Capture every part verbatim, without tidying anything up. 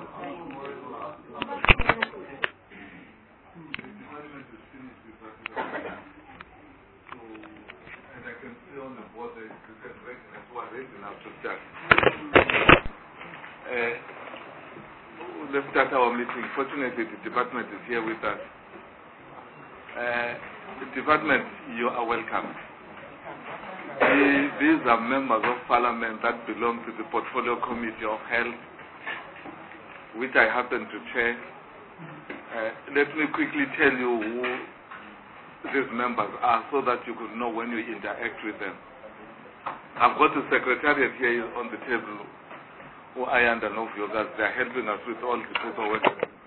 Uh, let's start our meeting. Fortunately, the department is here with us. Uh, the department, you are welcome. The, these are members of parliament that belong to the Portfolio Committee of Health, which I happen to chair. Uh, let me quickly tell you who these members are so that you could know when you interact with them. I've got the secretariat here on the table, who I and of you guys, they are helping us with all the paperwork.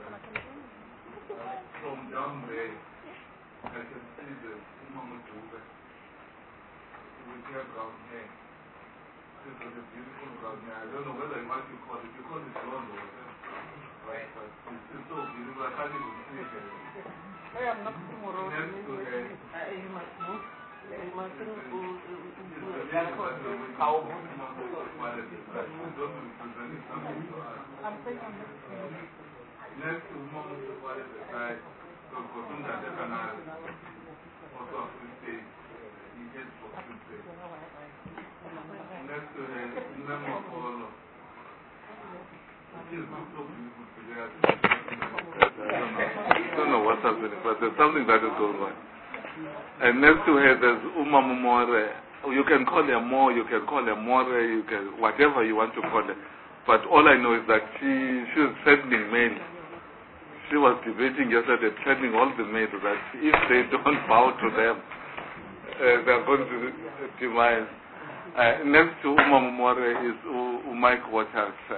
From down there, I can see the Mama Duba with her brown hair. This was a beautiful brown hair. I don't know whether what you call it. You call it blonde or whatever. Right, but it's, it's so beautiful. I can't even see it. I am not tomorrow. Next to her. You must move. You must move. How? I'm saying I'm next to Mom, what is the side? So, Kotunda, the canal, also a free state. He gets for free state. Next to the Memo Polo. It looks so beautiful today. I don't know what's happening, but there's something that is going on. And next to her, there's Uma Momore. You can call her Mo, you can call her More, you can, whatever you want to call her. But all I know is that she, she was threatening men. She was debating yesterday, threatening all the maids that if they don't bow to them, uh, they're going to demise. Uh, next to Uma Momore is U Mike Waters. Uh,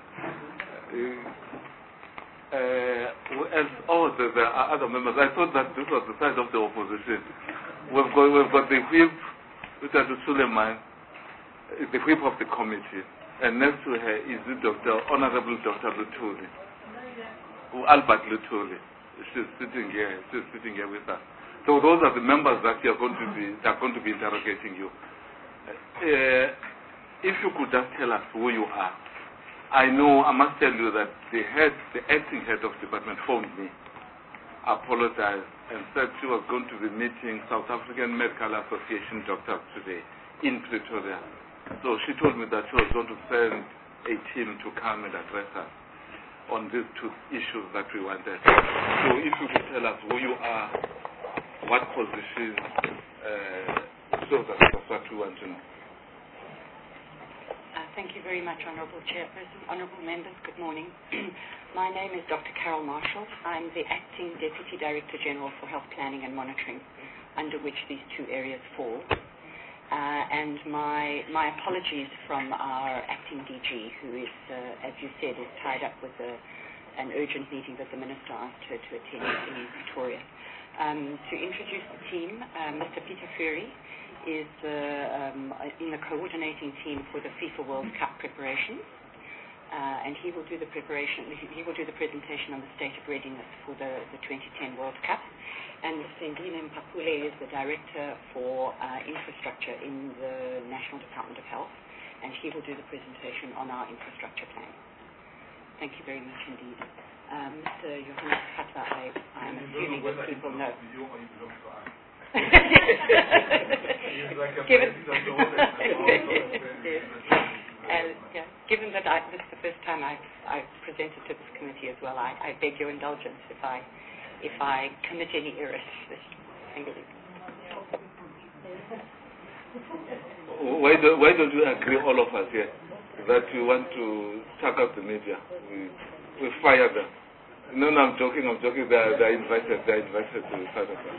uh, who else? Oh, there, there are other members. I thought that this was the side of the opposition. We've got, we've got the whip, Richard Suleiman, the whip of the committee, and next to her is the Doctor Honorable Doctor Lutuli, Albert Lutuli. She's sitting here. She's sitting here with us. So those are the members that are going to be that are going to be interrogating you. Uh, if you could just tell us who you are. I know I must tell you that the head, the acting head of department, phoned me, apologized, and said she was going to be meeting South African Medical Association doctors today in Pretoria. So she told me that she was going to send a team to come and address us on these two issues that we wanted. So if you could tell us who you are, what position, uh, so that's what we want to know. Uh, thank you very much, Honourable Chairperson. Honourable members, good morning. My name is Doctor Carol Marshall. I'm the Acting Deputy Director General for Health Planning and Monitoring, under which these two areas fall. Uh, and my, my apologies from our Acting D G, who is, uh, as you said, is tied up with a, an urgent meeting that the Minister asked her to attend in Pretoria. Um, to introduce the team, uh, Mister Peter Fury is uh, um, in the coordinating team for the FIFA World Cup preparations, uh, and he will do the preparation. He will do the presentation on the state of readiness for the, the twenty ten World Cup. And Mister Ndine Mpapule is the director for uh, infrastructure in the National Department of Health, and he will do the presentation on our infrastructure plan. Thank you very much indeed. Uh, Mister Johannes Cutler, I am assuming that people know. given, yes. And, yeah, given that I, this is the first time I've, I've presented to this committee as well, I, I beg your indulgence if I if I commit any errors. Thank you. Why, do, why don't you agree, all of us here, that you want to chuck out the media? We, we fire them. No, no, I'm joking, I'm joking. They're, they're invited, they're invited to South Africa.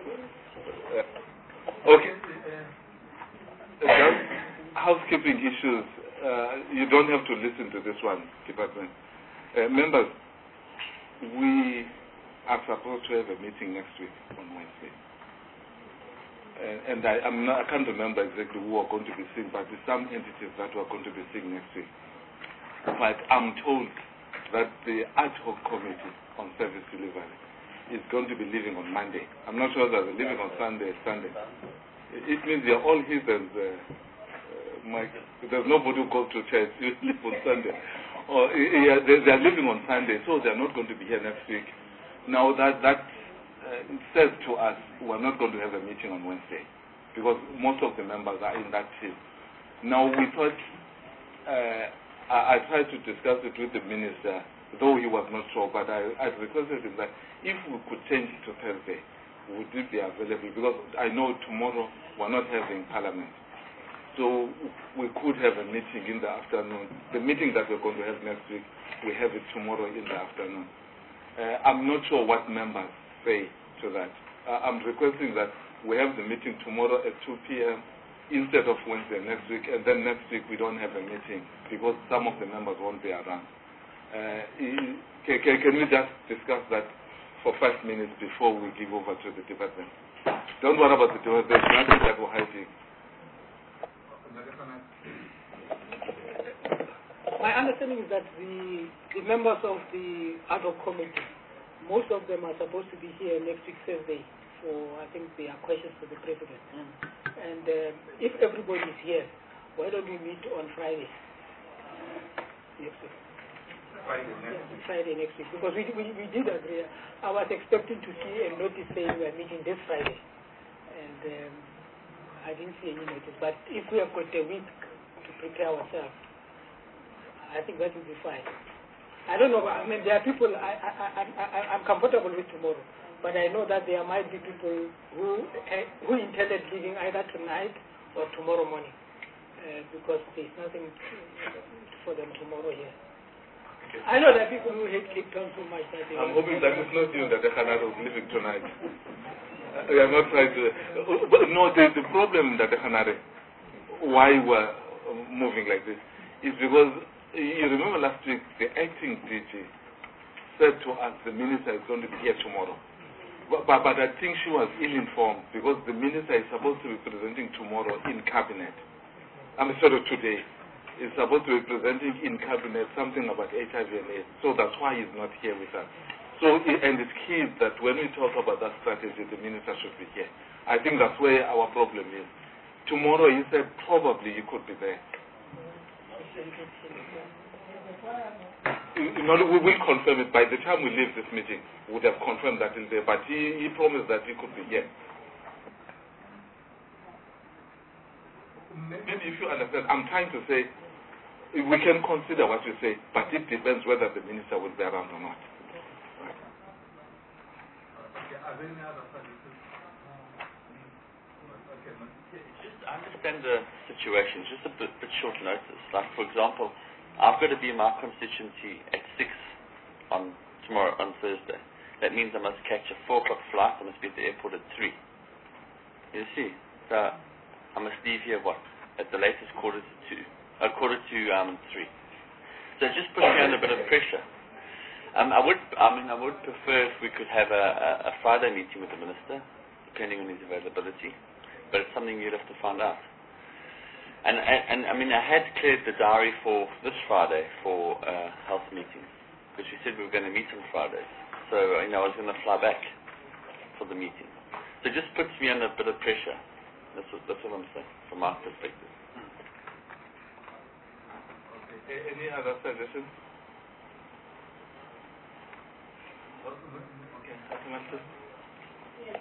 Okay. Just housekeeping issues. Uh, you don't have to listen to this one, Department. Uh, members, we are supposed to have a meeting next week on Wednesday. Uh, and I, I'm not, I can't remember exactly who are going to be seeing, but there's some entities that are going to be seeing next week. But I'm told that the ad hoc committee on service delivery is going to be leaving on Monday. I'm not sure that they're leaving on Sunday, Sunday. It means they're all heathens, uh, uh, Mike. There's nobody who goes to church. You leave on Sunday. or yeah, they, they are leaving on Sunday, so they are not going to be here next week. Now that that uh, says to us, we're not going to have a meeting on Wednesday because most of the members are in that team. Now we thought, uh, I, I tried to discuss it with the minister, though he was not sure, but I, I requested him that if we could change it to Thursday, would it be available? Because I know tomorrow we're not having parliament. So we could have a meeting in the afternoon. The meeting that we're going to have next week, we have it tomorrow in the afternoon. Uh, I'm not sure what members say to that. Uh, I'm requesting that we have the meeting tomorrow at two p m instead of Wednesday next week, and then next week we don't have a meeting because some of the members won't be around. Uh, can, can we just discuss that for five minutes before we give over to the department? Don't worry about the department. There's nothing that we're hiding. My understanding is that the, the members of the ad hoc committee, most of them are supposed to be here next week Thursday for, I think, their questions to the president. Mm. And um, if everybody is here, why don't we meet on Friday next week? Friday next yeah, week. Friday next week, because we, we, we did agree. I was expecting to see a notice saying we are meeting this Friday, and um, I didn't see any notice. But if we have got a week to prepare ourselves, I think that will be fine. I don't know. I mean, there are people I, I, I, I, I'm comfortable with tomorrow, but I know that there might be people who who intended leaving either tonight or tomorrow morning, uh, because there's nothing for them tomorrow here. Okay. I know that people who hate Cape Town so much that they I'm hoping that it's not you that the Hanare is leaving tonight. We are not trying to. But no, the, the problem that the Hanare, why we're moving like this, is because. You remember last week, the acting D G said to us the minister is going to be here tomorrow. But, but, but I think she was ill-informed because the minister is supposed to be presenting tomorrow in cabinet. I'm sorry, today. Is supposed to be presenting in cabinet something about H I V and AIDS. So that's why he's not here with us. So, and it's key that when we talk about that strategy, the minister should be here. I think that's where our problem is. Tomorrow, he said probably you could be there. You know, we will confirm it. By the time we leave this meeting, we would have confirmed that he's there. But he, he promised that he could be here. Maybe if you understand, I'm trying to say, we can consider what you say, but it depends whether the minister will be around or not. Right. Okay, are there any other suggestions? Okay, just understand the situation, just a bit, bit short notice. Like, for example, I've got to be in my constituency at six on tomorrow, on Thursday. That means I must catch a four o'clock flight. I must be at the airport at three. You see? So I must leave here, what, at the latest quarter to two, a uh, quarter to um, three. So it just puts me under a bit of pressure. Um, I would, I mean, I would prefer if we could have a, a, a Friday meeting with the minister, depending on his availability. But it's something you'd have to find out. And, and, and I mean, I had cleared the diary for this Friday for uh, health meetings, because we said we were going to meet on Fridays. So, you know, I was going to fly back for the meeting. So it just puts me under a bit of pressure. That's what, that's what I'm saying, from my perspective. Okay. Any other suggestions? Okay. Yes.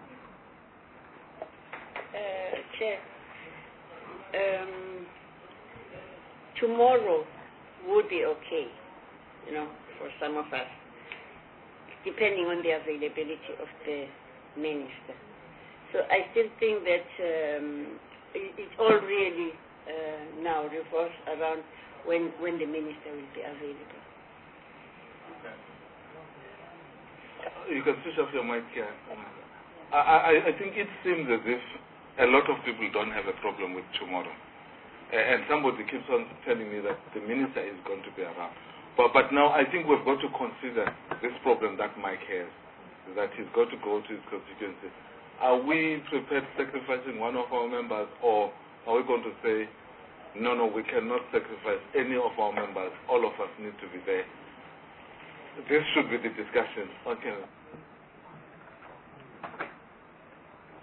Uh, Chair, um, tomorrow would be okay, you know, for some of us, depending on the availability of the minister. So I still think that um, it, it all really uh, now revolves around when, when the minister will be available. Okay. You can switch off your mic here. I, I, I think it seems as if a lot of people don't have a problem with tomorrow. Uh, and somebody keeps on telling me that the minister is going to be around. But, but now I think we've got to consider this problem that Mike has, that he's got to go to his constituency. Are we prepared sacrificing one of our members, or are we going to say, no, no, we cannot sacrifice any of our members, all of us need to be there? This should be the discussion. Okay.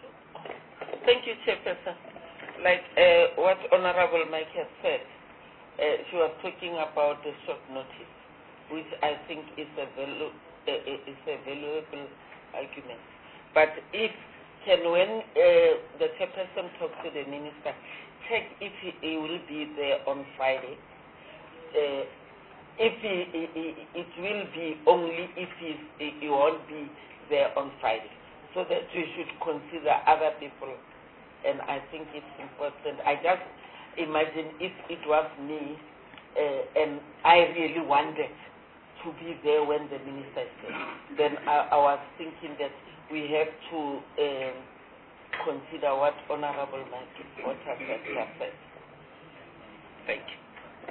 Thank you, Chairperson. Like uh, what Honorable Mike has said, uh, she was talking about the short notice, which I think is a, valu- uh, is a valuable argument. But if can when uh, the chairperson talks to the minister, check if he, he will be there on Friday. Uh, if he, he, he, it will be only if he, he won't be there on Friday, so that we should consider other people. And I think it's important. I just imagine if it was me uh, and I really wanted to be there when the minister is there, then I, I was thinking that we have to um, consider what Honorable Martin what has said. Thank you.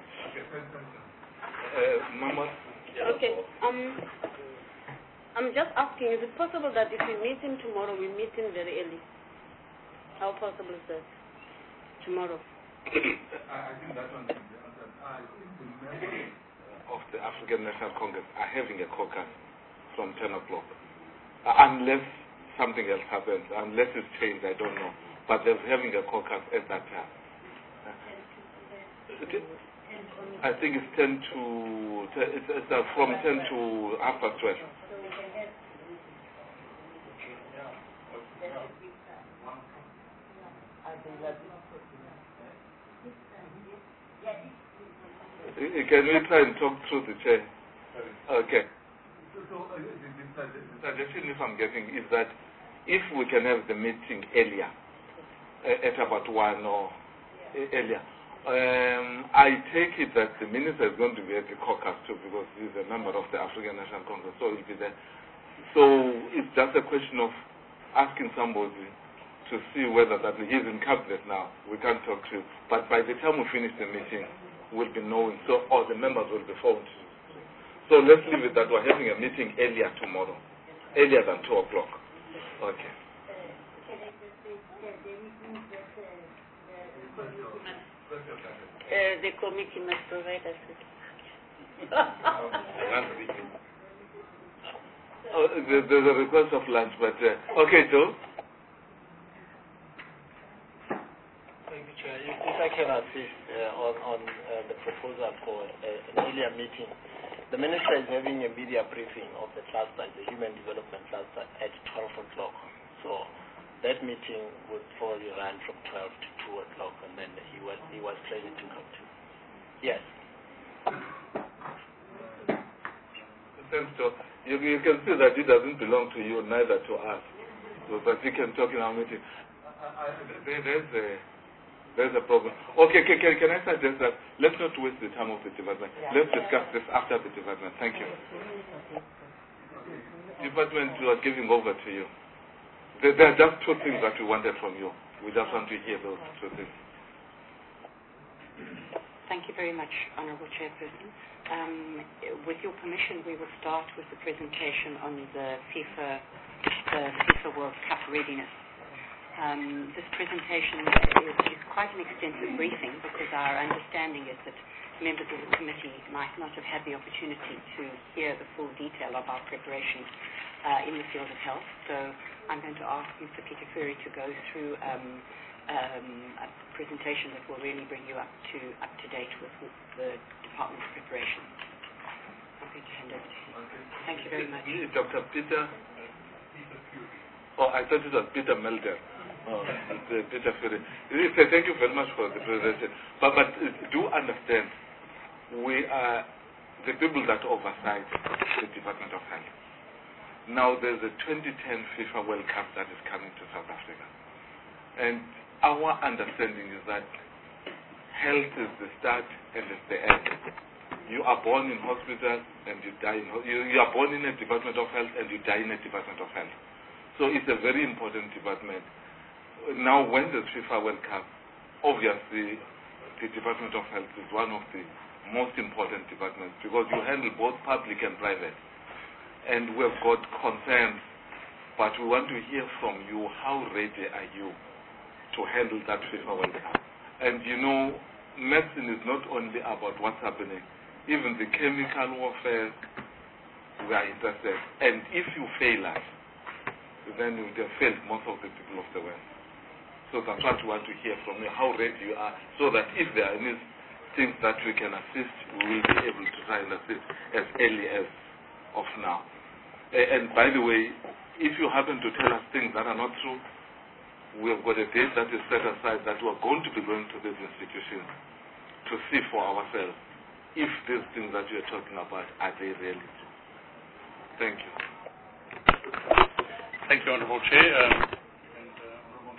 Uh, Mama? Okay. Um, I'm just asking, is it possible that if we meet him tomorrow, we meet him very early? How possible is that? Tomorrow. I think that one is the answer. I think the members of the African National Congress are having a caucus from ten o'clock. Uh, unless something else happens, unless it's changed, I don't know. But they're having a caucus at that time. Uh, I think it's ten to, it's, it's uh, from ten to half past twelve. Can we try and talk through the chair? Okay. So, uh, the, the, the, The suggestion, if I'm getting, is that if we can have the meeting earlier, uh, at about one or uh, earlier, um, I take it that the minister is going to be at the caucus too, because he's a member of the African National Congress, so he'll be there. So it's just a question of asking somebody to see whether that he's in cabinet now. We can't talk to you. But by the time we finish the meeting, we'll be knowing, so all the members will be phoned. So let's leave it that we're having a meeting earlier tomorrow, earlier than two o'clock. Okay. Uh, the committee must provide us with. Oh, there- there's a request of lunch, but uh, okay, Joe. Thank you, Chair. If, if I can assist uh, on, on uh, the proposal for uh, an earlier meeting, the Minister is having a media briefing of the cluster, the Human Development Cluster, at twelve o'clock. So that meeting would probably run from twelve to two o'clock, and then he was, he was planning to come to. Yes. Thanks, Joe. You, you can see that it doesn't belong to you, neither to us. So, but you can talk in our meeting. There, there's a there's a problem. Okay, can, can, can I suggest that let's not waste the time of the department. Let's discuss this after the department. Thank you. Department, we are giving over to you. There, there are just two things that we wanted from you. We just want to hear those two things. Thank you very much, Honourable Chairperson. Um, with your permission, we will start with the presentation on the FIFA, the FIFA World Cup readiness. Um, this presentation is, is quite an extensive briefing because our understanding is that members of the committee might not have had the opportunity to hear the full detail of our preparations uh, in the field of health. So I'm going to ask Mister Peter Fourie to go through um, um, a presentation that will really bring you up to up to date with the department's preparation. I'm going to hand over to him. Okay. Thank you very much. Doctor Peter. Oh, I thought it was Peter Melder. Oh, Peter Fourie. Thank you very much for the presentation. But, but uh, do understand, we are the people that oversight the Department of Health. Now there's a twenty ten FIFA World Cup that is coming to South Africa. And our understanding is that health is the start and it's the end. You are born in hospital and you die in you, you are born in a Department of Health and you die in a Department of Health. So it's a very important department. Now when there's FIFA World Cup, obviously the Department of Health is one of the most important departments because you handle both public and private. And we've got concerns, but we want to hear from you, how ready are you to handle that FIFA World Cup? And you know, medicine is not only about what's happening, even the chemical warfare, we are interested. And if you fail us, then you have failed most of the people of the West. So that's what we want to hear from you, how ready you are, so that if there are any things that we can assist, we will be able to try and assist as early as of now. And by the way, if you happen to tell us things that are not true, we have got a date that is set aside that we are going to be going to these institutions to see for ourselves if these things that you are talking about are they really true. Thank you. Thank you, Honourable Chair. Um, and, uh,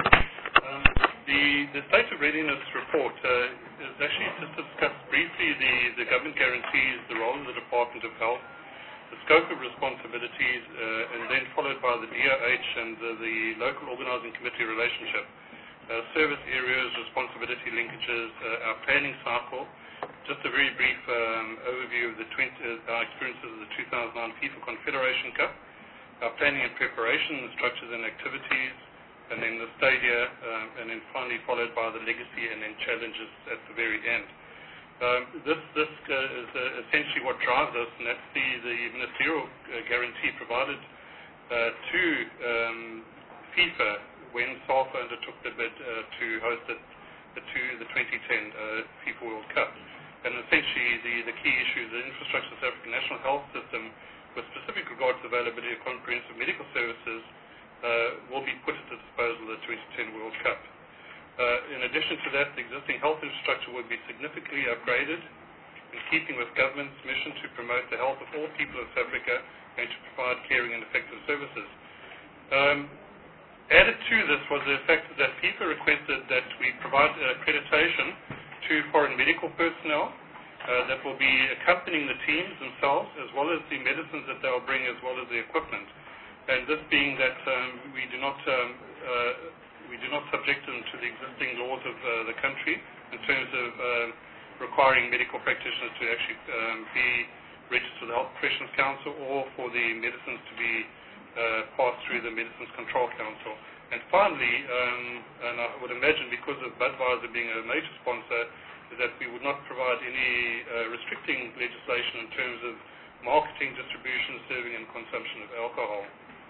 um, the, the State of Readiness report uh, is actually just to discuss briefly the, the government guarantees, the role of the Department of Health, the scope of responsibilities, uh, and then followed by the D O H and the, the local organising committee relationship, uh, service areas, responsibility linkages, uh, our planning cycle. Just a very brief um, overview of the twenty, uh, our experiences of the two thousand nine FIFA Confederation Cup, our planning and preparation, the structures and activities, and then the stadia, um, and then finally followed by the legacy and then challenges at the very end. Um, this this uh, is uh, essentially what drives us, and that's the, the ministerial uh, guarantee provided uh, to um, FIFA when SAFA undertook the bid uh, to host it, the, to the twenty ten uh, FIFA World Cup. And essentially the, the key issue, the infrastructure of the South African National Health System, with specific regard to the availability of comprehensive medical services, uh, will be put at the disposal of the twenty ten World Cup. Uh, in addition to that, the existing health infrastructure will be significantly upgraded in keeping with government's mission to promote the health of all people of South Africa and to provide caring and effective services. Um, added to this was the fact that FIFA requested that we provide accreditation to foreign medical personnel uh, that will be accompanying the teams themselves, as well as the medicines that they will bring, as well as the equipment. And this being that um, we do not um, uh, we do not subject them to the existing laws of uh, the country in terms of um, requiring medical practitioners to actually um, be registered with the Health Professions Council, or for the medicines to be uh, passed through the Medicines Control Council. And finally, um, and I would imagine because of Budweiser being a major sponsor, is that we would not provide any uh, restricting legislation in terms of marketing, distribution, serving and consumption of alcohol.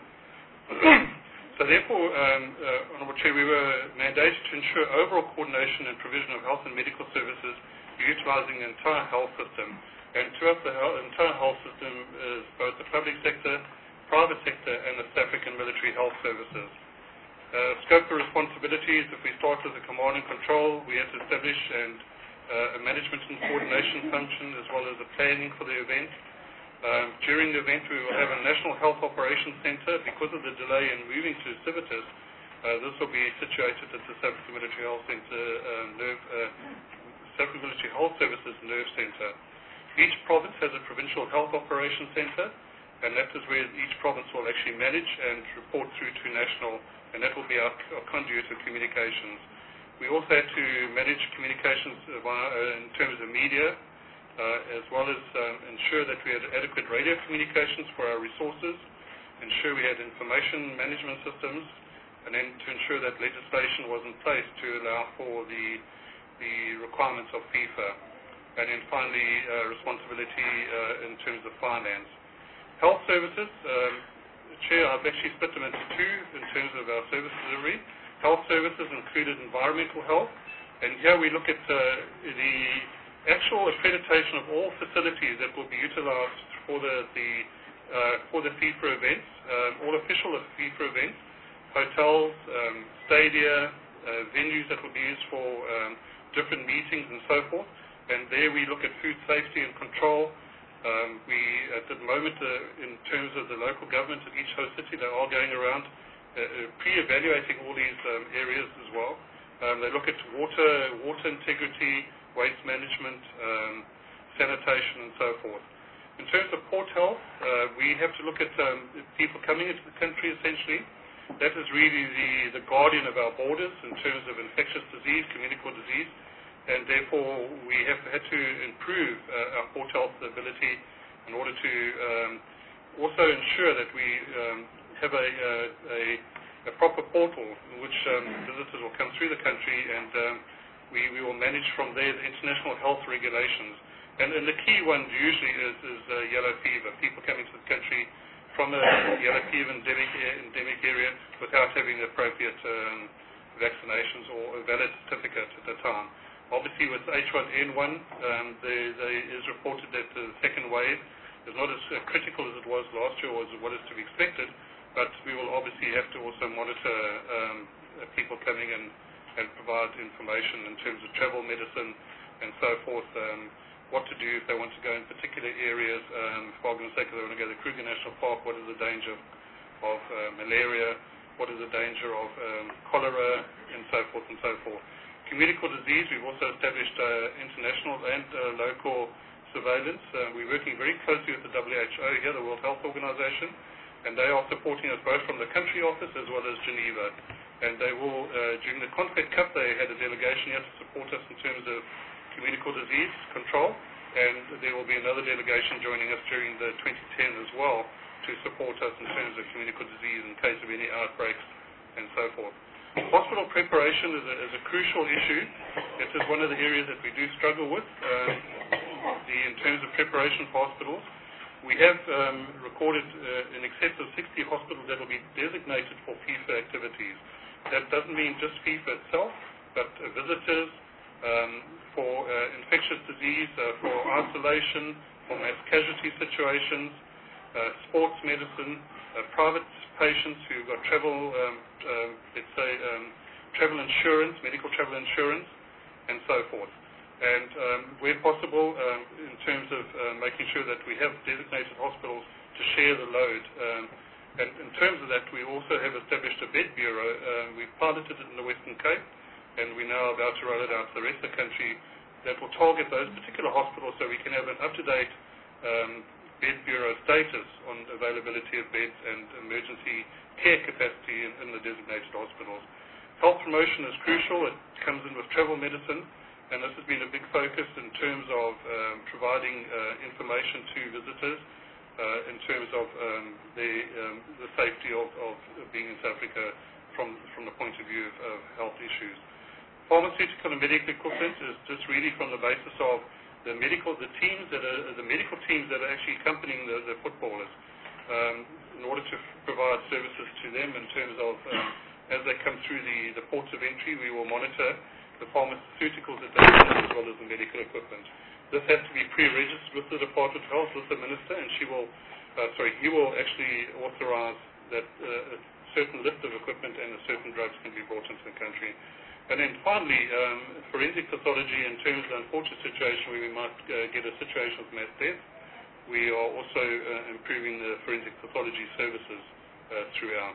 So therefore, um, uh, Honourable Chair, we were mandated to ensure overall coordination and provision of health and medical services utilising the entire health system. And to us, the health, entire health system is both the public sector, private sector and the South African military health services. Uh, scope of responsibilities, if we start with the command and control, we had to establish and, uh, a management and coordination function, as well as the planning for the event. Um, during the event, we will have a National Health Operations Centre. Because of the delay in moving to Civitas, uh, this will be situated at the South African Military Health Centre, uh, Nerve, uh, South African Military Health Services Nerve Centre. Each province has a Provincial Health Operations Centre, and that is where each province will actually manage and report through to national, and that will be our, our conduit of communications. We also had to manage communications via, uh, in terms of media, Uh, as well as um, ensure that we had adequate radio communications for our resources, ensure we had information management systems, and then to ensure that legislation was in place to allow for the, the requirements of FIFA. And then finally, uh, responsibility uh, in terms of finance. Health services, um, Chair, I've actually split them into two in terms of our service delivery. Health services included environmental health, and here we look at uh, the actual accreditation of all facilities that will be utilized for the, the, uh, for the FIFA events, um, all official FIFA events, hotels, um, stadia, uh, venues that will be used for um, different meetings and so forth. And there we look at food safety and control. Um, we, at the moment, uh, in terms of the local government of each host city, they are going around uh, uh, pre-evaluating all these um, areas as well. Um, they look at water, water integrity, waste management, um, sanitation and so forth. In terms of port health, uh, we have to look at um, people coming into the country essentially. That is really the, the guardian of our borders in terms of infectious disease, communicable disease, and therefore we have had to improve uh, our port health ability in order to um, also ensure that we um, have a, a, a proper portal in which um, visitors will come through the country, and um, We, we will manage from there the international health regulations. And, and the key one usually is, is uh, yellow fever, people coming to the country from a yellow fever endemic, endemic area without having the appropriate um, vaccinations or a valid certificate at the time. Obviously, with H one N one, um, there, there is reported that the second wave is not as uh, critical as it was last year or as what is to be expected, but we will obviously have to also monitor um, uh, people coming in and provide information in terms of travel medicine and so forth, um, what to do if they want to go in particular areas. Um, for argument's sake, if they want to go to the Kruger National Park, what is the danger of uh, malaria, what is the danger of um, cholera, and so forth and so forth. Communicable disease, we've also established uh, international and uh, local surveillance. Uh, we're working very closely with the W H O here, the World Health Organization, and they are supporting us both from the country office as well as Geneva. And they will, uh, during the Confed Cup, they had a delegation here to support us in terms of communicable disease control, and there will be another delegation joining us during the twenty ten as well to support us in terms of communicable disease in case of any outbreaks and so forth. Hospital preparation is a, is a crucial issue. It is one of the areas that we do struggle with um, the, in terms of preparation for hospitals. We have um, recorded uh, in excess of sixty hospitals that will be designated for FIFA activities. That doesn't mean just FIFA itself, but uh, visitors um, for uh, infectious disease, uh, for isolation, for mass casualty situations, uh, sports medicine, uh, private patients who've got travel, um, um, let's say, um, travel insurance, medical travel insurance, and so forth. And um, where possible, um, in terms of uh, making sure that we have designated hospitals to share the load. Um, and in terms of that, we also have established a bed bureau. Um, we've piloted it in the Western Cape, and we're now about to roll it out to the rest of the country that will target those particular hospitals so we can have an up-to-date um, bed bureau status on availability of beds and emergency care capacity in, in the designated hospitals. Health promotion is crucial. It comes in with travel medicine, and this has been a big focus in terms of um, providing uh, information to visitors uh, in terms of um, the, um, the safety of, of being in South Africa from, from the point of view of, of health issues. Pharmaceutical and medical equipment is just really from the basis of the medical, the teams that are, the medical teams that are actually accompanying the, the footballers, um, in order to f- provide services to them in terms of, um, as they come through the, the ports of entry, we will monitor the pharmaceuticals that they use as well as the medical equipment. This has to be pre-registered with the Department of Health, with the Minister, and she will, uh, sorry, he will actually authorize that uh, a certain list of equipment and a certain drugs can be brought into the country. And then finally, um, forensic pathology in terms of the unfortunate situation where we might uh, get a situation of mass death. We are also uh, improving the forensic pathology services uh, throughout.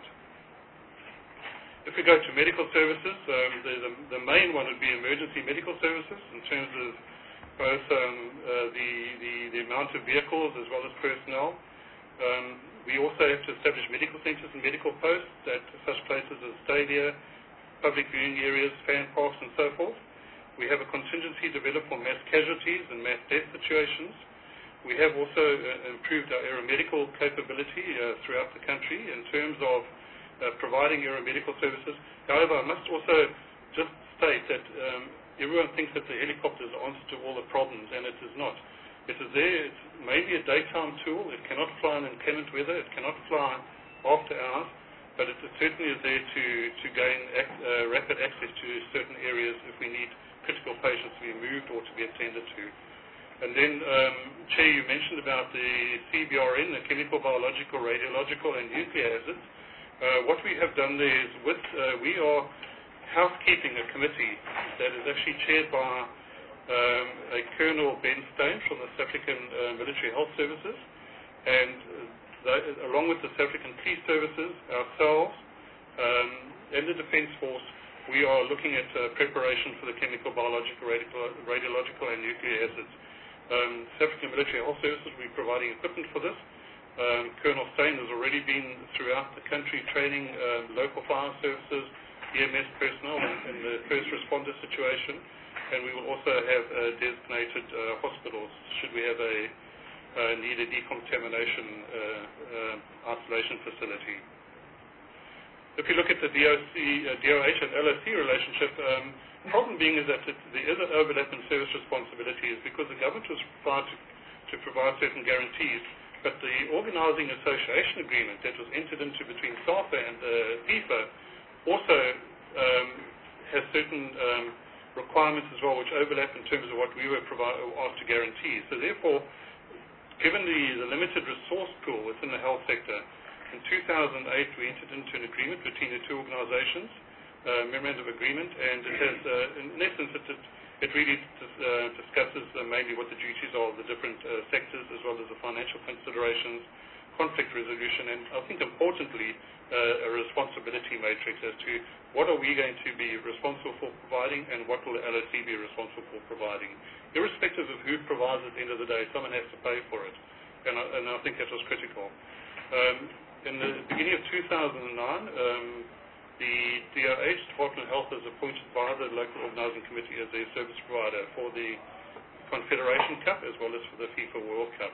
If we go to medical services, um, the, the, the main one would be emergency medical services in terms of both um, uh, the, the, the amount of vehicles as well as personnel. Um, we also have to establish medical centres and medical posts at such places as stadia, public viewing areas, fan parks, and so forth. We have a contingency developed for mass casualties and mass death situations. We have also uh, improved our aeromedical capability uh, throughout the country in terms of uh, providing aeromedical services. However, I must also just state that um, everyone thinks that the helicopter is the answer to all the problems, and it is not. It is there. It's mainly a daytime tool. It cannot fly in inclement weather. It cannot fly after hours. But it certainly is there to, to gain ac uh, rapid access to certain areas if we need critical patients to be moved or to be attended to. And then, um, Chair, you mentioned about the C B R N, the chemical, biological, radiological, and nuclear hazards. Uh, what we have done there is with, uh, we are housekeeping a committee that is actually chaired by um, a Colonel Ben Stein from the South African uh, Military Health Services, and uh, They, along with the South African Police Services, ourselves, um, and the Defence Force, we are looking at uh, preparation for the chemical, biological, radical, radiological, and nuclear hazards. Um, South African Military Health Services will be providing equipment for this. Um, Colonel Stein has already been throughout the country training um, local fire services, E M S personnel in, in the first responder situation, and we will also have uh, designated uh, hospitals should we have a Uh, need a decontamination uh, uh, isolation facility. If you look at the D O C, uh, D O H and L O C relationship, um, the problem being is that it, there is an overlap in service responsibilities because the government was required to, to provide certain guarantees, but the organising association agreement that was entered into between SAFA and uh, FIFA also um, has certain um, requirements as well, which overlap in terms of what we were provi- asked to guarantee. So therefore, given the, the limited resource pool within the health sector, in two thousand eight we entered into an agreement between the two organizations, uh, memorandum of agreement, and it has, uh, in essence, it, it, it really dis- uh, discusses uh, mainly what the duties are of the different uh, sectors, as well as the financial considerations, conflict resolution, and I think importantly, uh, a responsibility matrix as to what are we going to be responsible for providing and what will the L O C be responsible for providing. Irrespective of who provides at the end of the day, someone has to pay for it, and I, and I think that was critical. Um, in the beginning of two thousand nine, um, the D O H, Department of Health, is appointed by the local organising committee as their service provider for the Confederation Cup as well as for the FIFA World Cup.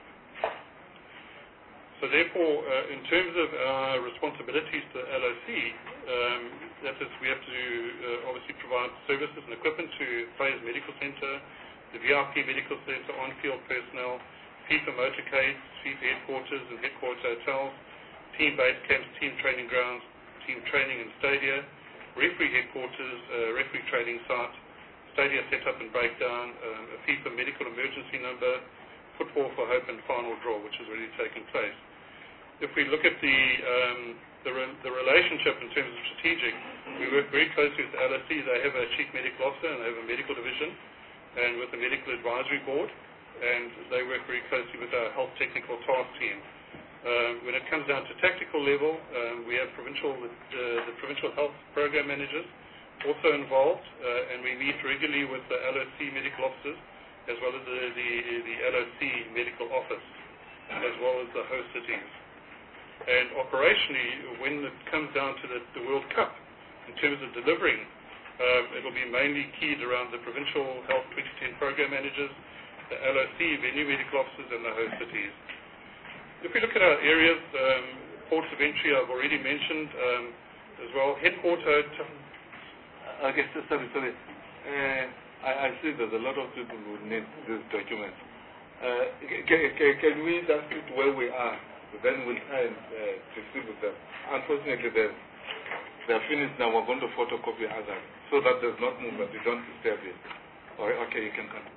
So therefore, uh, in terms of our responsibilities to the L O C, um, that is, we have to uh, obviously provide services and equipment to Freyers Medical Centre, the V I P Medical Centre, on-field personnel, FIFA motorcades, FIFA headquarters and headquarter hotels, team base camps, team training grounds, team training and stadia, referee headquarters, uh, referee training site, stadia setup and breakdown, um, a FIFA medical emergency number, football for hope and final draw, which has already taken place. If we look at the um, the, re- the relationship in terms of strategic, we work very closely with the L O C. They have a chief medical officer and they have a medical division, and with the medical advisory board, and they work very closely with our health technical task team. Um, when it comes down to tactical level, um, we have provincial uh, the provincial health program managers also involved, uh, and we meet regularly with the L O C medical officers as well as the, the, the L O C medical office, as well as the host cities. And operationally, when it comes down to the, the World Cup, in terms of delivering, um, it will be mainly keyed around the provincial health twenty ten program managers, the L O C venue medical officers, and the host cities. If we look at our areas, um, ports of entry I've already mentioned um, as well. Headquarter. I guess, sorry, sorry. Uh, I, I see there's a lot of people who need these documents. Uh, can, can, can we just sit where we are? Then we'll try and uh, proceed with them. Unfortunately, they're, they're finished now. We're going to photocopy others so that there's not movement. You don't disturb it. Right, okay, you can come.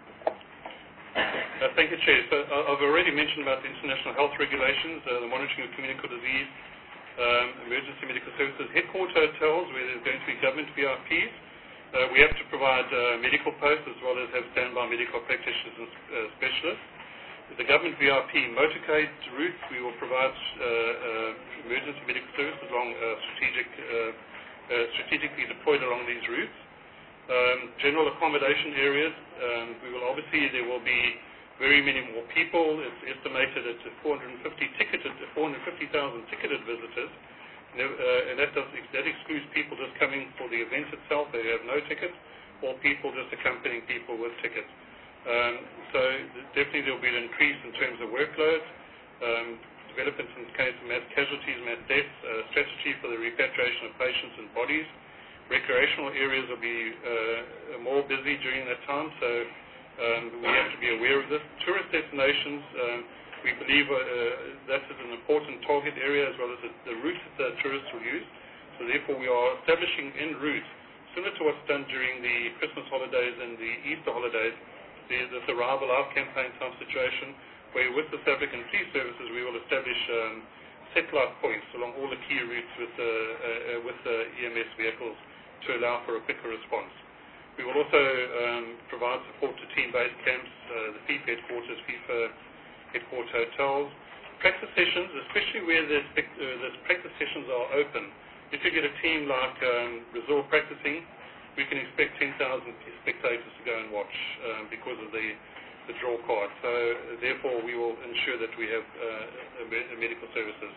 Uh, thank you, Chair. So uh, I've already mentioned about the international health regulations, uh, the monitoring of communicable disease, um, emergency medical services, headquarter hotels where there's going to be government V I Ps. Uh, we have to provide uh, medical posts as well as have standby medical practitioners and uh, specialists. With the government V I P motorcade routes, we will provide uh, uh, emergency medical services along uh, strategic, uh, uh, strategically deployed along these routes. Um, general accommodation areas, um, we will obviously, there will be very many more people. It's estimated at four hundred fifty ticketed, four hundred fifty thousand ticketed visitors. Uh, and that, does, that excludes people just coming for the event itself, they have no tickets, or people just accompanying people with tickets. Um, so definitely there will be an increase in terms of workload, um, development in case of mass casualties, mass deaths, uh, strategy for the repatriation of patients and bodies. Recreational areas will be uh, more busy during that time, so um, we have to be aware of this. Tourist destinations, um, we believe uh, that is an important target area as well as the, the routes that the tourists will use. So therefore we are establishing en route, similar to what's done during the Christmas holidays and the Easter holidays. There's this arrival out campaign type situation where with the South African Police Services we will establish um, satellite points along all the key routes with the uh, uh, with the E M S vehicles to allow for a quicker response. We will also um, provide support to team-based camps, uh, the FIFA headquarters, FIFA headquarter hotels, practice sessions, especially where the, uh, the practice sessions are open. If you get a team like um, resort practicing, we can expect ten thousand spectators to go and watch um, because of the, the draw card. So therefore we will ensure that we have uh, a medical services.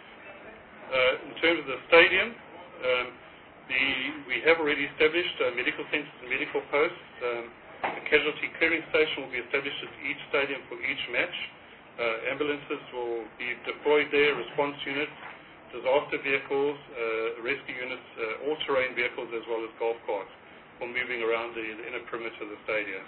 Uh, in terms of the stadium, um, the, we have already established uh, medical centres and medical posts. Um, a casualty clearing station will be established at each stadium for each match. Uh, ambulances will be deployed there, response units, disaster vehicles, uh, rescue units, uh, all-terrain vehicles as well as golf carts for moving around the, the inner perimeter of the stadium.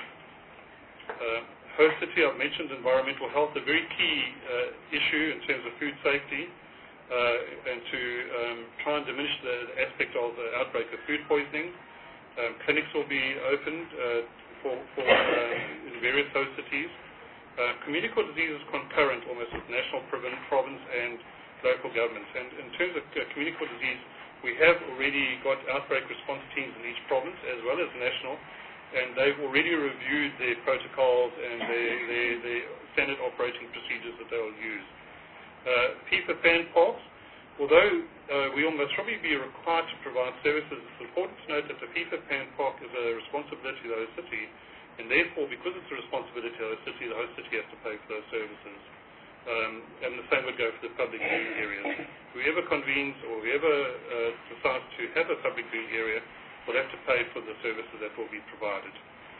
Uh, host city, I've mentioned environmental health, a very key uh, issue in terms of food safety uh, and to um, try and diminish the, the aspect of the outbreak of food poisoning. Um, clinics will be opened uh, for, for uh, in various host cities. Uh, communicable disease is concurrent almost with national, province, province and local governments. And in terms of uh, communicable disease, we have already got outbreak response teams in each province as well as national, and they've already reviewed their protocols and their, their, their standard operating procedures that they'll use. Uh, P F A P A N P O X, although uh, we will most probably be required to provide services, it's important to note that the P F A P A N P O X is a responsibility of the host city, and therefore, because it's a responsibility of the host city, the host city has to pay for those services. Um, and the same would go for the public viewing areas. Whoever convenes or whoever uh, decides to have a public viewing area will have to pay for the services that will be provided.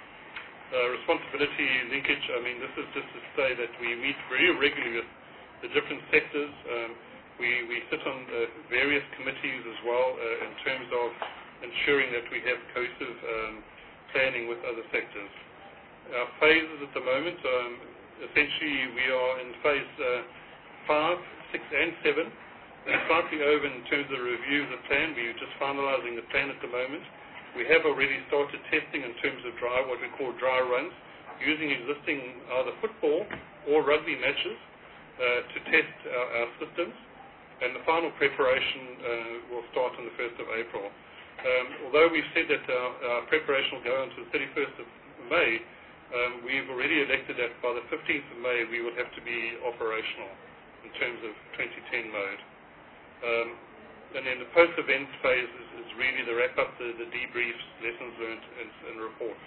Uh, responsibility linkage, I mean, this is just to say that we meet very regularly with the different sectors. Um, we, we sit on uh, various committees as well uh, in terms of ensuring that we have cohesive um, planning with other sectors. Our phases at the moment, um, essentially we are in phase uh, five, six and seven. We're slightly over in terms of the review of the plan. We're just finalizing the plan at the moment. We have already started testing in terms of dry, what we call dry runs, using existing either football or rugby matches uh, to test our, our systems. And the final preparation uh, will start on the first of April. Um, although we've said that our, our preparation will go until the thirty-first of May, um, we've already elected that by the fifteenth of May we will have to be operational in terms of twenty ten mode. Um, and then the post-event phase is, is really the wrap-up, the, the debriefs, lessons learned, and, and reports.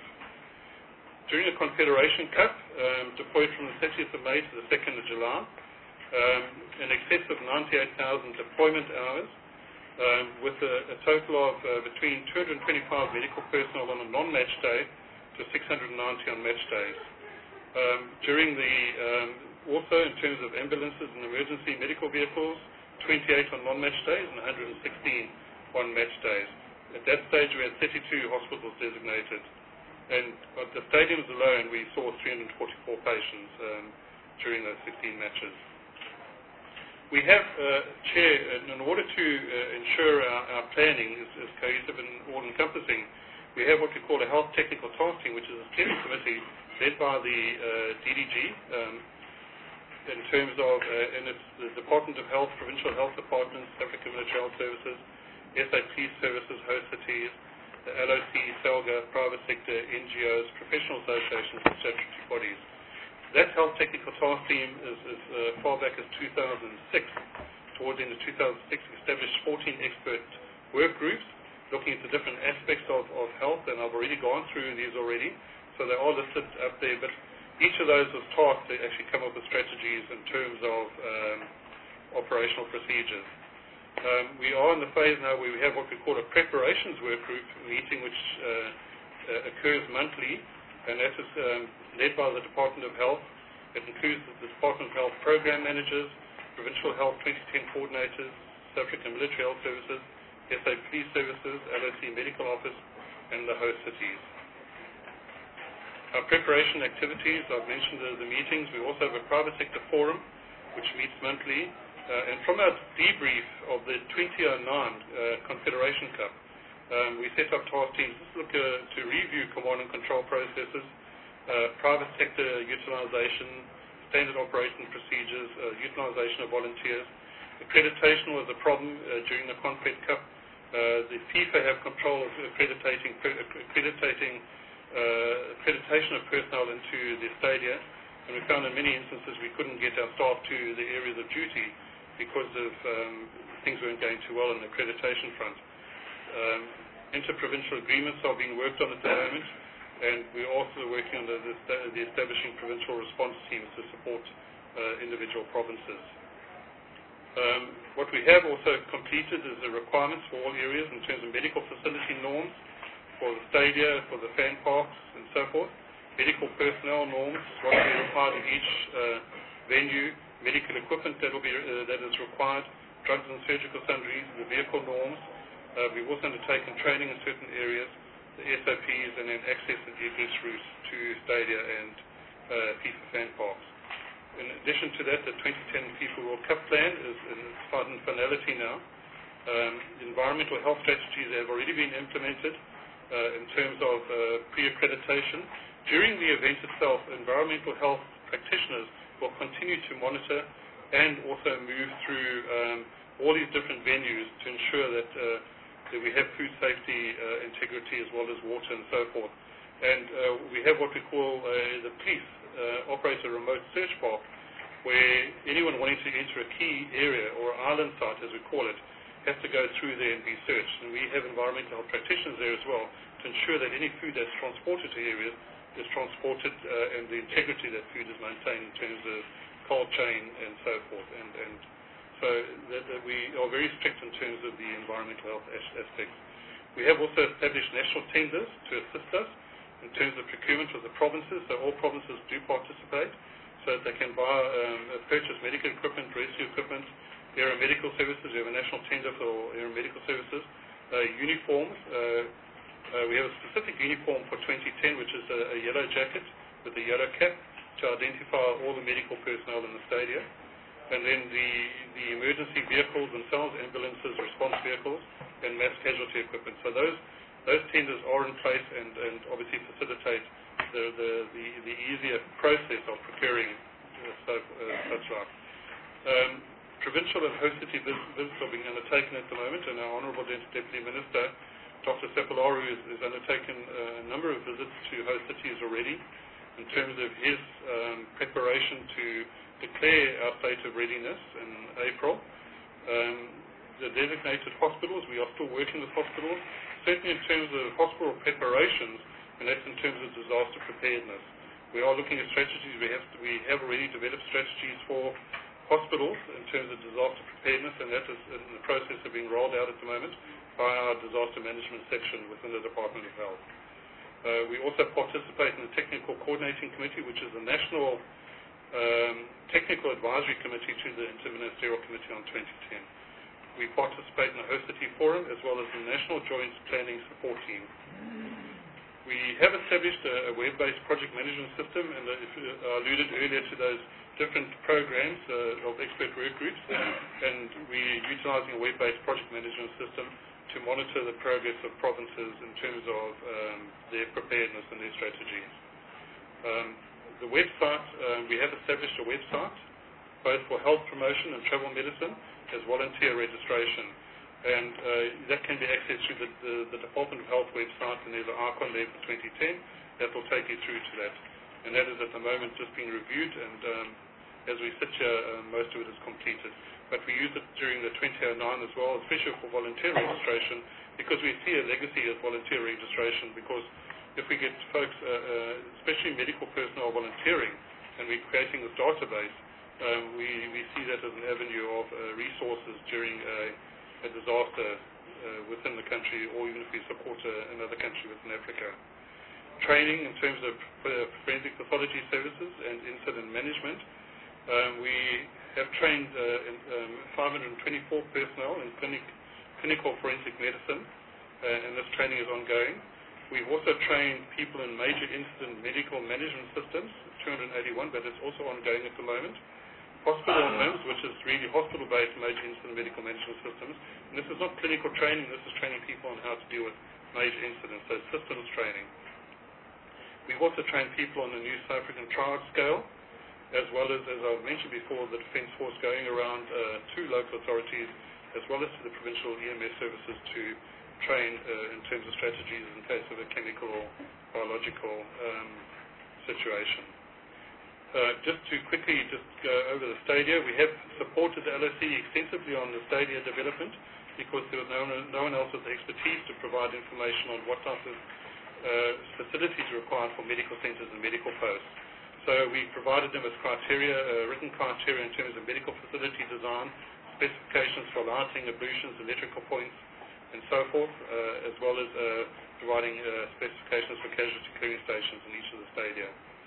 During the Confederation Cup, um, deployed from the thirtieth of May to the second of July, um, in excess of ninety-eight thousand deployment hours, um, with a, a total of uh, between two hundred twenty-five medical personnel on a non-match day to six hundred ninety on match days. Um, during the, um, also in terms of ambulances and emergency medical vehicles, twenty-eight on non-match days and one hundred sixteen on match days. At that stage we had thirty-two hospitals designated, and at the stadiums alone we saw three hundred forty-four patients um, during those sixteen matches. We have, uh, Chair, in order to uh, ensure our, our planning is, is cohesive and all-encompassing, we have what we call a Health Technical Task Team, which is a steering committee led by the uh, D D G um, in terms of, uh, and it's the Department of Health, Provincial Health Departments, South African Military Health Services, S A P services, host cities, the L O C, SALGA, private sector, N G Os, professional associations, and statutory bodies. That Health Technical Task Team is, is uh, far back as two thousand six. Towards the end of two thousand six, established fourteen expert work groups looking at the different aspects of, of health, and I've already gone through these already, so they are listed up there, but each of those was tasked to actually come up with strategies in terms of um, operational procedures. Um, we are in the phase now where we have what we call a preparations work group meeting, which uh, uh, occurs monthly, and that is um, led by the Department of Health. It includes the Department of Health program managers, Provincial Health twenty ten coordinators, South African Military Health Services, S A Police Services, L O C Medical Office, and the host cities. Our preparation activities, I've mentioned the, the meetings. We also have a private sector forum, which meets monthly. Uh, and from our debrief of the twenty oh nine uh, Confederation Cup, um, we set up task teams to look uh, to review command and control processes, uh, private sector utilization, standard operating procedures, uh, utilization of volunteers. Accreditation was a problem uh, during the Confed Cup. Uh, the FIFA have control of accrediting, accrediting uh, accreditation of personnel into the stadia, and we found in many instances we couldn't get our staff to the areas of duty because of um, things weren't going too well on the accreditation front. Um, interprovincial agreements are being worked on at the moment, and we're also working on the, the, the establishing provincial response teams to support uh, individual provinces. Um, what we have also completed is the requirements for all areas in terms of medical facility norms for the stadia, for the fan parks, and so forth. Medical personnel norms, what we require in each uh, venue, medical equipment that will be uh, that is required, drugs and surgical sundries, the vehicle norms. Uh, we've also undertaken training in certain areas, the S O Ps, and then access and egress routes to stadia and uh, FIFA fan parks. In addition to that, the twenty ten FIFA World Cup plan is in finality now. Um, the environmental health strategies have already been implemented, uh, in terms of uh, pre-accreditation. During the event itself, environmental health practitioners will continue to monitor and also move through um, all these different venues to ensure that, uh, that we have food safety, uh, integrity, as well as water and so forth. And uh, we have what we call uh, the police uh, operate a remote search park, where anyone wanting to enter a key area or island site, as we call it, has to go through there and be searched. And we have environmental health practitioners there as well to ensure that any food that's transported to areas is transported uh, and the integrity of that food is maintained in terms of cold chain and so forth. And, and so that, that we are very strict in terms of the environmental health as- aspects. We have also established national tenders to assist us in terms of procurement of the provinces, so all provinces do participate, so that they can buy, um, purchase medical equipment, rescue equipment, aeromedical services. We have a national tender for aeromedical services, uh, uniforms. Uh, uh, we have a specific uniform for twenty ten, which is a, a yellow jacket with a yellow cap to identify all the medical personnel in the stadium. And then the, the emergency vehicles themselves, ambulances, response vehicles, and mass casualty equipment. So those those tenders are in place and, and obviously facilitate the, the, the, the easier process of procuring uh, so, uh, such like. Um, provincial and host city vis- visits are being undertaken at the moment, and our Honourable Deputy Minister, Doctor Sepularu, is, is undertaken uh, a number of visits to host cities already in terms of his um, preparation to declare our state of readiness in April. Um, the designated hospitals, we are still working with hospitals, certainly in terms of hospital preparations, and that's in terms of disaster preparedness. We are looking at strategies. We have, we have already developed strategies for hospitals in terms of disaster preparedness, and that is in the process of being rolled out at the moment by our disaster management section within the Department of Health. Uh, we also participate in the Technical Coordinating Committee, which is the national um, technical advisory committee to the Interministerial Committee on twenty ten. We participate in the Host City Forum as well as the National Joint Planning Support Team. We have established a, a web-based project management system, and uh, if, uh, I alluded earlier to those different programs uh, of expert work groups, and we're utilizing a web-based project management system to monitor the progress of provinces in terms of um, their preparedness and their strategies. Um, the website, uh, we have established a website both for health promotion and travel medicine as volunteer registration, and uh, that can be accessed through the, the, the Department of Health website, and there's an icon there for twenty ten that will take you through to that, and that is at the moment just being reviewed, and um, as we sit here, uh, most of it is completed. But we use it during the twenty oh nine as well, especially for volunteer registration, because we see a legacy of volunteer registration, because if we get folks, uh, uh, especially medical personnel volunteering, and we're creating this database, um, we, we see that as an avenue of uh, resources during a, a disaster uh, within the country, or even if we support a, another country within Africa. Training in terms of uh, forensic pathology services and incident management. Um, we have trained uh, in, um, five hundred twenty-four personnel in clinic, clinical forensic medicine, uh, and this training is ongoing. We've also trained people in major incident medical management systems, two hundred eighty-one, but it's also ongoing at the moment. Hospital M I M S, which is really hospital-based major incident medical management systems. And this is not clinical training, this is training people on how to deal with major incidents, so systems training. We've also trained people on the new South African triad scale, as well as, as I've mentioned before, the Defence Force going around uh, to local authorities, as well as to the provincial E M S services to train uh, in terms of strategies in case of a chemical or biological um, situation. Uh, just to quickly just go over the stadia, we have supported the L S E extensively on the stadia development, because there was no one, no one else with the expertise to provide information on what type of uh, facilities are required for medical centres and medical posts. So we provided them with criteria, uh, written criteria in terms of medical facility design, specifications for lighting, ablutions, electrical points, and so forth, uh, as well as uh, providing uh, specifications for casualty clearing stations in each of the stadia.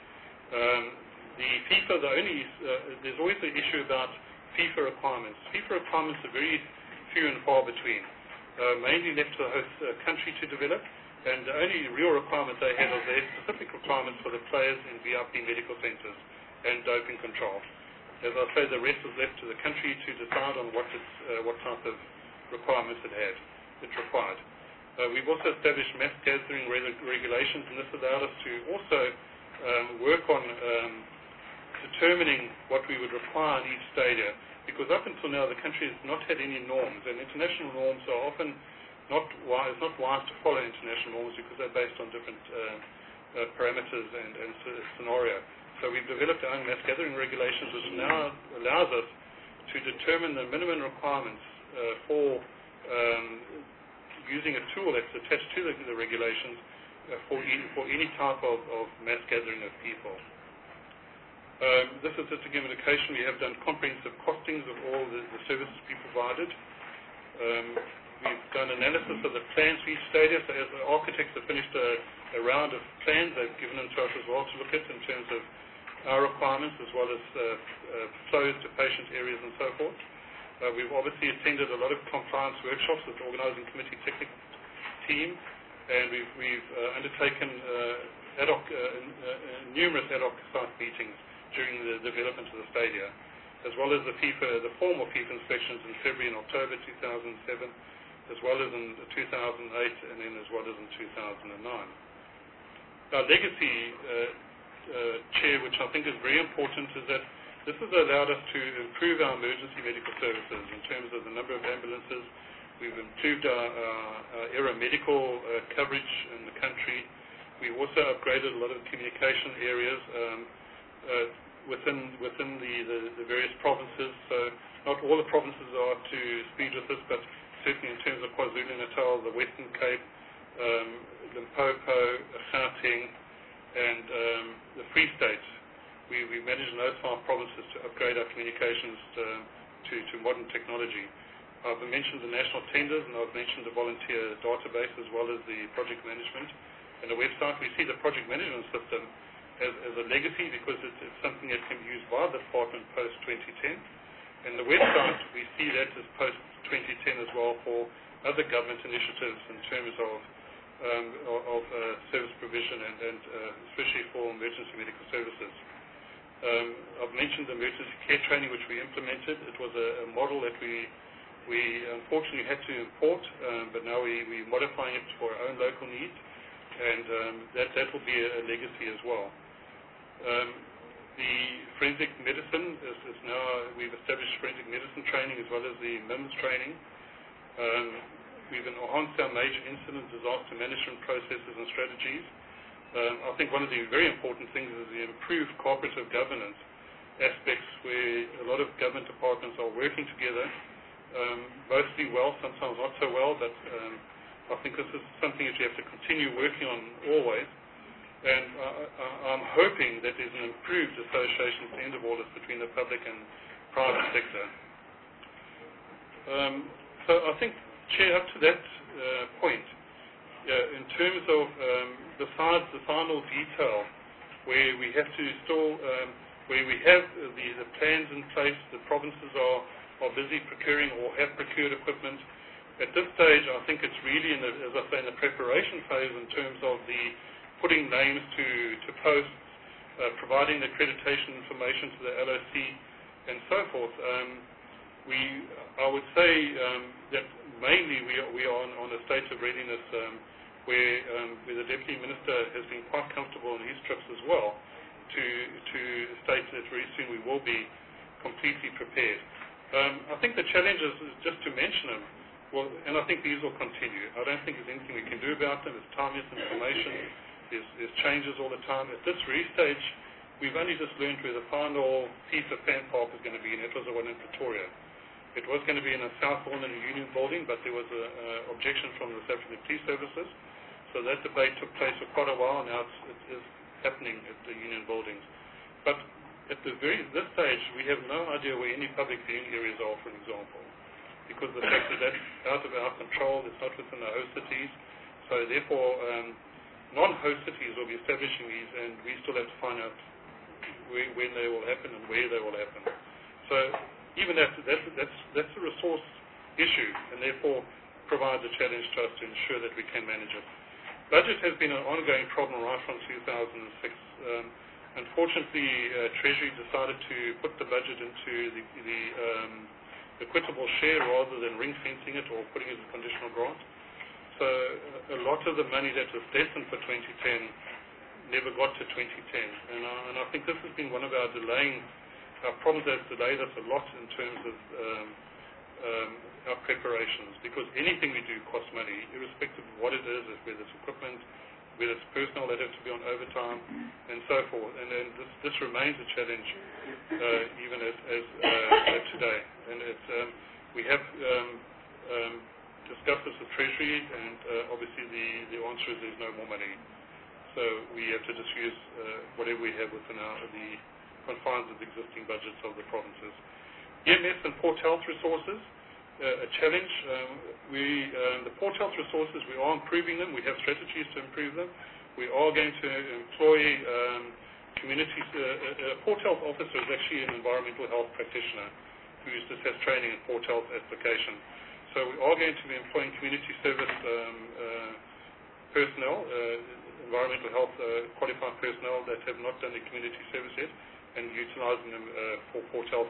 Um, the FIFA, the only, uh, there's always the issue about FIFA requirements. FIFA requirements are very few and far between, uh, mainly left to the host uh, country to develop, and the only real requirement they have are their specific requirements for the players in V I P medical centres and doping control. As I say, the rest is left to the country to decide on what, it's, uh, what type of requirements it had, it required. Uh, we've also established mass gathering re- regulations, and this allowed us to also um, work on um, determining what we would require in each stadia, because up until now the country has not had any norms, and international norms are often not wise, not wise to follow international norms because they're based on different uh, uh, parameters and, and scenario. So we've developed our own mass gathering regulations, which now allows us to determine the minimum requirements uh, for um, using a tool that's attached to the, the regulations uh, for, e- for any type of, of mass gathering of people. Um, this is just to give an indication. We have done comprehensive costings of all the, the services we provided. Um, we've done analysis of the plans for each stadium. So as the architects have finished a, a round of plans, they've given them to us as well to look at in terms of our requirements as well as uh, uh, flows to patient areas and so forth. Uh, we've obviously attended a lot of compliance workshops with the organising committee technical team, and we've, we've uh, undertaken uh, ad hoc, uh, uh, numerous ad hoc site meetings during the development of the stadia, as well as the FIFA, the formal FIFA inspections in February and October two thousand seven, as well as in two thousand eight, and then as well as in two thousand nine. Our legacy, uh, uh, Chair, which I think is very important, is that this has allowed us to improve our emergency medical services in terms of the number of ambulances. We've improved our, our, our aeromedical uh, coverage in the country. We've also upgraded a lot of communication areas um, uh, within within the, the, the various provinces. So not all the provinces are up to speed with this, but certainly in terms of KwaZulu-Natal, the Western Cape, um, Limpopo, Gauteng, and um, the Free State. We, we managed in those five provinces to upgrade our communications to, to, to modern technology. I've mentioned the national tenders, and I've mentioned the volunteer database as well as the project management and the website. We see the project management system as, as a legacy because it's, it's something that can be used by the department post twenty ten. And the website, we see that as post twenty ten as well for other government initiatives in terms of um, of, of uh, service provision and, and uh, especially for emergency medical services. Um, I've mentioned the emergency care training which we implemented. It was a, a model that we we unfortunately had to import, um, but now we, we're modifying it for our own local needs, and um, that, that will be a, a legacy as well. Um, the forensic medicine is, is now, we've established forensic medicine training as well as the M I M S training. Um, we've enhanced our major incident disaster management processes and strategies. Um, I think one of the very important things is the improved cooperative governance aspects where a lot of government departments are working together, um, mostly well, sometimes not so well, but um, I think this is something that you have to continue working on always. And I, I, I'm hoping that there's an improved association at the end of all this between the public and private sector. Um, so I think, Chair, up to that uh, point, Uh, in terms of, um, besides the final detail, where we have to still, um, where we have the, the plans in place, the provinces are, are busy procuring or have procured equipment. At this stage, I think it's really, in the, as I say, in the preparation phase in terms of the putting names to, to posts, uh, providing the accreditation information to the L O C, and so forth. Um, we, I would say um, that mainly we are, we are on, on a state of readiness um, where, um, where the Deputy Minister has been quite comfortable on his trips as well to, to state that very soon we will be completely prepared. Um, I think the challenge is, is just to mention them, well, and I think these will continue. I don't think there's anything we can do about them. It's timeless information. There's, there's changes all the time. At this very stage, we've only just learned where the final FIFA fan park is going to be, and it was the one in Pretoria. It was going to be in the Southbourne and the Union building, but there was an objection from the South African Police Services. So that debate took place for quite a while, and now it's, it is happening at the Union buildings. But at the very this stage, we have no idea where any public viewing areas are, for example, because the fact that that's out of our control, it's not within the host cities. So therefore, um, non-host cities will be establishing these, and we still have to find out where, when they will happen and where they will happen. So even that, that's, that's, that's a resource issue, and therefore provides a challenge to us to ensure that we can manage it. Budget has been an ongoing problem right from two thousand six. Um, unfortunately, uh, Treasury decided to put the budget into the, the um, equitable share rather than ring-fencing it or putting it as a conditional grant. so a lot of the money that was destined for twenty ten never got to twenty ten. And I, and I think this has been one of our delaying, our problems that delayed us a lot in terms of um, um, our preparations, because anything we do costs money, irrespective of what it is, whether it's equipment, whether it's personnel that have to be on overtime, and so forth. And then this, this remains a challenge uh, even as, as uh, today. And it's, um, we have um, um, discussed this with Treasury, and uh, obviously the, the answer is there's no more money. So we have to just use uh, whatever we have within our, the confines of the existing budgets of the provinces. E M S and Port Health resources, uh, a challenge. Um, we, um, the Port Health resources, we are improving them. We have strategies to improve them. We are going to employ um, communities. Uh, a Port Health officer is actually an environmental health practitioner who just has training in Port Health application. So we are going to be employing community service um, uh, personnel, uh, environmental health uh, qualified personnel that have not done the community service yet, and utilizing them uh, for Port Health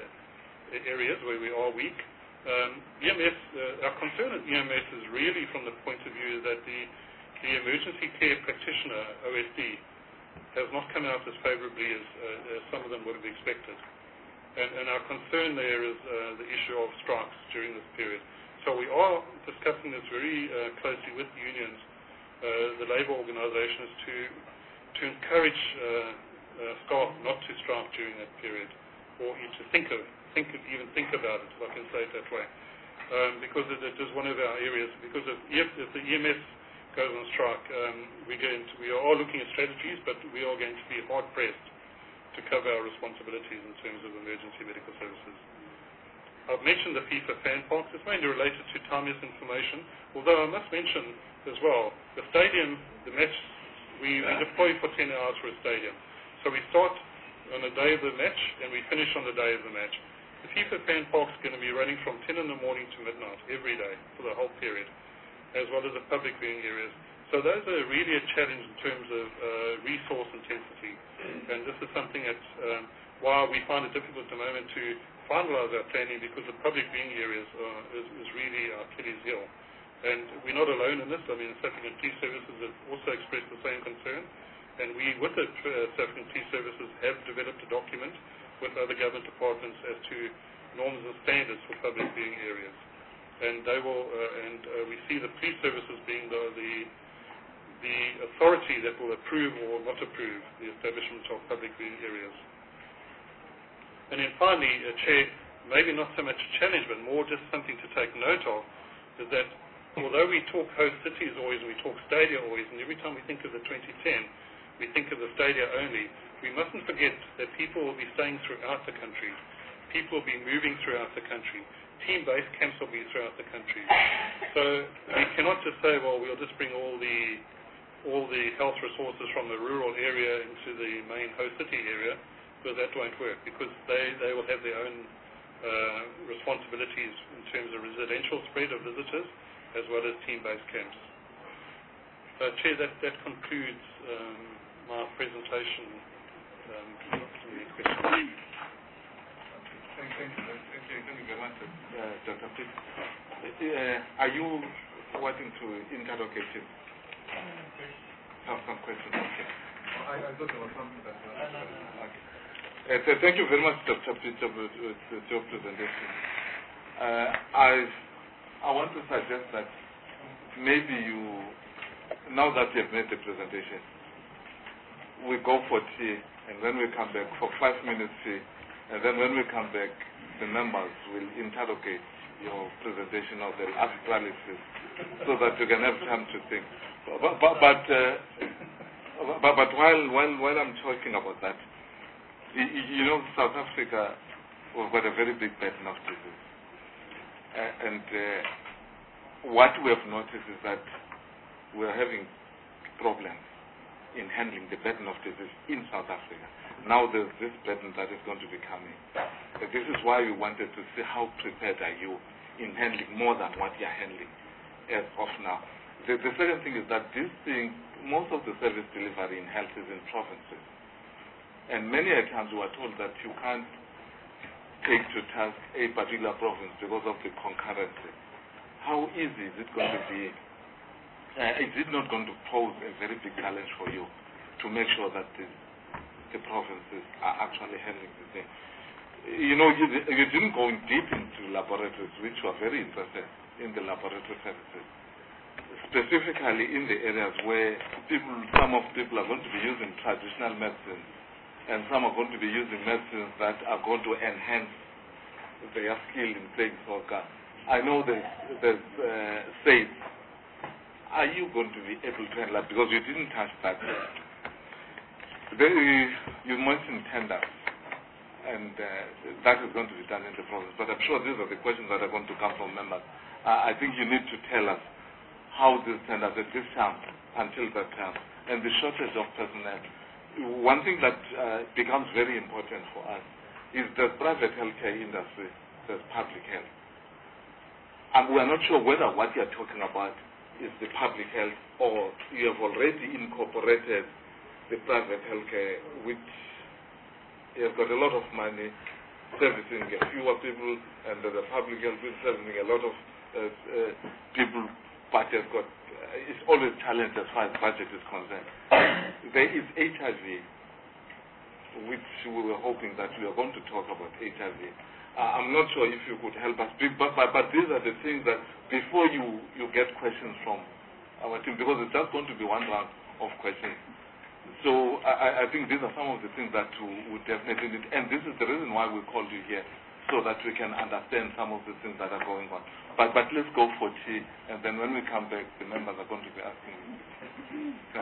uh, areas where we are weak. Um, E M S, uh, our concern at E M S is really from the point of view that the, the emergency care practitioner, O S D, has not come out as favorably as, uh, as some of them would have expected. And, and our concern there is uh, the issue of strikes during this period. So we are discussing this very uh, closely with the unions, uh, the labour organisations, to to encourage uh, uh, staff not to strike during that period, or to think of think of, even think about it, if I can say it that way, um, because it, it is one of our areas. Because if, if, if the E M S goes on strike, um, we're going to, we are looking at strategies, but we are going to be hard pressed to cover our responsibilities in terms of emergency medical services. I've mentioned the FIFA fan parks. It's mainly related to timeless information, although I must mention as well, the stadium, the match, we, we deploy for ten hours for a stadium. So we start on the day of the match and we finish on the day of the match. The FIFA fan park is going to be running from ten in the morning to midnight every day for the whole period, as well as the public viewing areas. So those are really a challenge in terms of uh, resource intensity. And this is something that's um, why we find it difficult at the moment to finalize our planning, because the public viewing areas uh, is, is really our Achilles heel. And we're not alone in this. I mean, South African Police Services have also expressed the same concern. And we, with the uh, South African Police Services, have developed a document with other government departments as to norms and standards for public viewing areas. And they will, uh, and uh, we see the police services being the, the the authority that will approve or not approve the establishment of public viewing areas. And then finally, uh, Chair, maybe not so much a challenge, but more just something to take note of, is that although we talk host cities always, and we talk stadia always, and every time we think of the twenty ten, we think of the stadia only, we mustn't forget that people will be staying throughout the country. People will be moving throughout the country. Team-based camps will be throughout the country. So we cannot just say, well, we'll just bring all the all the health resources from the rural area into the main host city area, because that won't work, because they, they will have their own uh, responsibilities in terms of residential spread of visitors as well as team-based camps. So, Chair, that, that concludes um, my presentation. Um, thank, thank, thank, thank, you, thank you very much, uh, Doctor Pitt. Uh, are you wanting to interrogate him? Have some questions? Okay. I, I thought there was something that was... No, no, no. Okay. Uh, so thank you very much, Doctor Pitt, for your presentation. Uh, I, I want to suggest that maybe you, now that you have made the presentation, we go for tea, and then we come back for five minutes tea, and then when we come back, the members will interrogate your presentation or they'll ask paralysis so that you can have time to think. But, but, but, uh, but, but while, while, while I'm talking about that, you, you know, South Africa, we've got a very big burden of disease. Uh, and uh, what we have noticed is that we're having problems in handling the burden of disease in South Africa. Now there's this burden that is going to be coming. Uh, this is why we wanted to see how prepared are you in handling more than what you're handling as of now. The, the second thing is that this thing, most of the service delivery in health is in provinces. And many times we are told that you can't take to task a particular province because of the concurrency. How easy is it going to be uh, is it not going to pose a very big challenge for you to make sure that the, the provinces are actually handling the thing? You know, you, you didn't go in deep into laboratories, which were very interested in the laboratory services, specifically in the areas where people, some of people are going to be using traditional medicine, and some are going to be using medicines that are going to enhance their skill in playing soccer. I know there's, there's uh, SAID. Are you going to be able to handle that? Because you didn't touch that. There, you mentioned tenders, and uh, that is going to be done in the province. But I'm sure these are the questions that are going to come from members. Uh, I think you need to tell us how these tenders at this time, until that time, and the shortage of personnel. One thing that uh, becomes very important for us is the private healthcare industry, the public health. And we are not sure whether what you are talking about is the public health, or you have already incorporated the private healthcare, which has got a lot of money servicing a fewer people, and the public health is servicing a lot of uh, uh, people, but has got, uh, it's always challenged as far as budget is concerned. There is H I V, which we were hoping that we are going to talk about H I V. Uh, I'm not sure if you could help us, but, but, but these are the things that before you, you get questions from our team, because it's just going to be one round of questions. So I, I think these are some of the things that we, we definitely need, and this is the reason why we called you here, so that we can understand some of the things that are going on. But, but let's go for tea, and then when we come back, the members are going to be asking you. Yeah.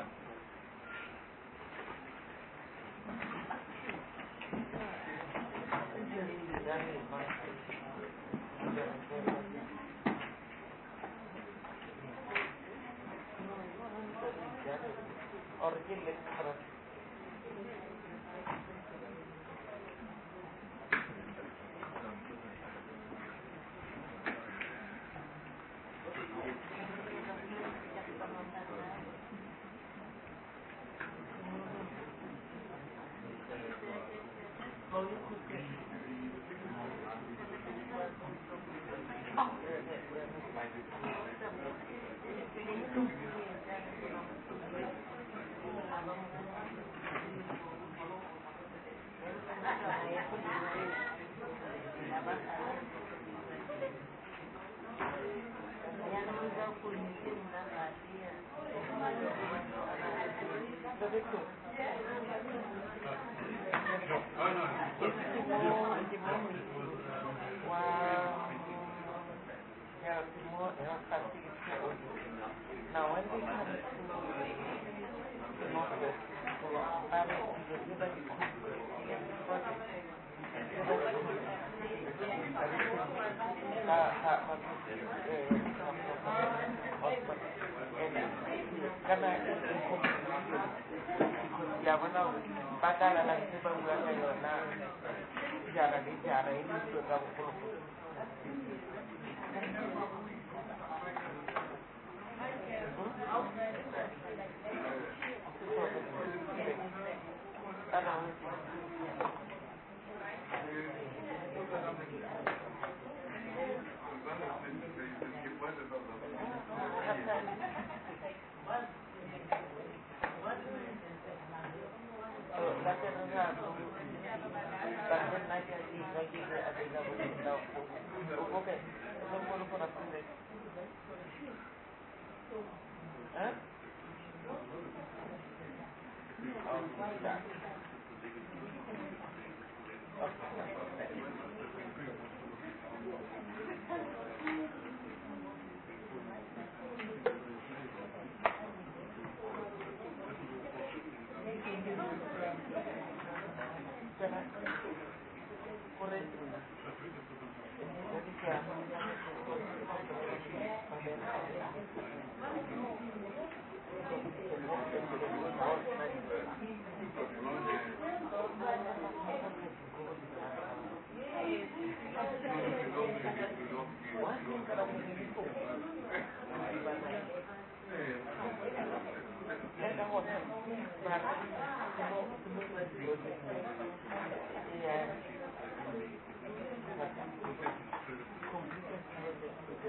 Yeah.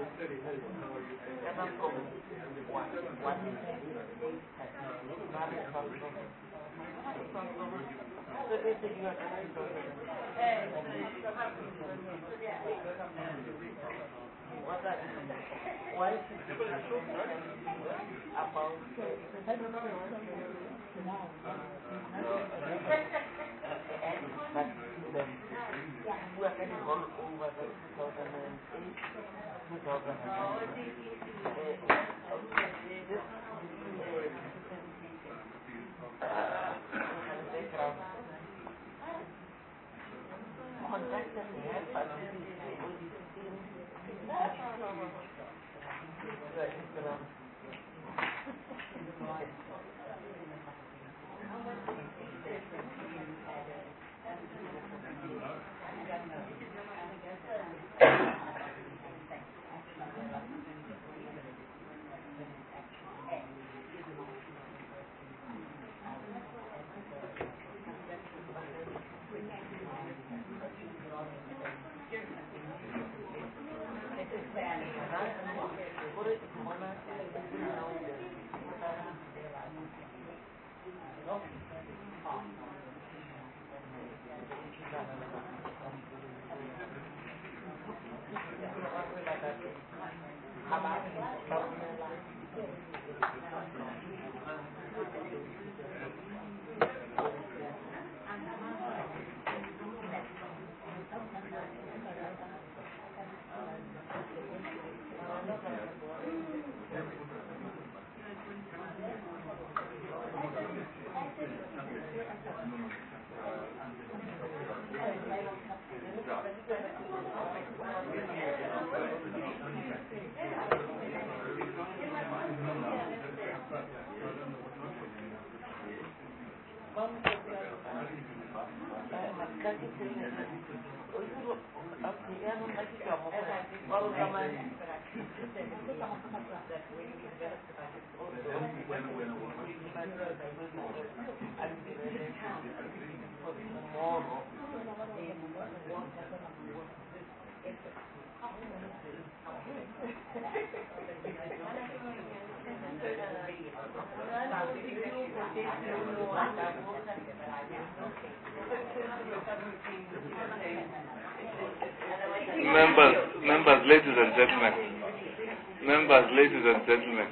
Members, members, ladies and gentlemen. Members, ladies and gentlemen.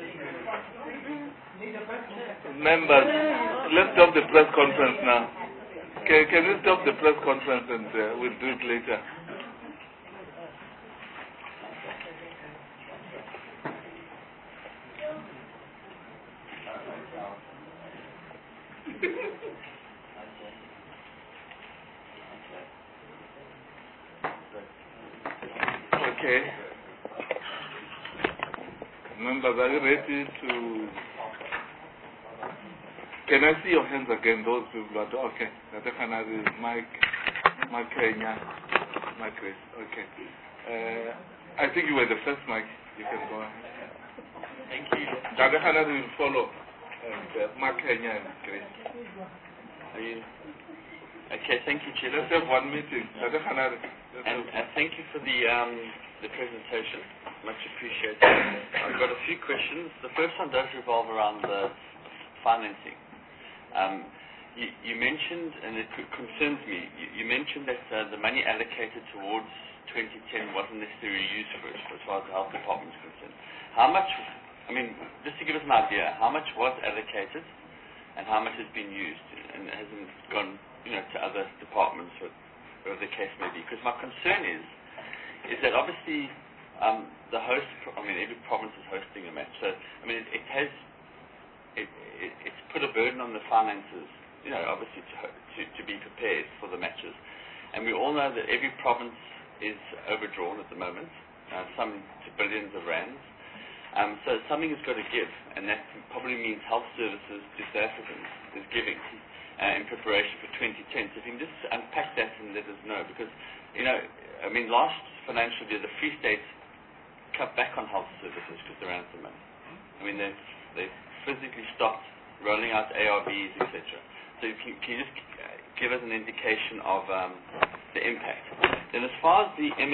Members, let's stop the press conference now. Can, can we stop the press conference and uh, we'll do it later? Okay. Members, are you ready to... Can I see your hands again, those people are... Okay. Mike, Mike Kenya, Mike Grace. Okay. Uh, I think you were the first, Mike. You can go ahead. Thank you. Dagahana will follow. And uh, Mark Kenya and Grace. Are you... Okay, thank you, Chair. Let's have one meeting. Dagahana... And, and thank you for the um, the presentation. Much appreciated. I've got a few questions. The first one does revolve around the financing. Um, you, you mentioned, and it concerns me, you, you mentioned that uh, the money allocated towards twenty ten wasn't necessarily used for it, as far as the health department is concerned. How much, I mean, just to give us an idea, how much was allocated and how much has been used and hasn't gone, you know, to other departments or whatever the case may be? Because my concern is, is that obviously um, the host, I mean, every province is hosting a match, so, I mean, it, it has, it, it, it's put a burden on the finances, you know, obviously to, to, to be prepared for the matches. And we all know that every province is overdrawn at the moment, uh, some to billions of rands. Um, so something has got to give, and that probably means health services to South Africans is giving. Uh, in preparation for twenty ten. So if you can just unpack that and let us know, because, you know, I mean, last financial year, the Free State cut back on health services because they're out of money. I mean, they they physically stopped rolling out A R Vs, et cetera. So if you, can you just give us an indication of um, the impact? Then as far as the M S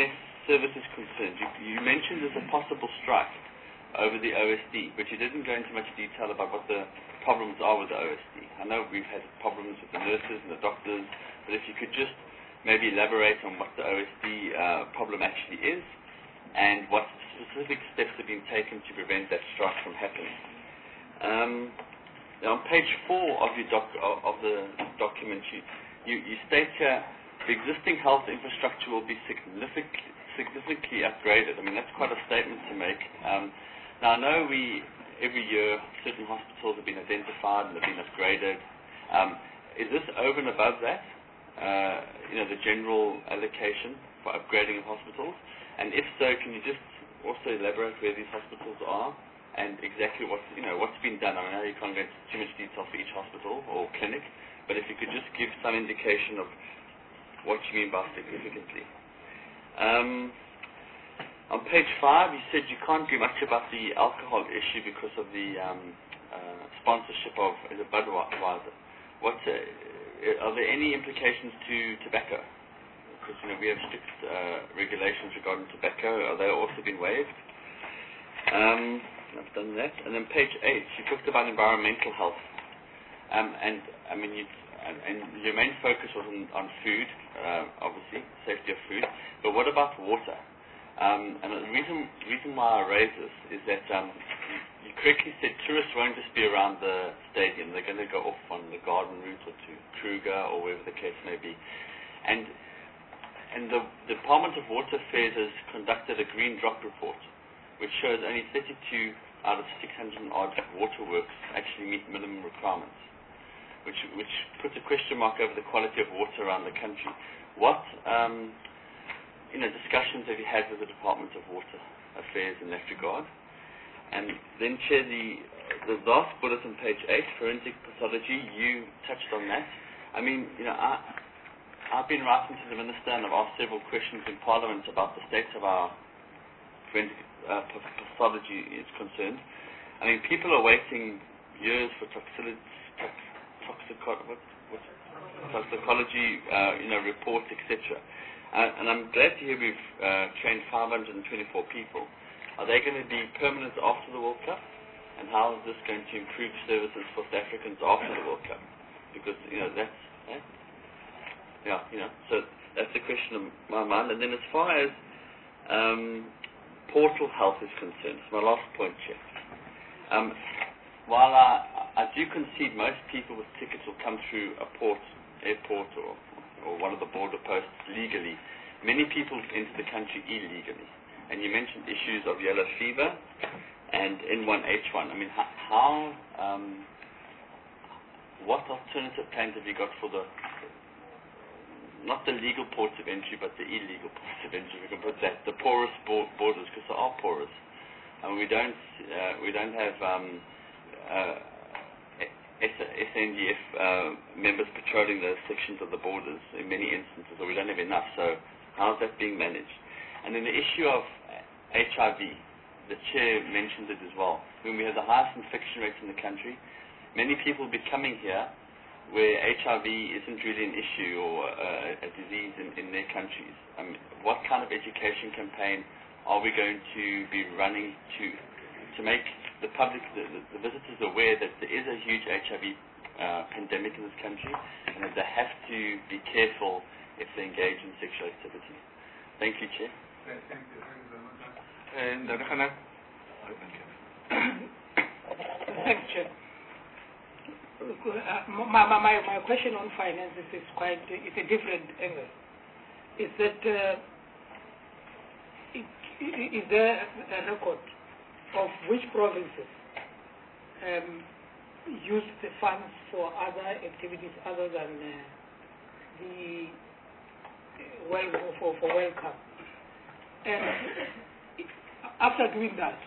service is concerned, you, you mentioned there's a possible strike over the O S D, but you didn't go into much detail about what the problems are with the O S D. I know we've had problems with the nurses and the doctors, but if you could just maybe elaborate on what the O S D uh, problem actually is and what specific steps have been taken to prevent that strike from happening. Um, now on page four of, your doc, of the document, you, you, you state here the existing health infrastructure will be significantly, significantly upgraded. I mean, that's quite a statement to make. Um, now, I know we, every year, certain hospitals have been identified and have been upgraded. Um, is this over and above that, uh, you know, the general allocation for upgrading of hospitals? And if so, can you just also elaborate where these hospitals are and exactly what, you know, what's been done? I mean, I know you can't go into too much detail for each hospital or clinic, but if you could just give some indication of what you mean by significantly. Um, on page five, you said you can't do much about the alcohol issue because of the um, uh, sponsorship of is it Budweiser. What, uh, are there any implications to tobacco? Because, you know, we have strict uh, regulations regarding tobacco. Are they also been waived? Um, I've done that. And then page eight, you talked about environmental health. Um, and, I mean, you, and, and your main focus was on, on food, uh, obviously, safety of food. But what about water? Um, and the reason, reason why I raise this is that um, you, you correctly said tourists won't just be around the stadium. They're going to go off on the garden route or to Kruger or wherever the case may be. And And the, the Department of Water Affairs has conducted a green drop report, which shows only thirty-two out of six hundred odd waterworks actually meet minimum requirements, which which puts a question mark over the quality of water around the country. What um, you know discussions have you had with the Department of Water Affairs in that regard? And then, Chair, the the last bullet on page eight, forensic pathology, you touched on that. I mean, you know, I. I've been writing to the Minister and I've asked several questions in Parliament about the state of our forensic uh, pathology is concerned. I mean, people are waiting years for toxicology, toxico- what, what, toxicology uh, you know, reports, et cetera. Uh, and I'm glad to hear we've uh, trained five hundred twenty-four people. Are they going to be permanent after the World Cup? And how is this going to improve services for South Africans after the World Cup? Because, you know, that's... Eh? Yeah, you know, so that's the question of my mind. And then as far as um, portal health is concerned, it's my last point, Chair. Um, while I, I do concede most people with tickets will come through a port, airport or, or one of the border posts legally, many people enter the country illegally. And you mentioned issues of yellow fever and N one H one. I mean, how, how um, what alternative plans have you got for the not the legal ports of entry, but the illegal ports of entry, we can put that, the porous borders, because they are porous. And we don't, uh, we don't have um, uh, S N D F uh, members patrolling those sections of the borders in many instances, or we don't have enough, so how's that being managed? And then the issue of H I V, the Chair mentioned it as well. When we have the highest infection rates in the country, many people will be coming here where H I V isn't really an issue or uh, a disease in, in their countries. Um, what kind of education campaign are we going to be running to to make the public, the, the, the visitors aware that there is a huge H I V uh, pandemic in this country and that they have to be careful if they engage in sexual activity? Thank you, Chair. Thank you. Thank you very much. And uh, Hannah? Thanks, Chair. Uh, my, my, my question on finances is quite, it's a different angle. Is that, uh, is there a record of which provinces um, use the funds for other activities other than uh, the well for, for World Cup? And after doing that,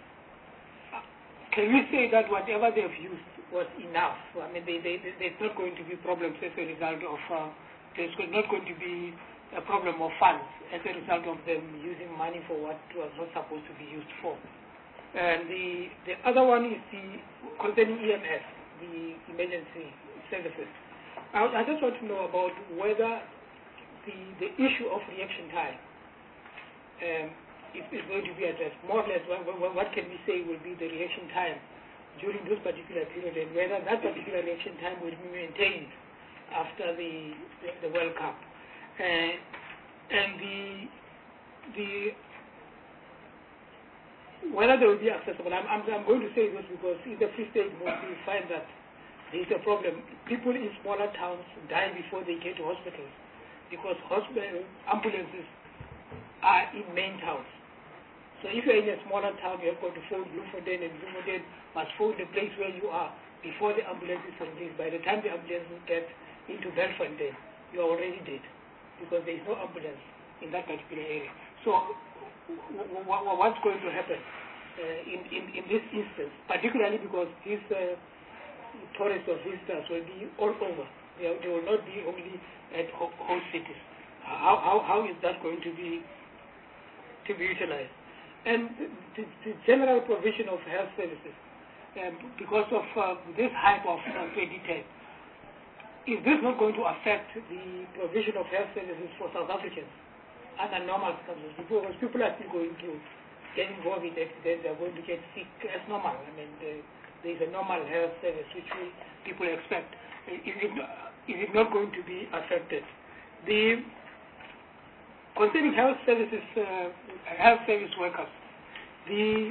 can we say that whatever they've used was enough? I mean, they, they, they, there's not going to be problems as a result of, uh, there's not going to be a problem of funds as a result of them using money for what was not supposed to be used for. And the, the other one is the concerning E M S, the emergency services. I, I just want to know about whether the, the issue of reaction time um, if it's going to be addressed. More or less, what, what, what can we say will be the reaction time during this particular period, and whether that particular reaction time will be maintained after the, the, the World Cup. Uh, and the, the whether they will be accessible. I'm, I'm, I'm going to say this because in the Free State, we find that there is a problem. People in smaller towns die before they get to hospitals because hospital ambulances are in main towns. So if you're in a smaller town, you have got to phone Bloemfontein, and Bloemfontein must phone the place where you are before the ambulance is released. By the time the ambulance gets into Belfontein, you are already dead because there is no ambulance in that particular area. So w- w- what's going to happen uh, in, in, in this instance, particularly because these uh, tourists or visitors will be all over. They, they will not be only at ho- host cities. How, how, how is that going to be to be utilized? And the, the general provision of health services, um, because of uh, this hype of uh, twenty ten, is this not going to affect the provision of health services for South Africans under normal circumstances? Because people are still going to get involved in accidents, they are going to get sick as normal. I mean, the, there is a normal health service which we, people expect. Is it, is it not going to be affected? The concerning health services, uh, health service workers, the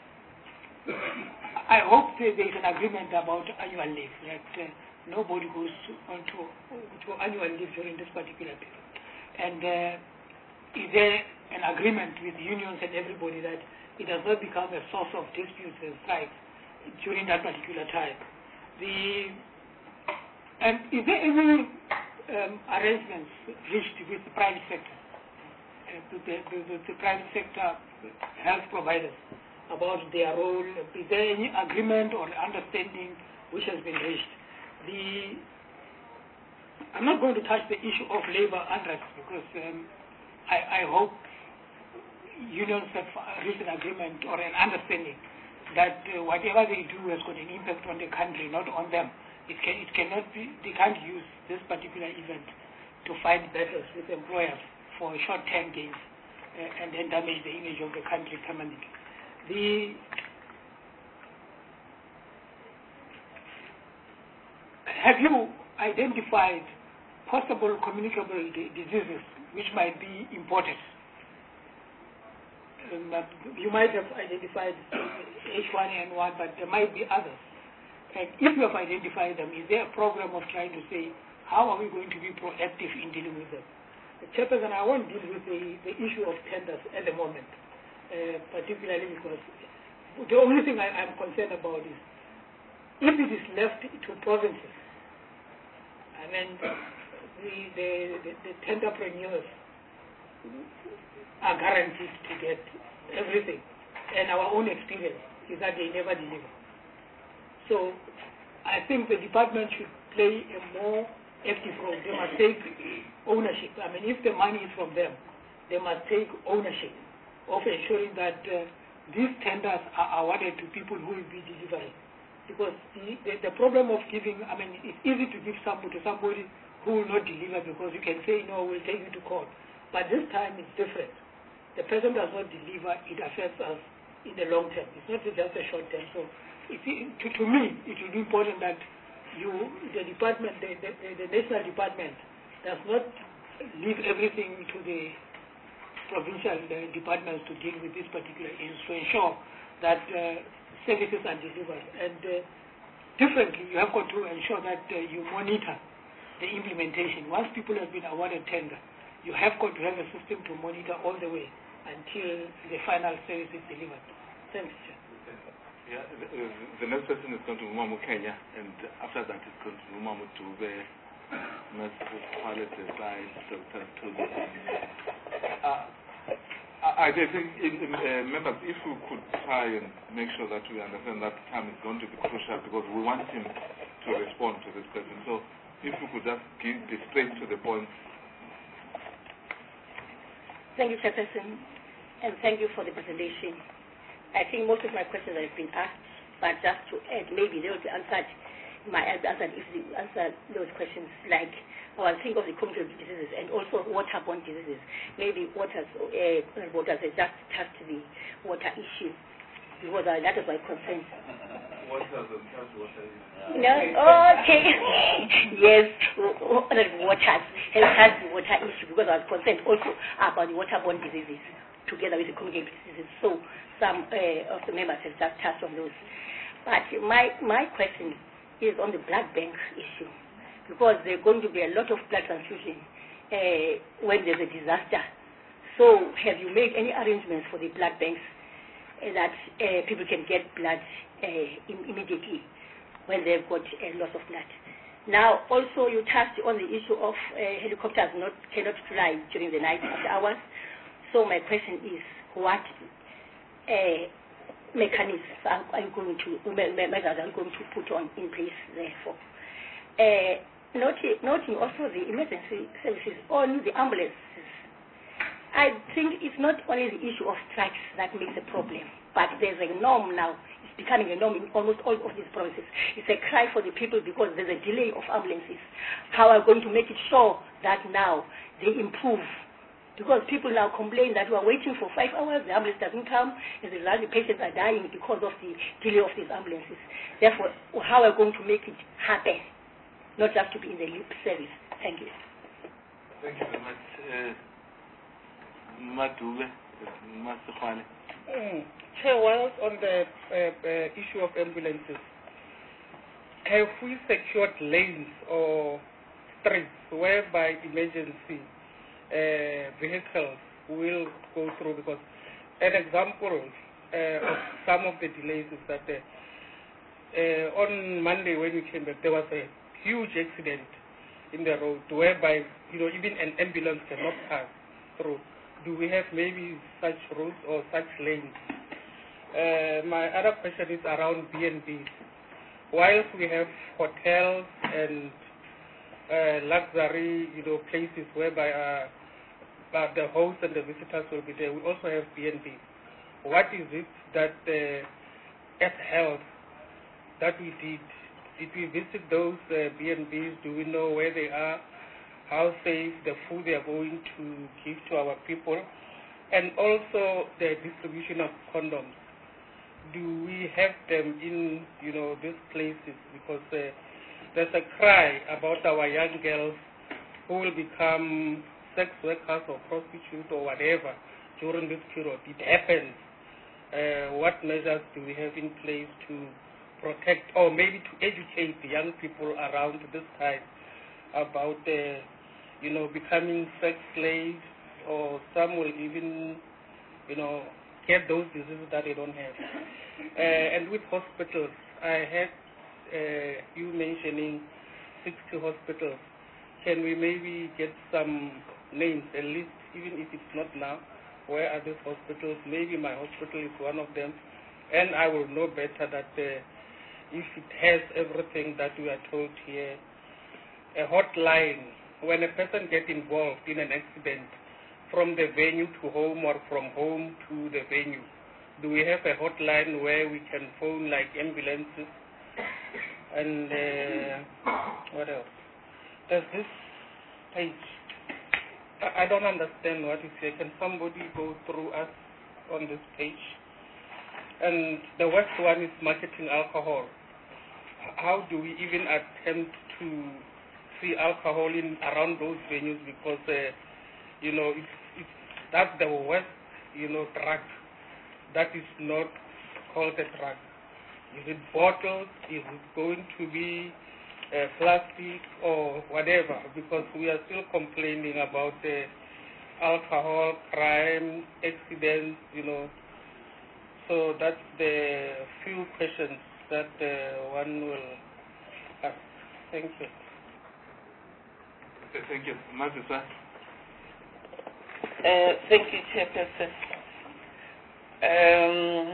I hope there is an agreement about annual leave, that uh, nobody goes to, on to, to annual leave during this particular period. And uh, is there an agreement with unions and everybody that it does not become a source of disputes and strikes during that particular time? The and is there any um, arrangements reached with the private sector, uh, with the, the, the, the private sector health providers about their role? Is there any agreement or understanding which has been reached? The I'm not going to touch the issue of labor unrest because um, I, I hope unions have reached an agreement or an understanding that uh, whatever they do has got an impact on the country, not on them. It can, it cannot be. They can't use this particular event to fight battles with employers for short-term gains uh, and then damage the image of the country permanently. The have you identified possible communicable d- diseases which might be imported? Um, you might have identified H one N one, but there might be others. And if you have identified them, is there a program of trying to say, how are we going to be proactive in dealing with them? Chairperson, I won't deal with the, the issue of tenders at the moment, uh, particularly because the only thing I, I'm concerned about is if it is left to provinces, I mean, the, the, the, the tenderpreneurs are guaranteed to get everything. And our own experience is that they never deliver. So I think the department should play a more active role. They must take ownership. I mean, if the money is from them, they must take ownership of ensuring that uh, these tenders are awarded to people who will be delivering. Because the, the, the problem of giving, I mean, it's easy to give somebody to somebody who will not deliver because you can say, no, we'll take you to court. But this time it's different. The person does not deliver, it affects us in the long term. It's not just a short term. So it, to, to me, it will be important that you, the department, the, the, the national department does not leave everything to the provincial uh, departments to deal with this particular issue, to ensure that uh, services are delivered. And uh, differently, you have got to ensure that uh, you monitor the implementation. Once people have been awarded tender, you have got to have a system to monitor all the way until the final service is delivered. Thanks, Chair. Yeah, the, the next person is going to Mumamu Kenya, and after that it's going to Mumamu to the municipality side, Doctor Toby. Uh, I, I think, in, in, uh, members, if we could try and make sure that we understand that time is going to be crucial because we want him to respond to this question. So if we could just give, be straight to the point. Thank you, Chairperson, and thank you for the presentation. I think most of my questions have been asked, but just to add, maybe they will be answered my answer if the answer those questions. Like I will think of the communicable diseases and also waterborne diseases. Maybe waters, uh, waters just touched the water issue because uh, that is my concern. Water and touch water. No, okay. Yes, waters has had the water issue because I was concerned also about the waterborne diseases together with the communicable diseases. So some uh, of the members have just touched on those. But my, my question is on the blood bank issue, because there's going to be a lot of blood transfusion uh, when there's a disaster. So have you made any arrangements for the blood banks uh, that uh, people can get blood uh, im- immediately when they've got a loss of blood? Now, also you touched on the issue of uh, helicopters not cannot fly during the night after hours. So my question is, what uh, mechanisms are, are you going to measures are you going to put on in place therefore? Uh, noting, noting also the emergency services on the ambulances. I think it's not only the issue of strikes that makes a problem, but there's a norm now. It's becoming a norm in almost all of these provinces. It's a cry for the people because there's a delay of ambulances. How are we going to make it sure that now they improve? Because people now complain that we are waiting for five hours, the ambulance doesn't come, and the large patients are dying because of the delay of these ambulances. Therefore, how are we going to make it happen? Not just to be in the lip service. Thank you. Thank you very much. Uh, Madube, Masafane. Mm. Chair, whilst on the uh, uh, issue of ambulances, have we secured lanes or streets whereby emergency uh, vehicles will go through? Because an example uh, of some of the delays is that uh, uh, on Monday when we came back, there was a huge accident in the road whereby, you know, even an ambulance cannot pass through. Do we have maybe such routes or such lanes? Uh, my other question is around B and Bs. Whilst we have hotels and uh, luxury, you know, places whereby uh, uh, the hosts and the visitors will be there, we also have B and Bs. What is it that uh, at health that we did? Did we visit those uh, B and Bs? Do we know where they are? How safe the food they are going to give to our people? And also the distribution of condoms. Do we have them in, you know, these places? Because uh, there's a cry about our young girls who will become sex workers or prostitutes or whatever during this period. It happens. Uh, what measures do we have in place to protect or maybe to educate the young people around this time about, uh, you know, becoming sex slaves, or some will even, you know, get those diseases that they don't have. Uh, and with hospitals, I had uh, you mentioning sixty hospitals. Can we maybe get some names, at least, even if it's not now? Where are these hospitals? Maybe my hospital is one of them. And I will know better that uh, if it has everything that we are told here, a hotline, when a person gets involved in an accident, from the venue to home or from home to the venue, do we have a hotline where we can phone like ambulances? And uh, what else? There's this page. I, I don't understand what is here. Can somebody go through us on this page? And the worst one is marketing alcohol. How do we even attempt to see alcohol in around those venues? Because uh, you know, it's, it's that's the worst, you know, drug. That is not called a drug. Is it bottles? Is it going to be uh, plastic or whatever? Because we are still complaining about the uh, alcohol, crime, accidents, you know. So that's the few questions that uh, one will ask. Thank you. Okay, thank you. Martha. Uh, thank you, Chairperson. Um,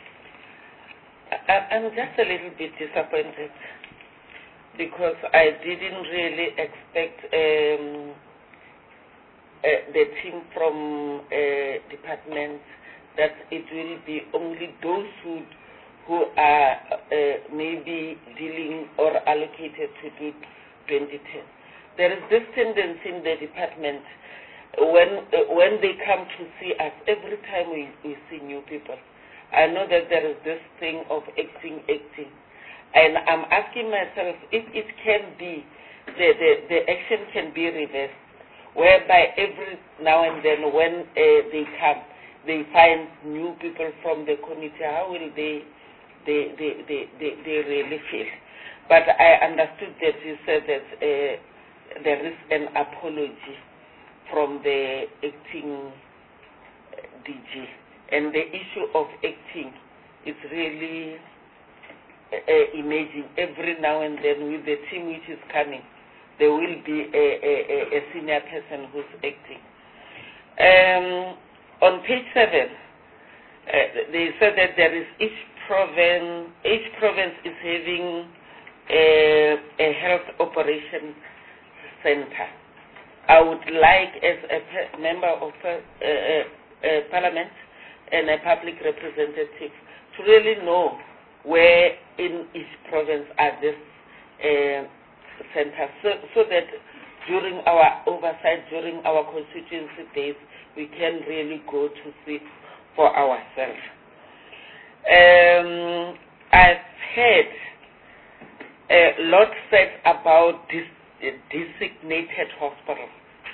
I, I'm just a little bit disappointed because I didn't really expect um, uh, the team from uh, department that it will be only those who who are uh, maybe dealing or allocated to do twenty ten. There is this tendency in the department when uh, when they come to see us, every time we, we see new people, I know that there is this thing of acting, acting. And I'm asking myself if it can be, the, the, the action can be reversed, whereby every now and then when uh, they come, they find new people from the community. How will they, they, they, they, they, they really feel? But I understood that you said that uh, there is an apology from the acting D G. And the issue of acting is really uh, imagine every now and then with the team which is coming, there will be a, a, a senior person who's acting. Um, on page seven, uh, they said that there is each province, each province is having a, a health operation center. I would like, as a member of uh, uh, uh, Parliament and a public representative, to really know where in each province are these uh, centers, so, so that during our oversight, during our constituency days, we can really go to see for ourselves. Um, I've heard a lot said about this uh, designated hospitals.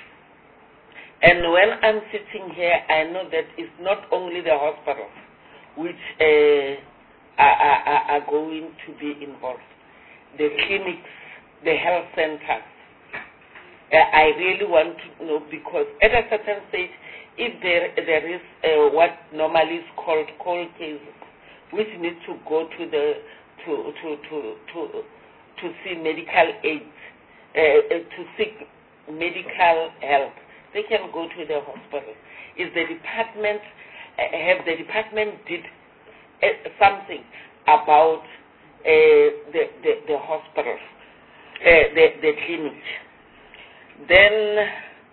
And when I'm sitting here, I know that it's not only the hospitals which uh, are, are, are going to be involved. The clinics, the health centers. Uh, I really want to know, because at a certain stage, if there there is uh, what normally is called cold cases, which need to go to the to to to to to see medical aid, uh, to seek medical help, they can go to the hospital. Is the department uh, have the department did uh, something about uh, the, the the hospitals, uh, the the clinic? Then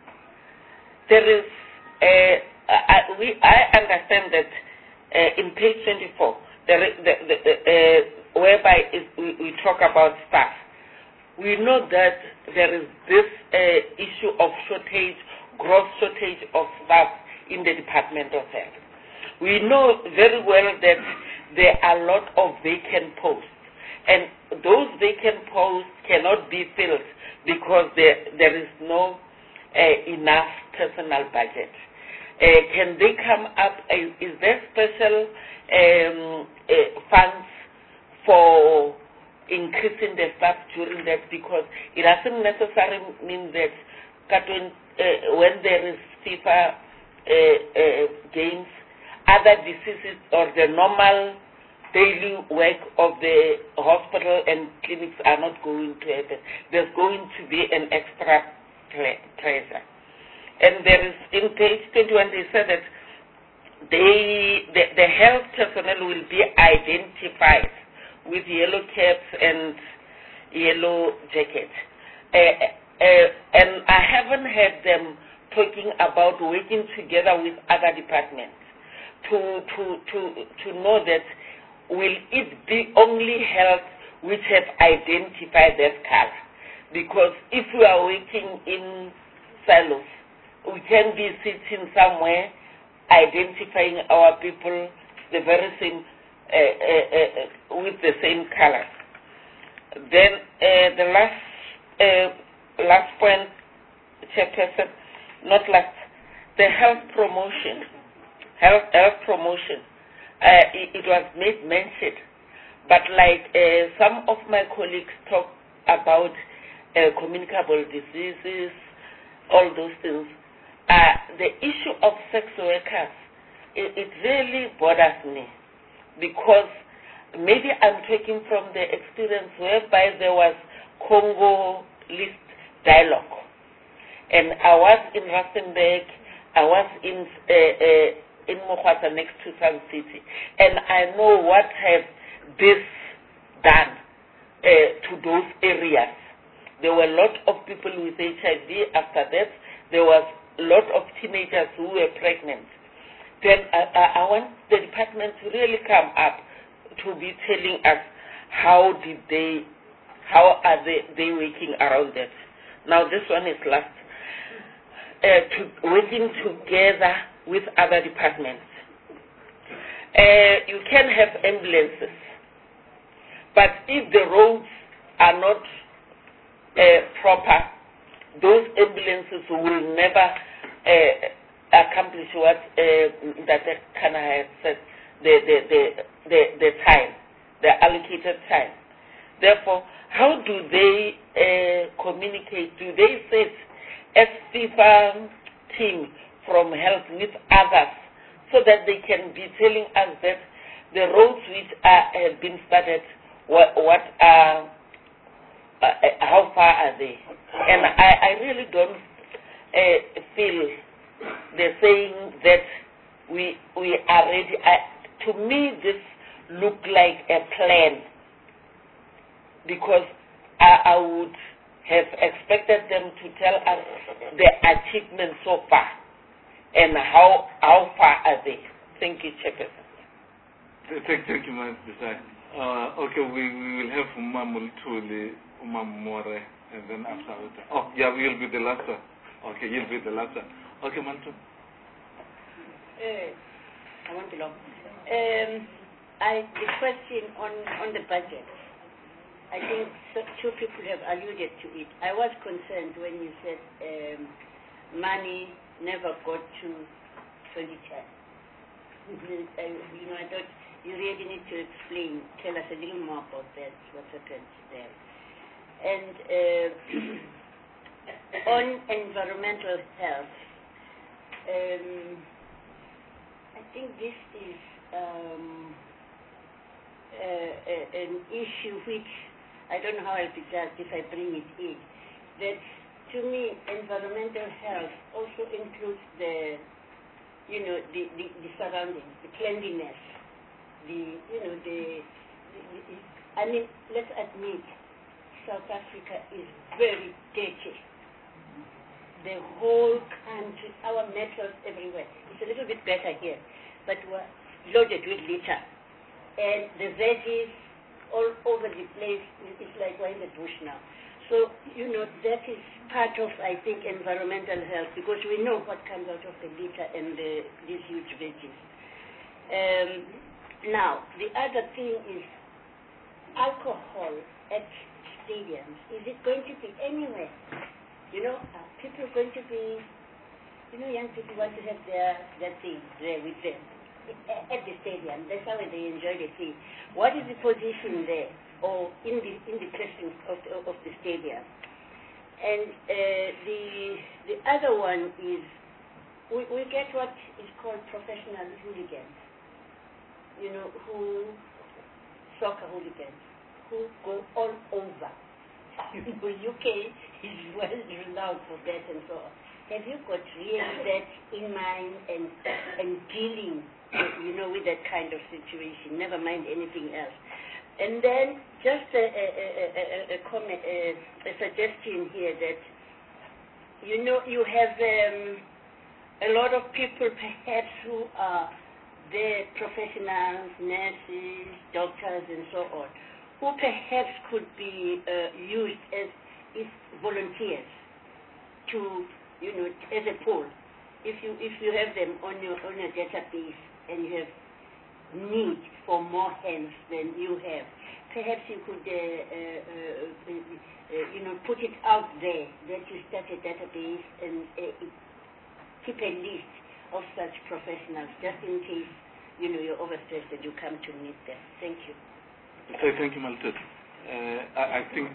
there is uh, I, we I understand that uh, in page twenty-four, there is the, the, uh, whereby is, we, we talk about staff. We know that there is this uh, issue of shortage, gross shortage of staff in the Department of Health. We know very well that there are a lot of vacant posts, and those vacant posts cannot be filled because there, there is no uh, enough personal budget. Uh, can they come up, uh, is there special um, uh, funds for increasing the staff during that? Because it doesn't necessarily mean that uh, when there is FIFA uh, uh, games, other diseases or the normal daily work of the hospital and clinics are not going to happen. There's going to be an extra pressure. And there is, in page twenty-one, they said that they, the, the health personnel will be identified with yellow caps and yellow jackets. Uh, uh, and I haven't heard them talking about working together with other departments to, to, to, to know that will it be only health which have identified that color? Because if we are working in silos, we can be sitting somewhere identifying our people the very same, uh, uh, uh, with the same color. Then uh, the last uh, last point, Chairperson, not last, the health promotion, health, health promotion. Uh, it, it was made mention, but like uh, some of my colleagues talk about uh, communicable diseases, all those things. Uh, the issue of sex workers, it, it really bothers me, because maybe I'm talking from the experience whereby there was Congo list dialogue, and I was in Rustenburg, I was in uh, uh, in Mokwasa next to Sun City, and I know what have this done uh, to those areas. There were a lot of people with H I V. After that, there was a lot of teenagers who were pregnant. Then I, I, I want the department to really come up to be telling us how did they, how are they, they working around that. Now this one is last, uh, to, working together with other departments. Uh, you can have ambulances, but if the roads are not uh, proper, those ambulances will never uh, accomplish what uh, that Kana has said, the, the, the, the, the time, the allocated time. Therefore, how do they uh, communicate? Do they set a FIFA team from health with others so that they can be telling us that the roads which are, have been started, what, what are, uh, how far are they? And I, I really don't uh, feel they're saying that we we are ready. I, to me, this looked like a plan, because I, I would have expected them to tell us their achievements so far and how how far are they. Thank you, Chairperson. Thank, thank you, Mister Desai. Uh, okay, we, we will have Umam Tuli, Umam More, and then after. Oh, yeah, you'll be the last one. Okay, you'll be the last one. Okay, Mantu. Uh, I want to know. Um, I, the question on, on the budget, I think so, two people have alluded to it. I was concerned when you said um, money never got to twenty ten. You know, I thought you really need to explain, tell us a little more about that, what happened there. And uh, on environmental health, um, I think this is um, uh, uh, an issue which I don't know how I'll be judged if I bring it in. That to me, environmental health also includes the, you know, the, the, the surroundings, the cleanliness, the, you know, the, the, the, I mean, let's admit, South Africa is very dirty. The whole country, our metros everywhere. It's a little bit better here, but we're loaded with litter. And the veggies all over the place, it's like we're in the bush now. So, you know, that is part of, I think, environmental health, because we know what comes out of the litter and the, these huge veggies. Um, now, the other thing is alcohol at stadiums. Is it going to be anywhere? You know, are people going to be, you know, young people want to have their, their thing there with them at the stadium. That's how they enjoy the thing. What is the position there, or in the in the precincts of the, of the stadium? And uh, the the other one is we, we get what is called professional hooligans. You know, who soccer hooligans who go all over. You know, U K is well renowned for that and so on. Have you got really that in mind and and dealing, you know, with that kind of situation? Never mind anything else. And then just a, a, a, a, a comment, a, a suggestion here that, you know, you have um, a lot of people perhaps who are the professionals, nurses, doctors, and so on, who perhaps could be uh, used as, as volunteers to, you know, as a pool. If you if you have them on your on your database and you have need for more hands than you have, perhaps you could, uh, uh, uh, uh, you know, put it out there that you start a database and uh, keep a list of such professionals, just in case, you know, you're overstressed and you come to meet them. Thank you. Okay, thank you, Malta. Uh, I, I think.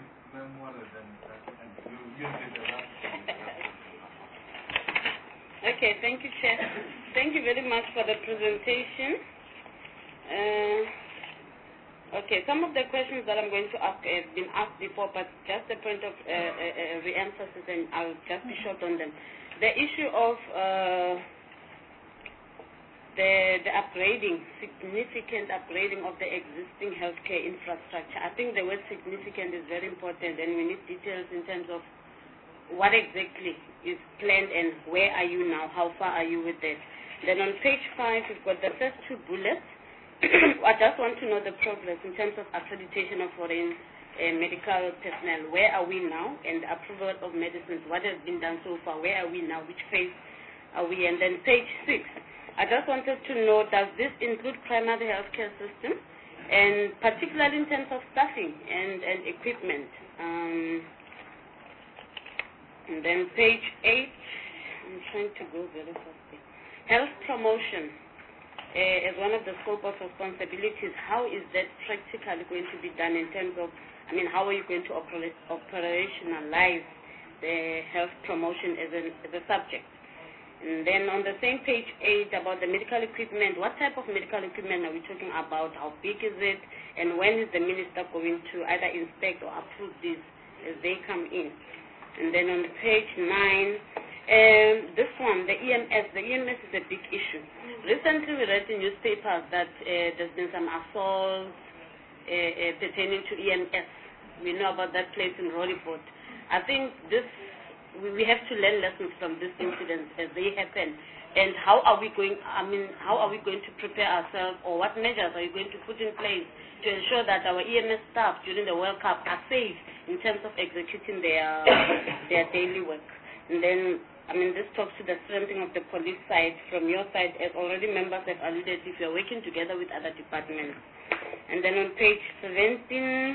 Okay, thank you, Chair. Thank you very much for the presentation. Uh, okay, some of the questions that I'm going to ask have been asked before, but just a point of uh, uh, re-emphasis, and I'll just be short on them. The issue of uh, the, the upgrading, significant upgrading of the existing healthcare infrastructure. I think the word significant is very important, and we need details in terms of what exactly is planned and where are you now, how far are you with it. Then on page five, we've got the first two bullets. I just want to know the progress in terms of accreditation of foreign uh, medical personnel. Where are we now? And approval of medicines. What has been done so far? Where are we now? Which phase are we? And then page six. I just wanted to know, does this include primary healthcare system? And particularly in terms of staffing and, and equipment. Um, and then page eight. I'm trying to go very fast. Health promotion. Uh, as one of the scope of responsibilities, how is that practically going to be done in terms of, I mean, how are you going to operate, operationalize the health promotion as, an, as a subject? And then on the same page eight about the medical equipment, what type of medical equipment are we talking about? How big is it? And when is the minister going to either inspect or approve these as they come in? And then on page nine, Um, this one, the E M S, the E M S is a big issue. Recently we read in newspapers that uh, there's been some assaults uh, uh, pertaining to E M S. We know about that place in Roodepoort. I think this, we, we have to learn lessons from these incidents as they happen. And how are we going, I mean, how are we going to prepare ourselves, or what measures are you going to put in place to ensure that our E M S staff during the World Cup are safe in terms of executing their, their daily work? And then, I mean, this talks to the strengthening of the police side from your side, as already members have alluded, if you're working together with other departments. And then on page seventeen,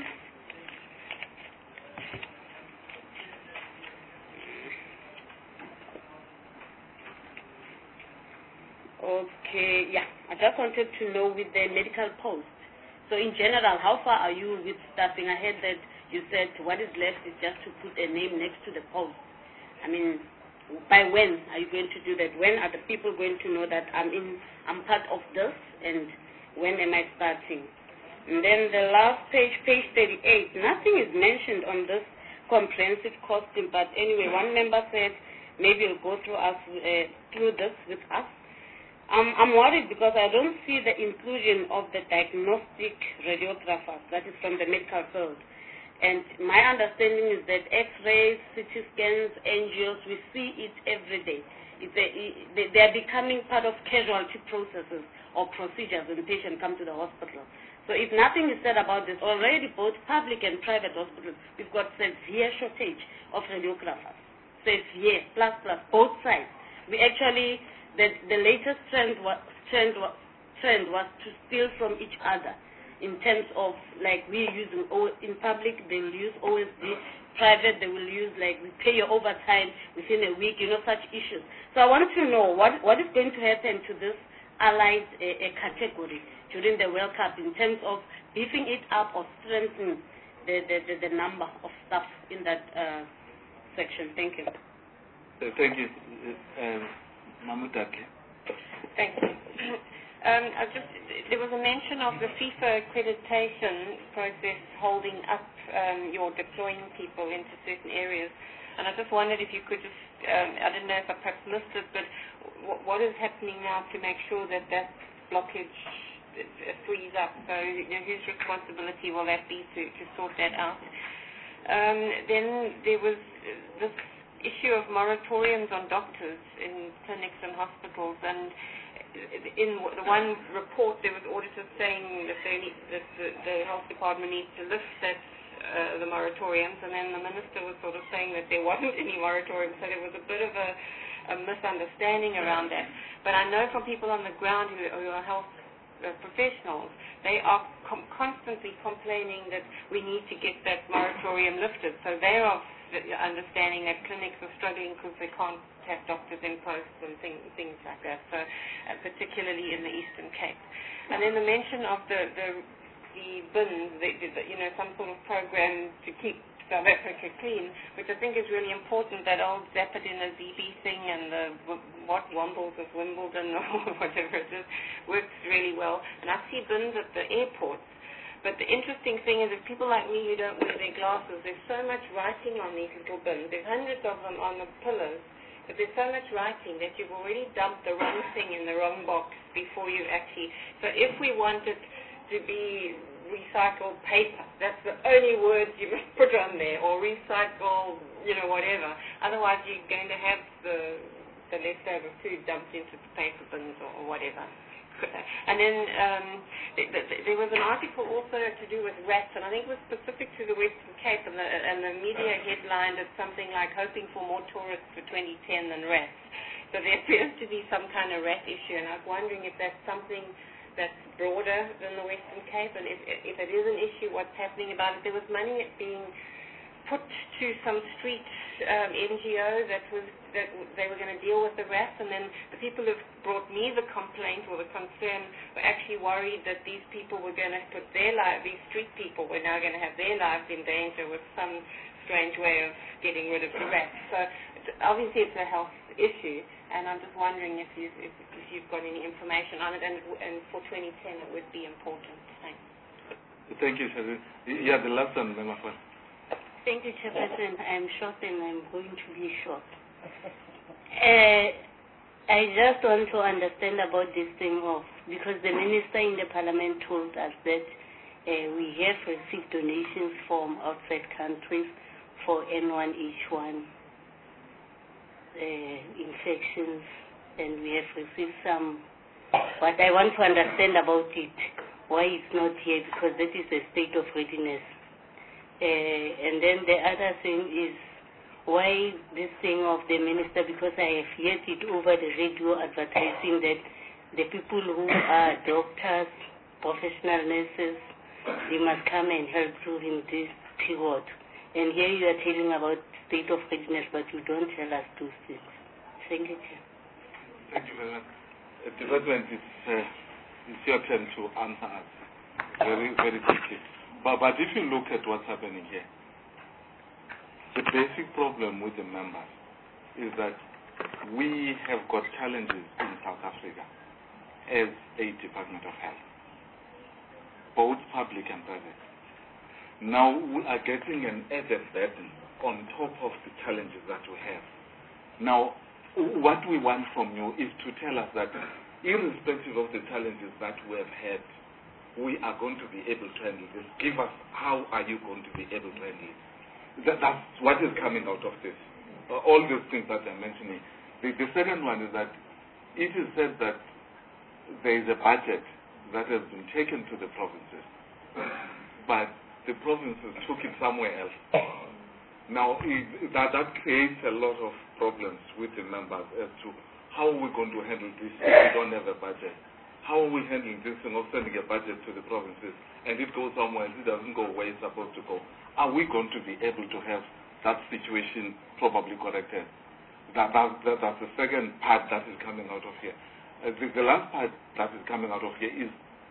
okay, yeah, I just wanted to know with the medical post. So in general, how far are you with staffing? I heard that you said what is left is just to put a name next to the post. I mean, by when are you going to do that? When are the people going to know that I'm in, I'm part of this, and when am I starting? And then the last page, page thirty-eight, nothing is mentioned on this comprehensive costing, but anyway, one member said maybe you'll go through us uh, through this with us. Um, I'm worried because I don't see the inclusion of the diagnostic radiographers, that is from the medical field. And my understanding is that X-rays, C T scans, angios, we see it every day. It's a, it, they are becoming part of casualty processes or procedures when patients come to the hospital. So if nothing is said about this, already both public and private hospitals, we've got severe shortage of radiographers. Severe, plus, plus, both sides. We actually, the, the latest trend was, trend, was, trend was to steal from each other. In terms of, like, we're using, o in public, they will use O S D, private, they will use, like, we pay your overtime within a week, you know, such issues. So I want to know what, what is going to happen to this allied uh, uh, category during the World Cup in terms of beefing it up or strengthening the, the, the, the number of staff in that uh, section. Thank you. Uh, thank you. Uh, Mamutake. Thank you. Um, I just, there was a mention of the FIFA accreditation process holding up um, your deploying people into certain areas, and I just wondered if you could just, um, I don't know if I perhaps missed it, but w what is happening now to make sure that that blockage uh, frees up? So, you know, whose responsibility will that be to, to sort that out? Um, then there was this issue of moratoriums on doctors in clinics and hospitals, and in the one report, there was auditors saying that, they need, that the, the health department needs to lift that, uh, the moratoriums, and then the minister was sort of saying that there wasn't any moratorium, so there was a bit of a, a misunderstanding around that. But I know from people on the ground who, who are health uh, professionals, they are com constantly complaining that we need to get that moratorium lifted. So they are understanding that clinics are struggling because they can't have doctors in posts and things, things like that, so uh, particularly in the Eastern Cape. And then the mention of the, the, the bins, the, the, you know, some sort of program to keep South Africa clean, which I think is really important, that old Zappadin Z B thing and the what Wombles of Wimbledon or whatever it is, works really well. And I see bins at the airports. But the interesting thing is, if people like me who don't wear their glasses, there's so much writing on these little bins. There's hundreds of them on the pillars. But there's so much writing that you've already dumped the wrong thing in the wrong box before you actually... So if we want it to be recycled paper, that's the only word you must put on there, or recycle, you know, whatever. Otherwise you're going to have the, the leftover food dumped into the paper bins or, or whatever. And then um, th- th- there was an article also to do with rats, and I think it was specific to the Western Cape, and the, and the media headlined it something like hoping for more tourists for twenty ten than rats. So there appears to be some kind of rat issue, and I was wondering if that's something that's broader than the Western Cape, and if, if it is an issue, what's happening about it. There was money being put to some street um, N G O that was that they were going to deal with the rats, and then the people who brought me the complaint or the concern were actually worried that these people were going to put their lives, these street people were now going to have their lives in danger with some strange way of getting rid of the rats. So it's, obviously it's a health issue, and I'm just wondering if you've, if, if you've got any information on it, and, and for twenty ten it would be important. Thanks. Thank you, Sharon. Yeah, the last one, Mema. Thank you, Chairperson. I'm short and I'm going to be short. Uh, I just want to understand about this thing of, because the minister in the parliament told us that uh, we have received donations from outside countries for N one H one uh, infections, and we have received some. But I want to understand about it, why it's not here, because that is a state of readiness. Uh, and then the other thing is why this thing of the minister, because I have heard it over the radio advertising that the people who are doctors, professional nurses, they must come and help during this period. And here you are telling about state of readiness, but you don't tell us those things. Thank you, Chair. Thank you very much. Uh, Department, it's, uh, it's your turn to answer us very, very quickly. But, but if you look at what's happening here, the basic problem with the members is that we have got challenges in South Africa as a Department of Health, both public and private. Now we are getting an added burden on top of the challenges that we have. Now, what we want from you is to tell us that irrespective of the challenges that we have had, we are going to be able to handle this. Give us how are you going to be able to handle it. That, that's what is coming out of this. Uh, all these things that I'm mentioning. The, the second one is that it is said that there is a budget that has been taken to the provinces, but the provinces took it somewhere else. Now, it, that, that creates a lot of problems with the members as to how we're going to handle this if we don't have a budget. How are we handling this thing of sending a budget to the provinces and it goes somewhere and it doesn't go where it's supposed to go? Are we going to be able to have that situation probably corrected? That, that, that, that's the second part that is coming out of here. Uh, the, the last part that is coming out of here is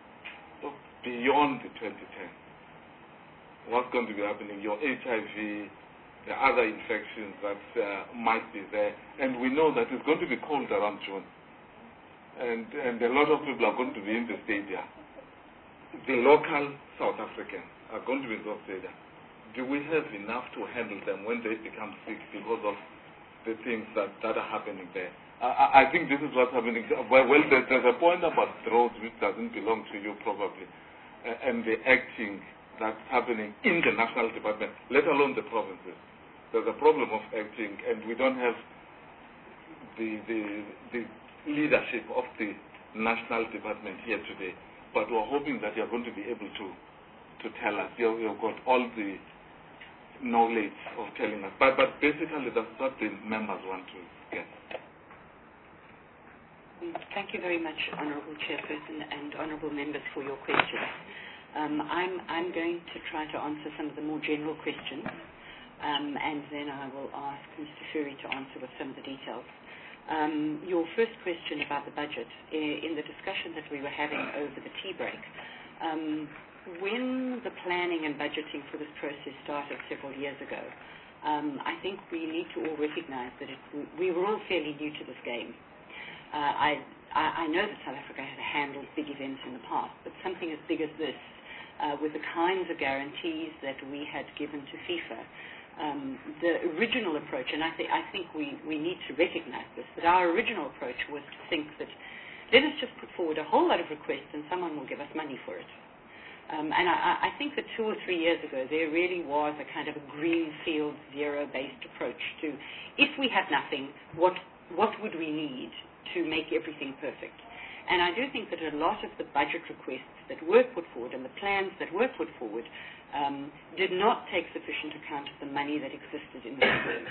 beyond the twenty ten. What's going to be happening? Your H I V, the other infections that uh, might be there. And we know that it's going to be cold around June. And, and a lot of people are going to be in the stadium. The local South Africans are going to be in the stadium. Do we have enough to handle them when they become sick because of the things that, that are happening there? I, I think this is what's happening. Well, well there, there's a point about roads which doesn't belong to you probably, uh, and the acting that's happening in the national department, let alone the provinces. There's a problem of acting, and we don't have the the, the leadership of the national department here today, but we're hoping that you're going to be able to to tell us. You, you've got all the knowledge of telling us, but but basically that's what the members want to get. Thank you very much, Honourable Chairperson and Honourable Members, for your questions. Um, I'm I'm going to try to answer some of the more general questions, um, and then I will ask Mister Fury to answer with some of the details. Um, your first question about the budget, in the discussion that we were having over the tea break, um, when the planning and budgeting for this process started several years ago, um, I think we need to all recognize that it, we were all fairly new to this game. Uh, I, I know that South Africa had handled big events in the past, but something as big as this, uh, with the kinds of guarantees that we had given to FIFA, Um, the original approach, and I, th- I think we, we need to recognize this, that our original approach was to think that let us just put forward a whole lot of requests and someone will give us money for it. Um, and I, I think that two or three years ago there really was a kind of a greenfield, zero-based approach to, if we had nothing, what, what would we need to make everything perfect? And I do think that a lot of the budget requests that were put forward and the plans that were put forward um, did not take sufficient account of the money that existed in the reserve.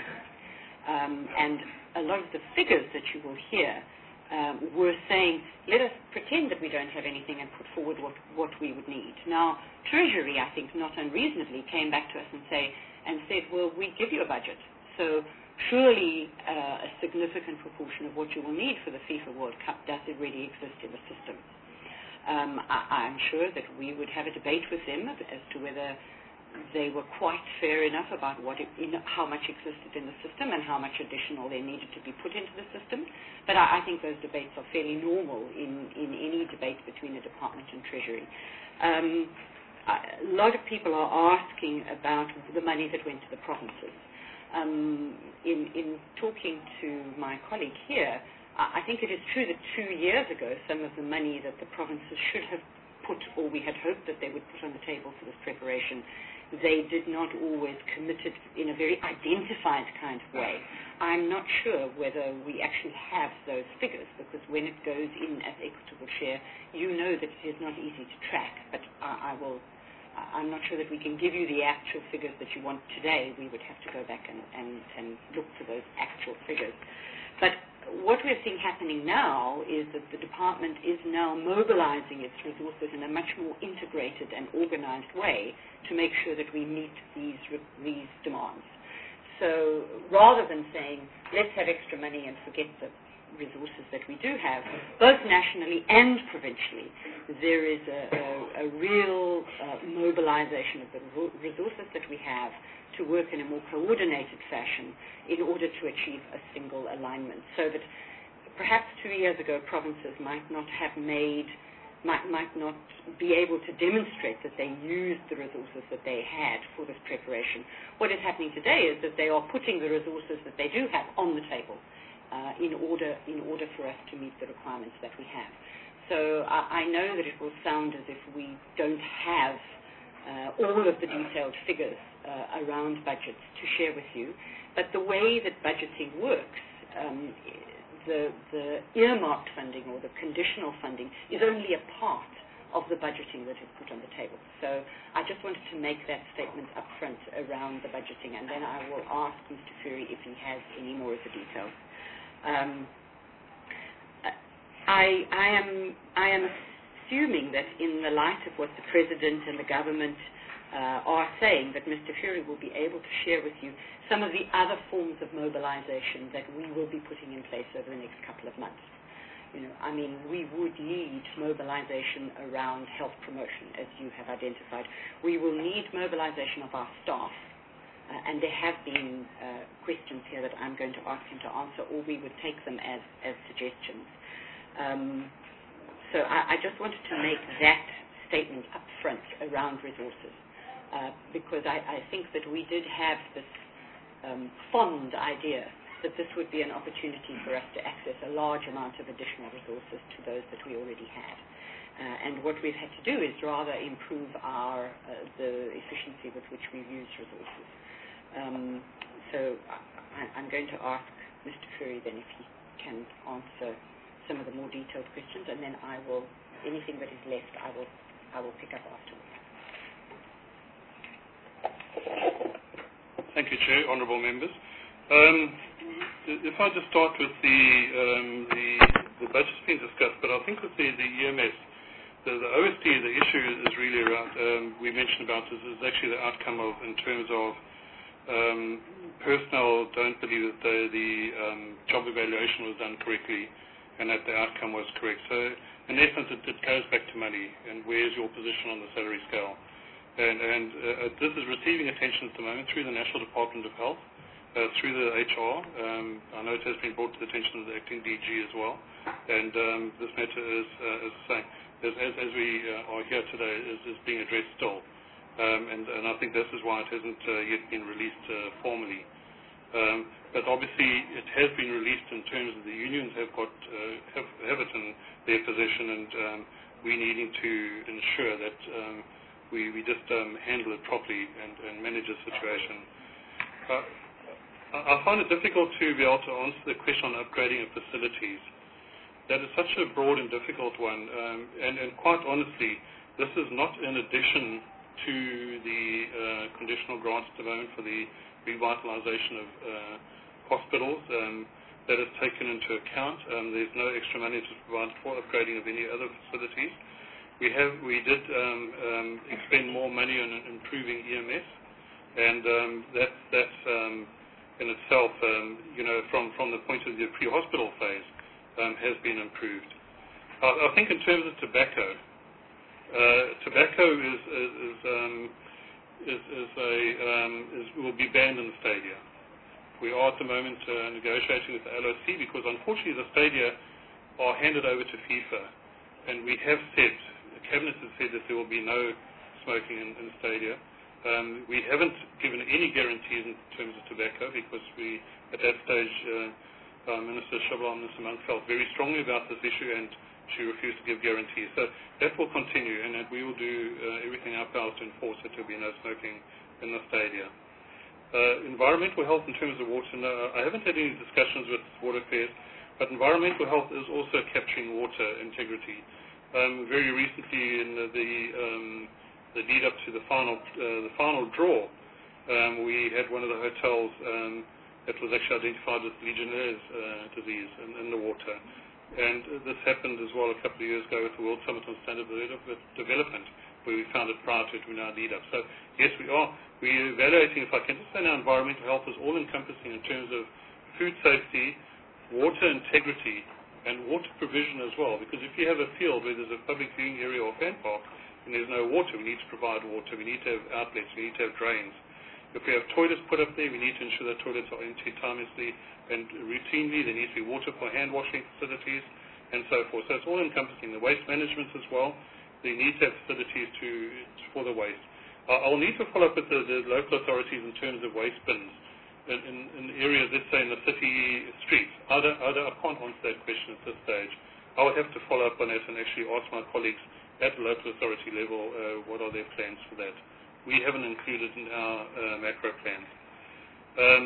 Um, and a lot of the figures that you will hear um, were saying, let us pretend that we don't have anything and put forward what, what we would need. Now, Treasury, I think, not unreasonably came back to us and, say, and said, well, we give you a budget. So surely uh, a significant proportion of what you will need for the FIFA World Cup does already exist in the system. Um, I, I'm sure that we would have a debate with them as to whether they were quite fair enough about what it, in, how much existed in the system and how much additional there needed to be put into the system. But I, I think those debates are fairly normal in, in any debate between the department and Treasury. Um, a lot of people are asking about the money that went to the provinces. Um, in, in talking to my colleague here, I think it is true that two years ago some of the money that the provinces should have put, or we had hoped that they would put on the table for this preparation, they did not always commit it in a very identified kind of way. I'm not sure whether we actually have those figures, because when it goes in as equitable share, you know that it is not easy to track, but I, I will I'm not sure that we can give you the actual figures that you want today. We would have to go back and, and, and look for those actual figures. But what we're seeing happening now is that the department is now mobilizing its resources in a much more integrated and organized way to make sure that we meet these, these demands. So rather than saying, let's have extra money and forget the resources that we do have, both nationally and provincially, there is a, a, a real uh, mobilization of the resources that we have to work in a more coordinated fashion in order to achieve a single alignment. So that perhaps two years ago provinces might not have made, might, might not be able to demonstrate that they used the resources that they had for this preparation. What is happening today is that they are putting the resources that they do have on the table Uh, in order in order for us to meet the requirements that we have. So I, I know that it will sound as if we don't have uh, all of the detailed figures uh, around budgets to share with you, but the way that budgeting works, um, the, the earmarked funding or the conditional funding is only a part of the budgeting that is put on the table. So I just wanted to make that statement up front around the budgeting, and then I will ask Mister Fury if he has any more of the details. Um, I, I am I am assuming that in the light of what the President and the government uh, are saying, that Mister Fury will be able to share with you some of the other forms of mobilization that we will be putting in place over the next couple of months. You know, I mean, we would need mobilization around health promotion, as you have identified. We will need mobilization of our staff. Uh, and there have been uh, questions here that I'm going to ask him to answer, or we would take them as, as suggestions. Um, so I, I just wanted to make that statement up front around resources, uh, because I, I think that we did have this um, fond idea that this would be an opportunity for us to access a large amount of additional resources to those that we already had. Uh, and what we've had to do is rather improve our, uh, the efficiency with which we use resources. Um, so I, I'm going to ask Mister Fury then if he can answer some of the more detailed questions, and then I will, anything that is left, I will, I will pick up afterwards. Thank you, Chair, honourable members. Um, if I just start with the, um, the, the budget's been discussed, but I think with the, the E M S, the, the O S D, the issue is really around, um, we mentioned about this, is actually the outcome of, in terms of Um, personnel don't believe that the, the um, job evaluation was done correctly and that the outcome was correct. So in essence, it, it goes back to money and where's your position on the salary scale. And, and uh, this is receiving attention at the moment through the National Department of Health, uh, through the H R. Um, I know it has been brought to the attention of the acting D G as well. And um, this matter is, uh, as, saying, as, as, as we uh, are here today, is, is being addressed still. Um, and, and I think this is why it hasn't uh, yet been released uh, formally. Um, but obviously it has been released in terms of the unions have got uh, have, have it in their possession, and um, we needing to ensure that um, we, we just um, handle it properly and, and manage the situation. Uh, I find it difficult to be able to answer the question on upgrading of facilities. that is such a broad and difficult one, um, and, and quite honestly, this is not in addition to the uh, conditional grants at the moment for the revitalization of uh, hospitals. Um, that is taken into account. Um, there's no extra money to provide for upgrading of any other facilities. We have, we did um, um, expend more money on improving E M S, and um, that, that's um, in itself, um, you know, from, from the point of the pre-hospital phase, um, has been improved. I, I think in terms of tobacco, uh, tobacco is is is, um, is, is a um, is, will be banned in the stadia. We are at the moment uh, negotiating with the L O C because unfortunately the stadia are handed over to FIFA, and we have said, the Cabinet has said that there will be no smoking in, in stadia. Um, we haven't given any guarantees in terms of tobacco because we, at that stage, uh, uh, Minister Shabla and Minister Monk felt very strongly about this issue and she refused to give guarantees. So that will continue, and that we will do uh, everything in our power to enforce that there will be no smoking in the stadia. Uh, environmental health in terms of water, no, I haven't had any discussions with Water Affairs, but environmental health is also capturing water integrity. Um, very recently, in the the, um, the lead up to the final uh, the final draw, um, we had one of the hotels um, that was actually identified with Legionnaires' uh, disease in, in the water, and this happened as well a couple of years ago with the World Summit on Standard Development, where we found it prior to it in our lead up. So yes, we are. We're evaluating, if I can just say now, environmental health is all-encompassing in terms of food safety, water integrity, and water provision as well. Because if you have a field where there's a public viewing area or fan park and there's no water, we need to provide water. We need to have outlets. We need to have drains. If we have toilets put up there, we need to ensure that toilets are emptied timelessly and routinely. There needs to be water for hand washing facilities and so forth. So it's all-encompassing. The waste management as well. They need to have facilities to, for the waste. I'll need to follow up with the, the local authorities in terms of waste bins in, in, in areas, let's say in the city streets. I, don't, I, don't, I can't answer that question at this stage. I would have to follow up on it and actually ask my colleagues at the local authority level uh, what are their plans for that. We haven't included in our uh, macro plans. Um,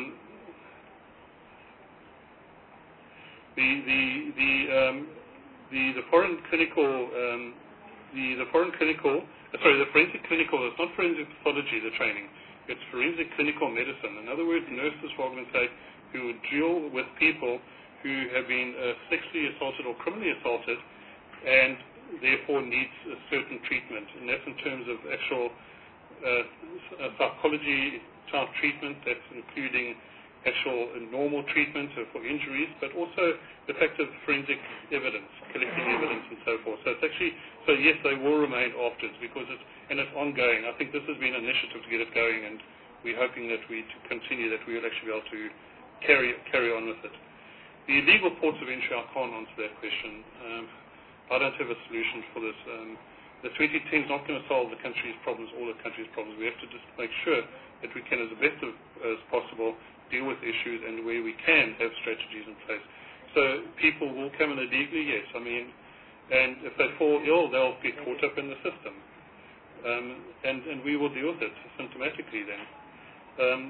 the, the, the, um, the, the foreign clinical um, the, the foreign clinical Sorry, the forensic clinical, it's not forensic pathology, the training. It's forensic clinical medicine. In other words, nurses, for argument's sake, who deal with people who have been uh, sexually assaulted or criminally assaulted and therefore needs a certain treatment. And that's in terms of actual uh, psychology type treatment, that's including actual uh, normal treatment uh, for injuries, but also the fact of forensic evidence, collecting evidence and so forth. So it's actually, so yes, they will remain afterwards because it's, and it's ongoing. I think this has been an initiative to get it going, and we're hoping that we to continue, that we will actually be able to carry carry on with it. The illegal ports of entry, I can't answer that question. Um, I don't have a solution for this. Um, the twenty ten is not going to solve the country's problems, all the country's problems. We have to just make sure that we can, as best of, as possible, deal with issues and where we can have strategies in place. So people will come in illegally, yes. I mean, and if they fall ill, they'll get caught up in the system. Um, and, and we will deal with it symptomatically then. Um,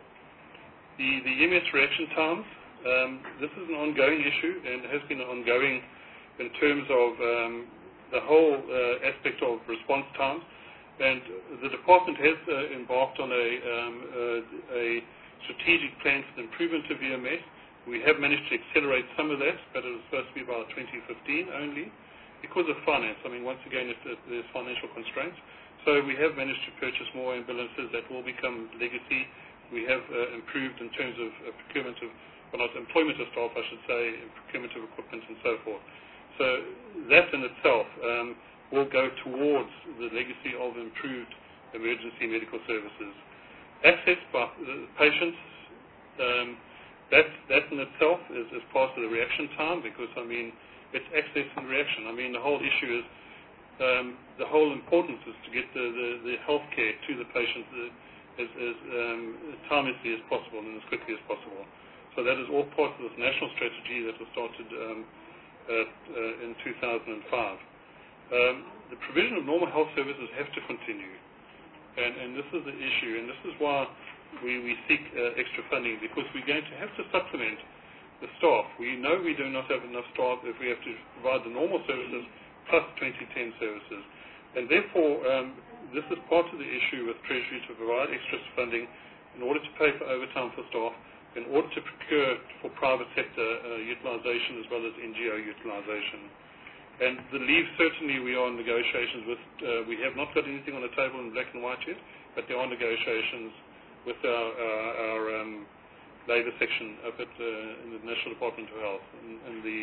the, the E M S reaction times, um, this is an ongoing issue and has been ongoing in terms of um, the whole uh, aspect of response times. And the department has uh, embarked on a, um, uh, a strategic plan for the improvement of E M S. We have managed to accelerate some of that, but it was supposed to be about twenty fifteen only because of finance. I mean, once again, it, it, there's financial constraints. So we have managed to purchase more ambulances that will become legacy. We have uh, improved in terms of uh, procurement of, well, not employment of staff, I should say, procurement of equipment and so forth. So that in itself um, will go towards the legacy of improved emergency medical services. Access by uh, patients, um, that, that in itself is, is part of the reaction time because, I mean, it's access and reaction. I mean, the whole issue is, um, the whole importance is to get the, the, the health care to the patient as, as um, timely as possible and as quickly as possible. So that is all part of this national strategy that was started um, at, uh, in two thousand five. Um, the provision of normal health services have to continue. And, and this is the issue, and this is why we, we seek uh, extra funding, because we're going to have to supplement the staff. We know we do not have enough staff if we have to provide the normal services plus twenty ten services. And therefore, um, this is part of the issue with Treasury to provide extra funding in order to pay for overtime for staff, in order to procure for private sector uh, utilisation as well as N G O utilisation. And the leave, certainly we are in negotiations with, uh, we have not got anything on the table in black and white yet, but there are negotiations with our, our, our um, labour section up at uh, in the National Department of Health, and, and the,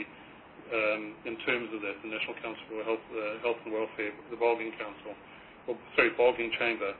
um, in terms of that, the National Council for Health, uh, Health and Welfare, the bargaining council, or sorry, bargaining chamber.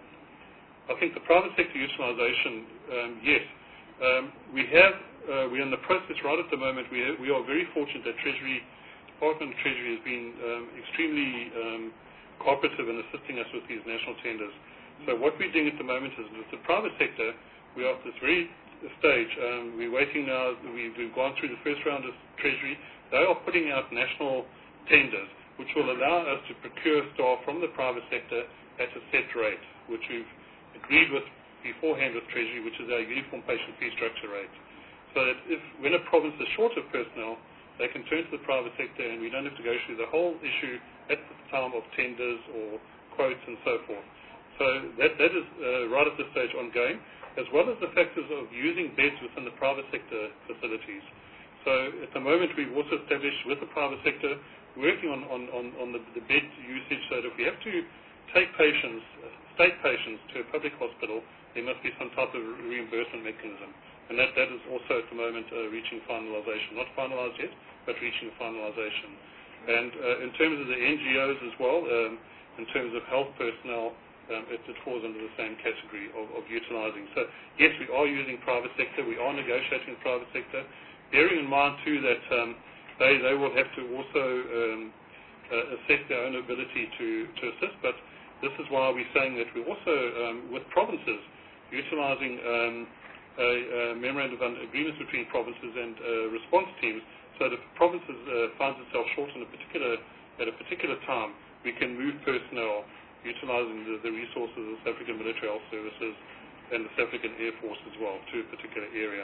I think the private sector utilisation, um, yes, um, we have, uh, we're in the process right at the moment. We, have, we are very fortunate that Treasury, Department of Treasury has been um, extremely um, cooperative in assisting us with these national tenders. So what we're doing at the moment is with the private sector, we are at this very stage. Um, we're waiting now. We've, we've gone through the first round of Treasury. They are putting out national tenders, which will allow us to procure staff from the private sector at a set rate, which we've agreed with beforehand with Treasury, which is our uniform patient fee structure rate. So that if, when a province is short of personnel, they can turn to the private sector and we don't have to go through the whole issue at the time of tenders or quotes and so forth. So that, that is uh, right at this stage ongoing, as well as the factors of using beds within the private sector facilities. So at the moment we've also established with the private sector, working on, on, on, on the, the bed usage, so that if we have to take patients, uh, state patients to a public hospital, there must be some type of reimbursement mechanism. And that, that is also at the moment uh, reaching finalisation. Not finalised yet, but reaching finalisation. And uh, in terms of the N G Os as well, um, in terms of health personnel, um, it, it falls under the same category of, of utilising. So yes, we are using private sector. We are negotiating with private sector, bearing in mind too that um, they, they will have to also um, uh, assess their own ability to, to assist. But this is why we're saying that we're also, um, with provinces, utilising um, a, a memorandum of agreements between provinces and uh, response teams, so that if a province uh, finds itself short in a particular, at a particular time, we can move personnel utilising the, the resources of the South African Military Health Services and the South African Air Force as well to a particular area.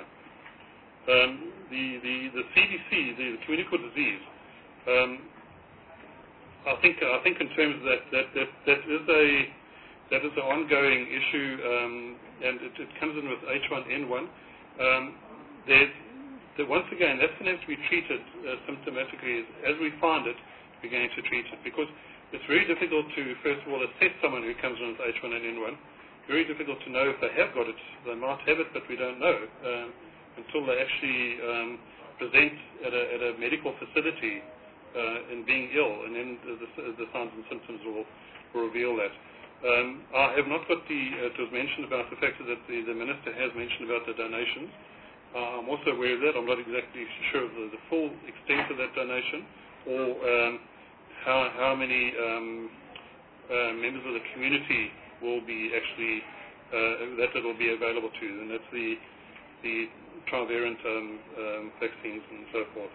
Um, the, the, the C D C, the, the communicable disease, um, I think I think in terms of that, that, that, that is a that is an ongoing issue, um, and it, it comes in with H one N one. Um, there's, the, once again, that's going to have to be treated uh, symptomatically. As, as we find it, we're going to treat it, because it's very difficult to, first of all, assess someone who comes in with H one N one. Very difficult to know if they have got it. They might have it, but we don't know um, until they actually um, present at a, at a medical facility uh, in being ill, and then the, the, the signs and symptoms will, will reveal that. Um, I have not got the, uh, it was mentioned about the fact that the, the Minister has mentioned about the donations. Uh, I'm also aware of that. I'm not exactly sure of the, the full extent of that donation, or um, how, how many um, uh, members of the community will be actually, uh, that it will be available to, and that's the, the trivalent um, um, vaccines and so forth.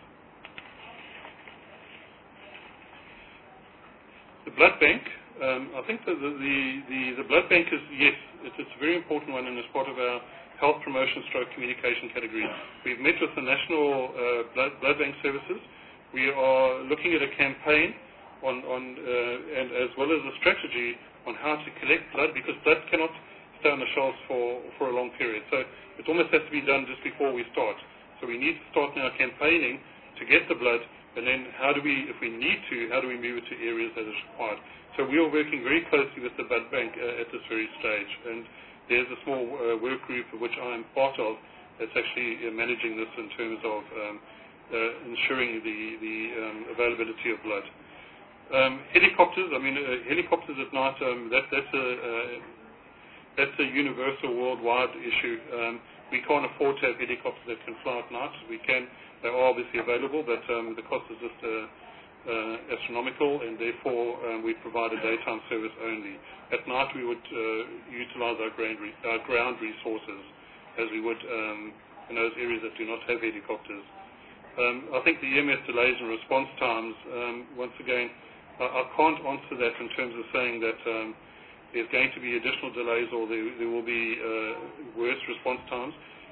The blood bank. Um, I think that the, the, the, the blood bank is, yes, it's, it's a very important one, and as part of our health promotion stroke communication category. We've met with the National uh, blood, blood Bank Services. We are looking at a campaign on, on uh, and as well as a strategy on how to collect blood, because blood cannot stay on the shelves for, for a long period. So it almost has to be done just before we start. So we need to start now campaigning to get the blood, and then how do we, if we need to, how do we move it to areas that is required? So we are working very closely with the blood bank uh, at this very stage, and there's a small uh, work group of which I am part of that's actually uh, managing this in terms of um, uh, ensuring the, the um, availability of blood. Um, helicopters, I mean, uh, helicopters at night, um, that, that's, a, uh, that's a universal worldwide issue. Um, we can't afford to have helicopters that can fly at night. We can, they are obviously available, but um, the cost is just uh, uh, astronomical, and therefore um, we provide a daytime service only. At night we would uh, utilize our ground, re our ground resources as we would um, in those areas that do not have helicopters. Um, I think the E M S delays and response times, um, once again, I, I can't answer that in terms of saying that um, there's going to be additional delays or there, there will be uh, worse response times.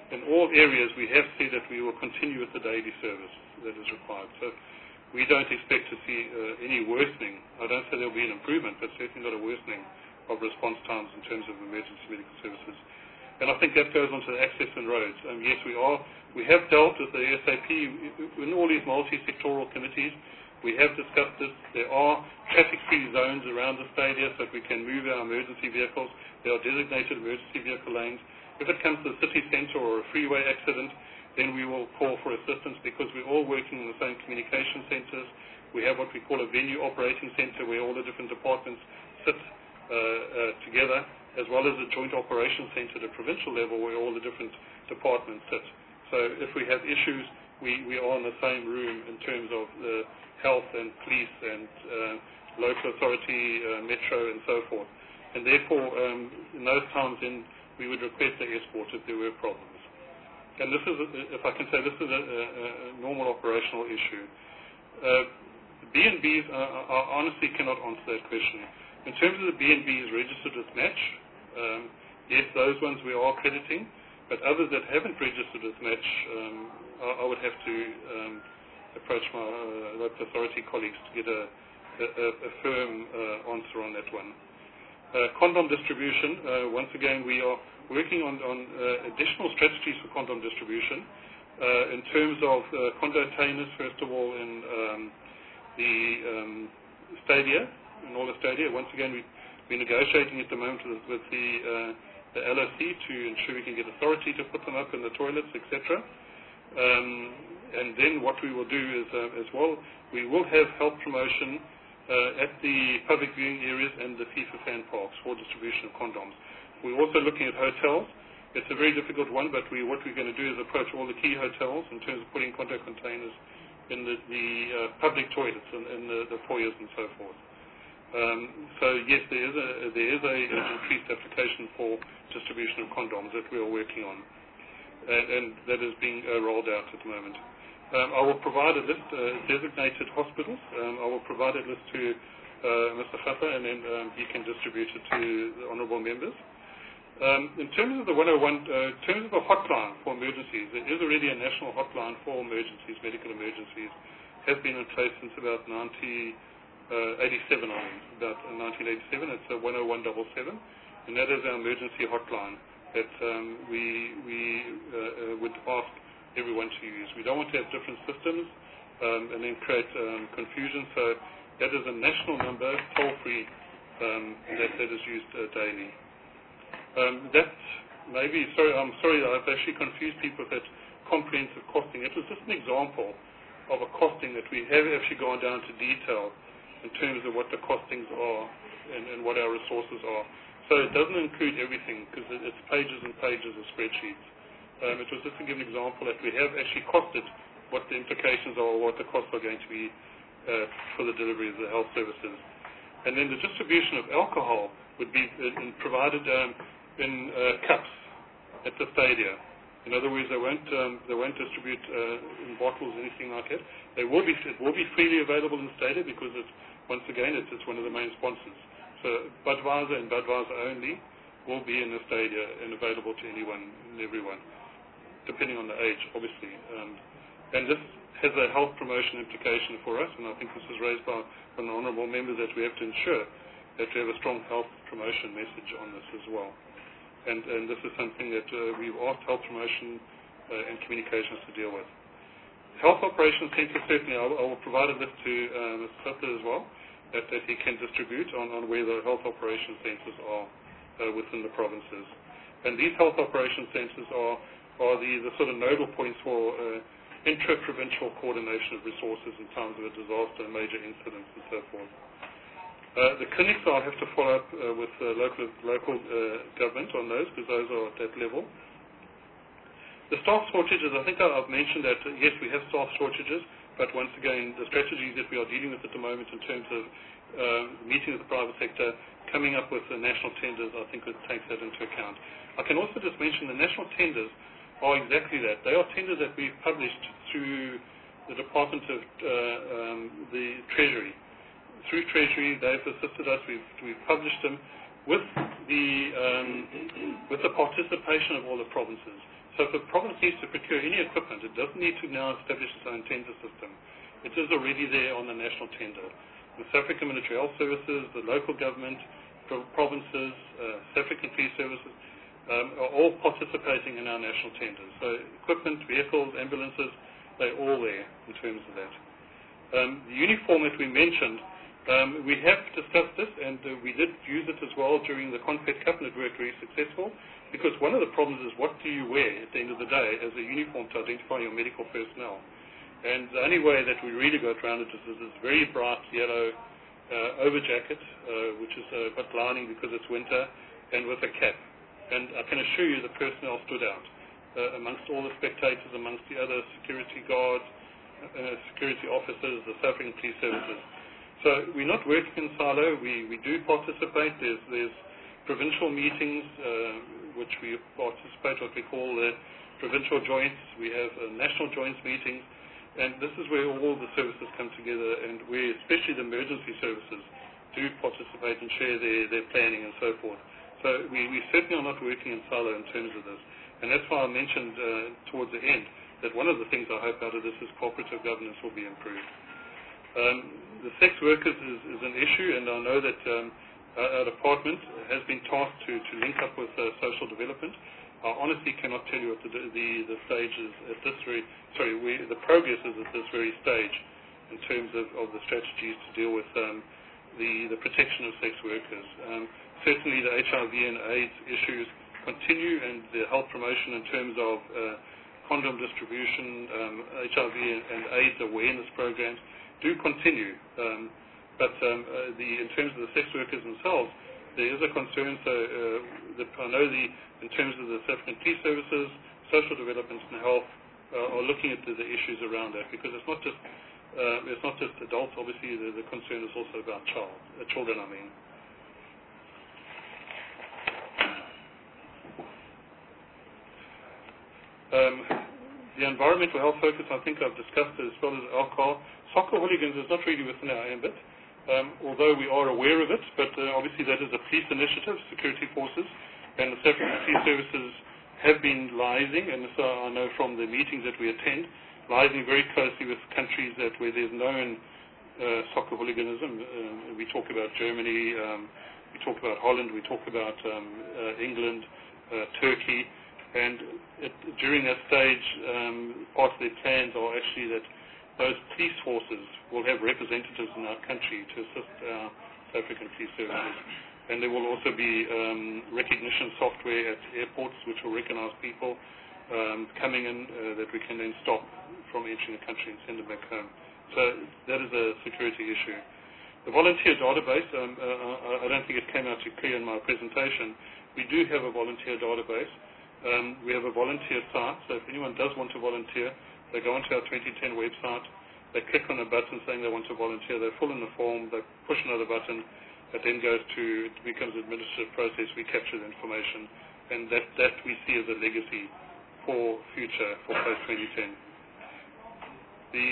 in all areas we have said that we will continue with the daily service that is required. So we don't expect to see uh, any worsening. I don't say there will be an improvement, but certainly not a worsening of response times in terms of emergency medical services. And I think that goes on to the access and roads. Um, yes, we are. We have dealt with the S A P in all these multi-sectoral committees. We have discussed this. There are traffic-free zones around the stadia so that we can move our emergency vehicles. There are designated emergency vehicle lanes. If it comes to the city centre or a freeway accident, then we will call for assistance because we're all working in the same communication centres. We have what we call a venue operating centre where all the different departments sit uh, uh, together, as well as a joint operations centre at a provincial level where all the different departments sit. So if we have issues, we, we are in the same room in terms of the health and police and uh, local authority, uh, metro and so forth. And therefore, um, in those times, then we would request the escort if there were problems. And this is, a, if I can say, this is a, a, a normal operational issue. Uh, B and Bs, uh, I honestly cannot answer that question. In terms of the B and Bs registered with Match, um, yes, those ones we are crediting, but others that haven't registered with Match, um, I, I would have to um, approach my uh, local authority colleagues to get a, a, a firm uh, answer on that one. Uh, condom distribution, uh, once again, we are working on, on uh, additional strategies for condom distribution uh, in terms of uh, condotainers, first of all, in um, the um, stadia, in all the stadia. Once again, we, we're negotiating at the moment with, with the, uh, the L O C to ensure we can get authority to put them up in the toilets, et cetera. Um, and then what we will do is, uh, as well, we will have health promotion uh, at the public viewing areas and the FIFA fan parks for distribution of condoms. We're also looking at hotels. It's a very difficult one, but we, what we're going to do is approach all the key hotels in terms of putting contact containers in the, the uh, public toilets and, and the, the foyers and so forth. Um, so yes, there is a there is a, an increased application for distribution of condoms that we are working on, and, and that is being uh, rolled out at the moment. Um, I will provide a list, uh, designated hospitals. Um, I will provide a list to uh, Mister Khata, and then um, he can distribute it to the honourable members. Um, in terms of the one oh one, uh, in terms of the hotline for emergencies, there is already a national hotline for emergencies, medical emergencies, has been in place since about nineteen eighty-seven, I mean, about nineteen eighty-seven. It's a one oh one seven seven, and that is our emergency hotline that um, we, we uh, uh, would ask everyone to use. We don't want to have different systems um, and then create um, confusion, so that is a national number, toll-free, um, that, that is used uh, daily. Um, that maybe, sorry, I'm sorry, I've actually confused people with that comprehensive costing. It was just an example of a costing that we have actually gone down to detail in terms of what the costings are and, and what our resources are. So it doesn't include everything because it's pages and pages of spreadsheets. Um, it was just to give an example that we have actually costed what the implications are or what the costs are going to be uh, for the delivery of the health services. And then the distribution of alcohol would be uh, provided um, in uh, cups at the stadia. In other words, they won't um, they won't distribute uh, in bottles or anything like that. They will be it will be freely available in the stadia because it's once again it's, it's one of the main sponsors. So Budweiser and Budweiser only will be in the stadia and available to anyone and everyone, depending on the age, obviously. Um, and this has a health promotion implication for us, and I think this was raised by from the honourable members that we have to ensure that we have a strong health promotion message on this as well. And, and this is something that uh, we've asked health promotion uh, and communications to deal with. Health Operations Centre, certainly, I will, I will provide a list to uh, Mister Sutler as well, that, that he can distribute on, on where the health operations centres are uh, within the provinces. And these health operations centres are, are the, the sort of nodal points for uh, intra-provincial coordination of resources in times of a disaster, major incidents, and so forth. Uh, the clinics, I'll have to follow up uh, with uh, local, local uh, government on those, because those are at that level. The staff shortages, I think I've mentioned that, uh, yes, we have staff shortages, but once again, the strategies that we are dealing with at the moment in terms of uh, meeting with the private sector, coming up with the national tenders, I think it takes that into account. I can also just mention the national tenders are exactly that. They are tenders that we've published through the Department of uh, um, the Treasury. Through Treasury, they've assisted us. We've, we've published them with the um, with the participation of all the provinces. So So if a province needs to procure any equipment, it doesn't need to now establish its own tender system. It is already there on the national tender. The South African Military Health Services, the local government, pro- provinces, uh, South African Police Services, um, are all participating in our national tenders. So equipment, vehicles, ambulances, they're all there in terms of that. Um, the uniform that we mentioned, um, we have discussed this, and uh, we did use it as well during the Confed Cup, and it worked very successful, because one of the problems is what do you wear at the end of the day as a uniform to identify your medical personnel. And the only way that we really got around it is this very bright yellow uh, over jacket, uh, which is a bit lining because it's winter, and with a cap. And I can assure you the personnel stood out uh, amongst all the spectators, amongst the other security guards, uh, security officers, the South African Police Services. So we're not working in silo. We, we do participate. There's, there's provincial meetings, uh, which we participate, what we call the provincial joints. We have uh, national joints meetings. And this is where all the services come together, and where especially the emergency services do participate and share their, their planning and so forth. So we, we certainly are not working in silo in terms of this. And that's why I mentioned uh, towards the end that one of the things I hope out of this is cooperative governance will be improved. Um, the sex workers is, is an issue, and I know that um, our, our department has been tasked to, to link up with uh, social development. I honestly cannot tell you what the, the, the stage is at this very, sorry, we, the progress is at this very stage in terms of, of the strategies to deal with um, the, the protection of sex workers. Um, certainly the H I V and AIDS issues continue, and the health promotion in terms of uh, condom distribution, um, H I V and, and AIDS awareness programs do continue. Um, but um, uh, the, in terms of the sex workers themselves, there is a concern. So uh, the, I know the in terms of the South African Police Services, social development and health uh, are looking at the, the issues around that, because it's not just uh, it's not just adults. Obviously, the, the concern is also about child uh, children. I mean. Um, the environmental health focus, I think I've discussed as well as alcohol. Soccer hooligans is not really within our ambit, um, although we are aware of it, but uh, obviously that is a police initiative, security forces. And the South African Police Services have been liaising, and so I know from the meetings that we attend, liaising very closely with countries that where there's known uh, soccer hooliganism. Uh, we talk about Germany, um, we talk about Holland, we talk about um, uh, England, uh, Turkey, and it, during that stage, um, part of their plans are actually that those police forces will have representatives in our country to assist our South African Police Services. And there will also be um, recognition software at airports which will recognize people um, coming in uh, that we can then stop from entering the country and send them back home. So that is a security issue. The volunteer database, um, uh, I don't think it came out too clear in my presentation. We do have a volunteer database. Um, we have a volunteer site, so if anyone does want to volunteer, they go onto our twenty ten website, they click on a button saying they want to volunteer, they fill in the form, they push another button. It then goes to, it becomes an administrative process, we capture the information, and that, that we see as a legacy for future, for post twenty ten. The,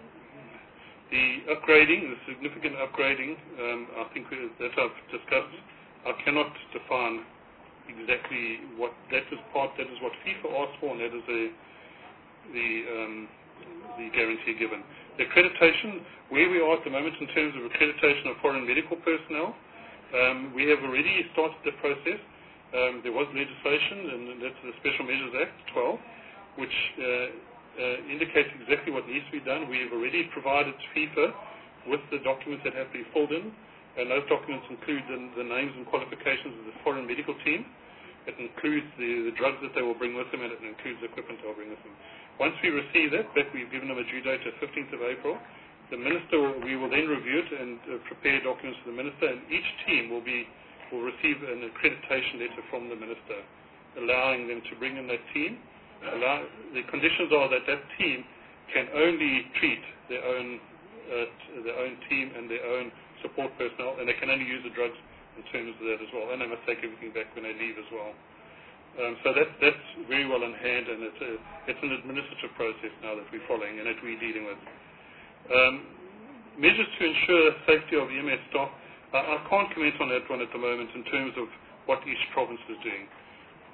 the upgrading, the significant upgrading, um, I think that I've discussed, I cannot define exactly what, that is part, that is what FIFA asked for, and that is a, the, um, the guarantee given. The accreditation, where we are at the moment in terms of accreditation of foreign medical personnel, um, we have already started the process. Um, there was legislation, and that's the Special Measures Act twelve, which uh, uh, indicates exactly what needs to be done. We have already provided FIFA with the documents that have to be filled in, and those documents include the, the names and qualifications of the foreign medical team. It includes the, the drugs that they will bring with them, and it includes the equipment they'll bring with them. Once we receive that, that we've given them a due date of fifteenth of April, the minister, will, we will then review it and uh, prepare documents for the minister, and each team will be will receive an accreditation letter from the minister, allowing them to bring in that team. Allow, the conditions are that that team can only treat their own uh, their own team and their own support personnel, and they can only use the drugs in terms of that as well, and they must take everything back when they leave as well. Um, so that, that's very well in hand, and it's, a, it's an administrative process now that we're following and that we're dealing with. Um, measures to ensure safety of E M S staff, I, I can't comment on that one at the moment in terms of what each province is doing.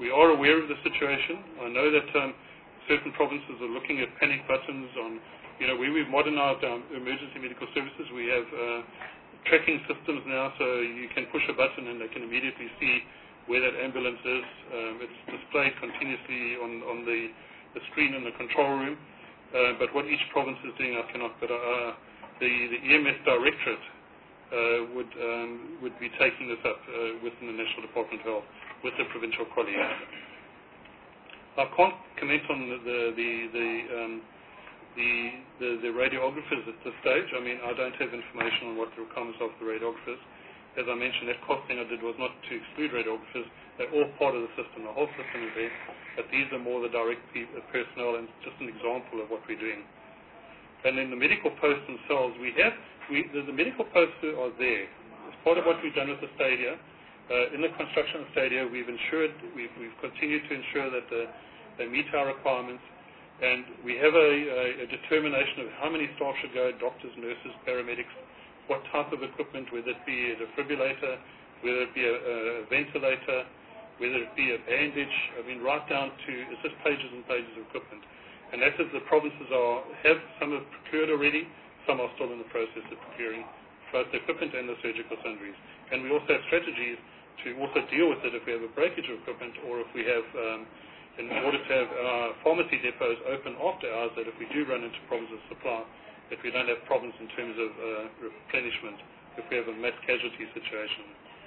we are aware of the situation. I know that um, certain provinces are looking at panic buttons on, you know, where we've modernized our emergency medical services. We have uh, tracking systems now, so you can push a button and they can immediately see where that ambulance is. Um, it's displayed continuously on, on the, the screen in the control room. Uh, but what each province is doing, I cannot. But uh, the, the E M S Directorate uh, would um, would be taking this up uh, within the National Department of Health with the provincial colleagues. I can't comment on the the the, the, um, the, the the radiographers at this stage. I mean, I don't have information on what the requirements are for the radiographers. As I mentioned, that costing I did was not to exclude radiographers. They're all part of the system. The whole system is there. But these are more the direct pe- personnel and just an example of what we're doing. And then the medical posts themselves, we have, we, the, the medical posts are there. As part of what we've done with the stadia, uh, in the construction of the stadia, we've ensured, we've, we've continued to ensure that the, they meet our requirements. And we have a, a, a determination of how many staff should go, doctors, nurses, paramedics, what type of equipment, whether it be a defibrillator, whether it be a, a ventilator, whether it be a bandage, I mean, right down to, it's just pages and pages of equipment. And that's as the provinces are, have, some have procured already, some are still in the process of procuring both the equipment and the surgical sundries. And we also have strategies to also deal with it if we have a breakage of equipment or if we have, um, in order to have our pharmacy depots open after hours, that if we do run into problems with supply, that we don't have problems in terms of uh, replenishment if we have a mass casualty situation.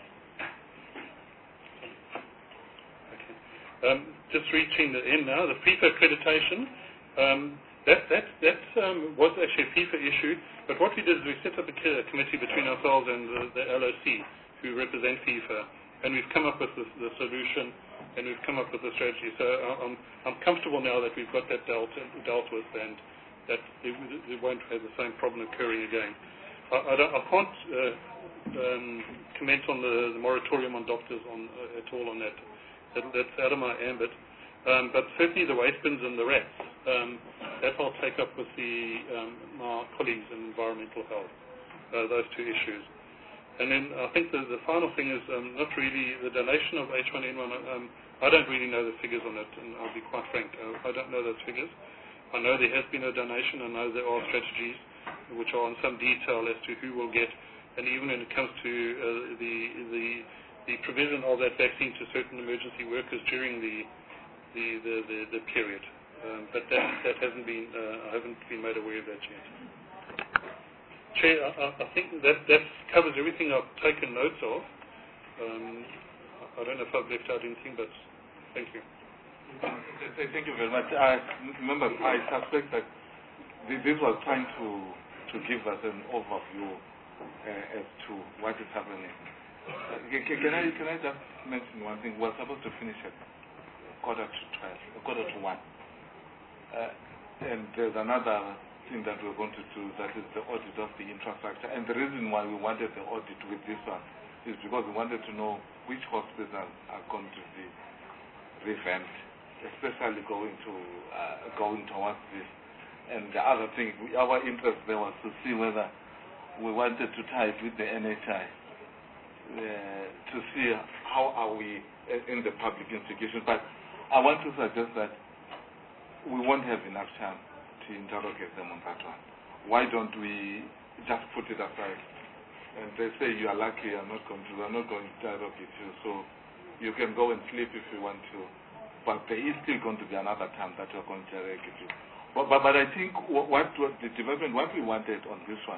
Okay. Um, just reaching the end now, the FIFA accreditation, um, that, that, that um, was actually a FIFA issue, but what we did is we set up a committee between ourselves and the, the L O C who represent FIFA, and we've come up with the, the solution and we've come up with the strategy. So I'm, I'm comfortable now that we've got that dealt, dealt with and that it, it won't have the same problem occurring again. I, I, don't, I can't uh, um, comment on the, the moratorium on doctors on, uh, at all on that. that. That's out of my ambit. Um, but certainly the waste bins and the rats, um, that I'll take up with the, um, my colleagues in environmental health, uh, those two issues. And then I think the, the final thing is um, not really the donation of H one N one. Um, I don't really know the figures on it, and I'll be quite frank. Uh, I don't know those figures. I know there has been a donation. I know there are strategies which are in some detail as to who will get, and even when it comes to uh, the, the the provision of that vaccine to certain emergency workers during the the, the, the, the period. Um, but that, that hasn't been, uh, I haven't been made aware of that yet. Chair, I, I think that, that covers everything I've taken notes of. Um, I don't know if I've left out anything, but thank you. Thank you very much. I remember, I suspect that this was trying to to give us an overview uh, as to what is happening. Uh, can, can I can I just mention one thing? We're supposed to finish at quarter to twelve, quarter to one, uh, and there's another thing that we're going to do, that is the audit of the infrastructure. And the reason why we wanted the audit with this one is because we wanted to know which hospitals are going to be revamped, especially going to uh, going towards this. And the other thing, we, our interest there was to see whether we wanted to tie it with the N H I uh, to see how are we in the public institutions. But I want to suggest that we won't have enough time to interrogate them on that one. Why don't we just put it aside? And they say you are lucky, I'm not going to, I'm not going to interrogate you, so you can go and sleep if you want to. But there is still going to be another time that we're going to interrogate you. But, but, but I think what, what the development, what we wanted on this one,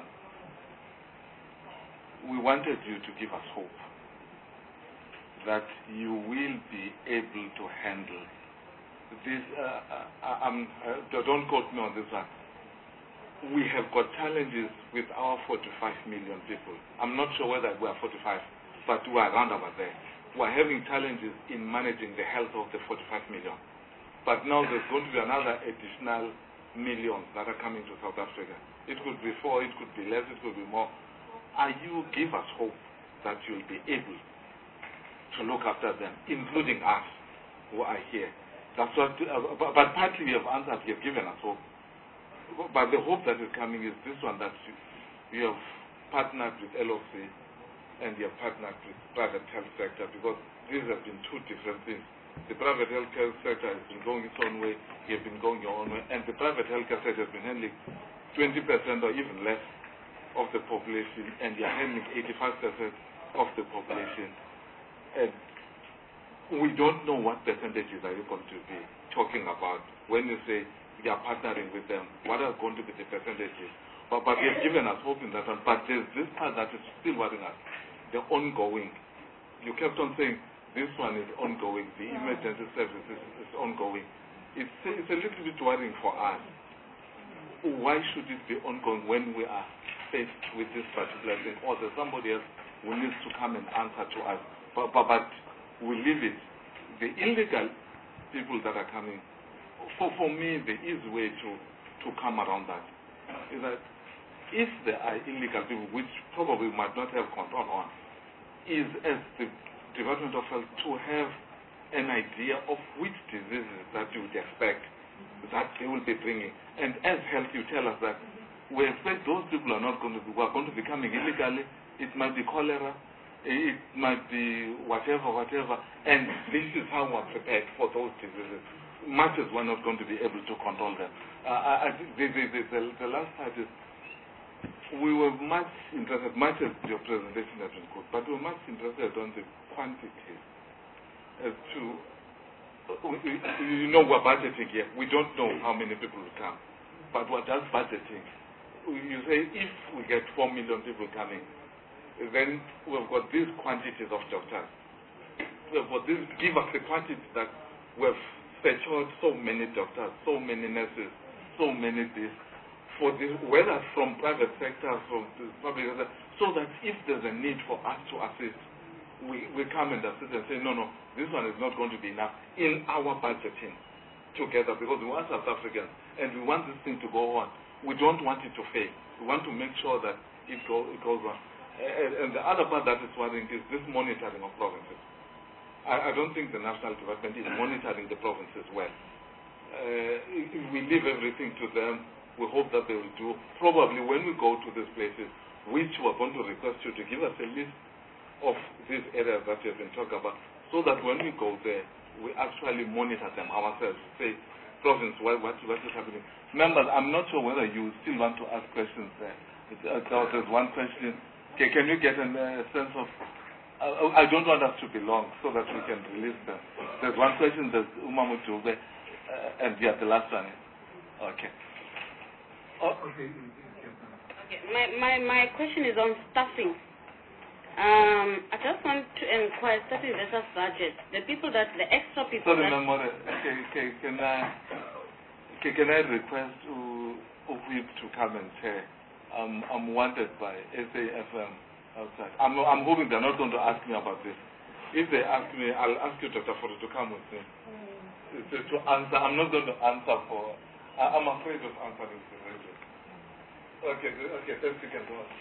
we wanted you to give us hope that you will be able to handle this. Uh, uh, um, uh, don't quote me on this one. We have got challenges with our forty-five million people. I'm not sure whether we are forty-five, but we are around about there. We are having challenges in managing the health of the forty-five million. But now there's going to be another additional millions that are coming to South Africa. It could be four, it could be less, it could be more. Are you give us hope that you'll be able to look after them, including us who are here? That's what, uh, but, but partly we have answered, you have given us hope. But the hope that is coming is this one, that you, you have partnered with L O C and you have partnered with private health sector, because these have been two different things. The private healthcare sector has been going its own way, you have been going your own way, and the private healthcare sector has been handling twenty percent or even less of the population, and you are handling eighty-five percent of the population. And we don't know what percentages are you going to be talking about when you say you are partnering with them. What are going to be the percentages? But, but you've given us hope in that one. But there's this part that is still worrying us, the ongoing. You kept on saying this one is ongoing, the emergency services is ongoing. It's, it's a little bit worrying for us. Why should it be ongoing when we are faced with this particular thing? Or there's somebody else who needs to come and answer to us. But, but, but we leave it. The illegal people that are coming, for, for me, the easy way to, to come around that is that if there are illegal people, which probably might not have control on, is as the Department of Health to have an idea of which diseases that you would expect that they will be bringing. And as health, you tell us that we expect those people are not going to be, who are going to be coming illegally. It might be cholera, it might be whatever, whatever, and this is how we're prepared for those diseases. Much as we're not going to be able to control them. Uh, I think the, the, the, the last part is, we were much interested, much as your presentation has been good, but we were much interested on the quantities as to, you know, we're budgeting here. We don't know how many people will come, but what does budgeting? You say if we get four million people coming, then we've got these quantities of doctors. We've got this, give us the quantity that we've secured so many doctors, so many nurses, so many this, for this, whether from private sector, from the public sector, so that if there's a need for us to assist, we, we come and assist and say, no, no, this one is not going to be enough in our budgeting together, because we are South Africans and we want this thing to go on. We don't want it to fail. We want to make sure that it, go, it goes on. And, and the other part that is worrying is this monitoring of provinces. I, I don't think the National Department is monitoring the provinces well. Uh, if we leave everything to them, we hope that they will do. Probably when we go to these places, which we're going to request you to give us a list of these areas that you have been talking about, so that when we go there, we actually monitor them ourselves. Say, province, what, what, what is happening? Members, I'm not sure whether you still want to ask questions there. Uh, there's one question. Okay, can you get a uh, sense of, uh, I don't want us to be long so that we can release them. There's one question, there's Umamu Jube, uh, and yeah, the last one. Okay. Oh. Okay, my, my, my question is on staffing. Um, I just want to inquire, staffing versus budget. The people that, the extra people Sorry, that... Sorry, Memore, okay, okay, can I, okay, can I request uh, Uwip to come and share? Um, I'm wanted by S A F M outside. I'm, I'm hoping they're not going to ask me about this. If they ask me, I'll ask you, Doctor Foro, to come with me mm. to, to answer. I'm not going to answer for. I, I'm afraid of answering the radio. Okay, okay, then you can go on.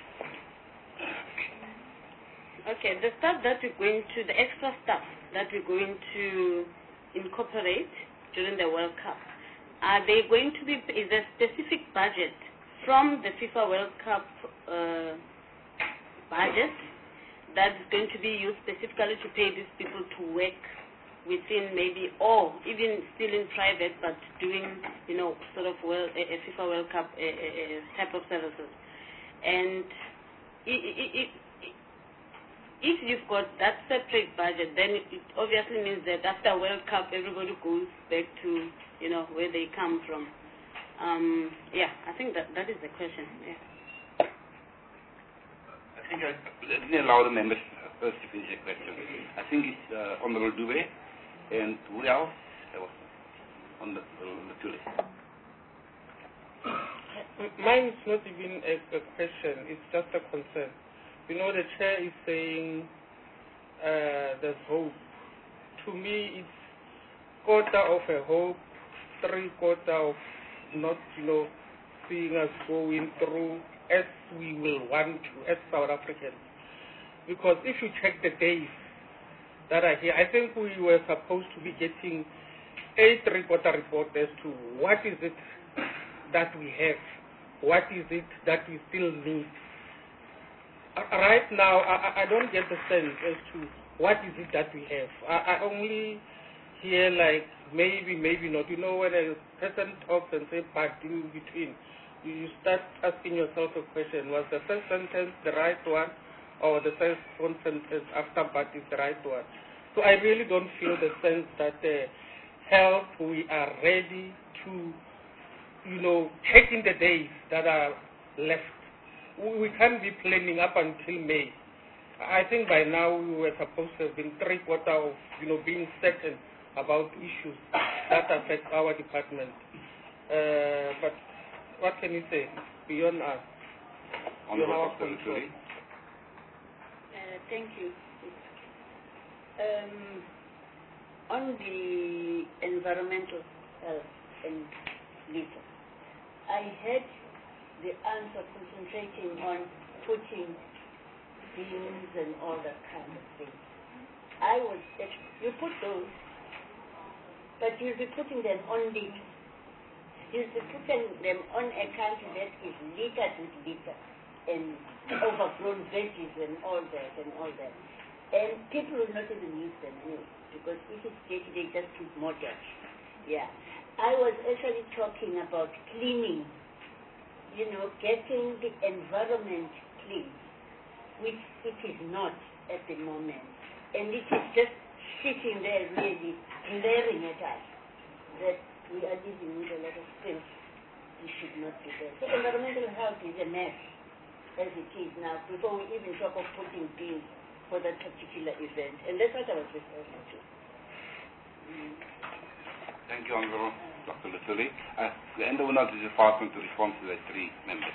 Okay, the stuff that we're going to, the extra stuff that we're going to incorporate during the World Cup, are they going to be? Is there a specific budget from the FIFA World Cup uh, budget that's going to be used specifically to pay these people to work within maybe, or even still in private, but doing, you know, sort of world, a, a FIFA World Cup a, a, a type of services. And it, it, it, if you've got that separate budget, then it, it obviously means that after World Cup, everybody goes back to, you know, where they come from. Um, yeah, I think that that is the question. Yeah. I think I, let me allow the members first to finish the question. I think it's uh, Honorable Dube and who else? On the, on the tulip. Mine is not even a, a question, it's just a concern. You know, the chair is saying uh, there's hope. To me, it's quarter of a hope, three quarter of not, you know, seeing us going through as we will want to, as South Africans. Because if you check the days that are here, I think we were supposed to be getting a three-quarter report as to what is it that we have, what is it that we still need. Right now, I, I don't get the sense as to what is it that we have. I, I only hear like maybe, maybe not. You know, when a person talks and say but in between, you start asking yourself a question, was the first sentence the right one, or the first sentence after but is the right one? So I really don't feel the sense that uh, health, we are ready to, you know, take in the days that are left. We, we can't be planning up until May. I think by now we were supposed to have been three quarters of, you know, being certain about issues that affect our department. Uh, but what can you say? Beyond us. Honorable Doctor Luthuli. Uh, thank you. Um, on the environmental health and litter, I had the answer concentrating on putting beans and all that kind of thing. I was, you put those, but you'll be putting them on litter. You'll be putting them on a country that is littered with litter and overgrown veggies and all that and all that. And people will not even use them anyway, because if it's dirty, they just keep more dirt. Yeah. I was actually talking about cleaning, you know, getting the environment clean, which it is not at the moment. And it is just sitting there really glaring at us that we are living with a lot of filth. We should not be there. So environmental health is a mess as it is now, before we even talk of putting beans for that particular event. And that's what I was referring to. Mm. Thank you, Honorable Doctor Luthuli. Uh, the end of the department to respond to the three members.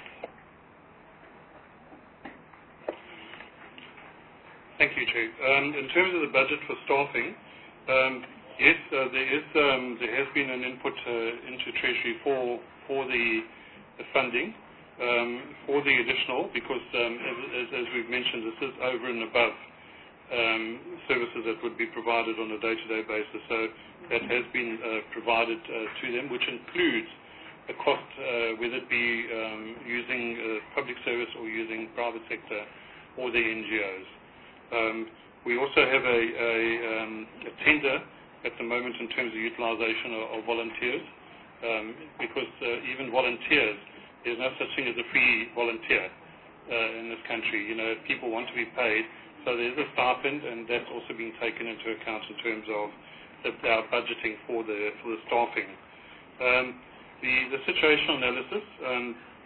Thank you, Chair. Um, in terms of the budget for staffing, um, yes, uh, there is um, there has been an input uh, into Treasury for for the, the funding um, for the additional, because um, as, as, as we've mentioned, this is over and above um, services that would be provided on a day-to-day basis. So that has been uh, provided uh, to them, which includes a cost, uh, whether it be um, using uh, public service or using private sector or the N G Os. Um, we also have a, a, um, a tender at the moment in terms of utilization of, of volunteers, um, because uh, even volunteers, there's no such thing as a free volunteer uh, in this country. You know, people want to be paid, so there's a stipend, and that's also being taken into account in terms of the, our budgeting for the for the staffing. Um, the, the situational analysis, um,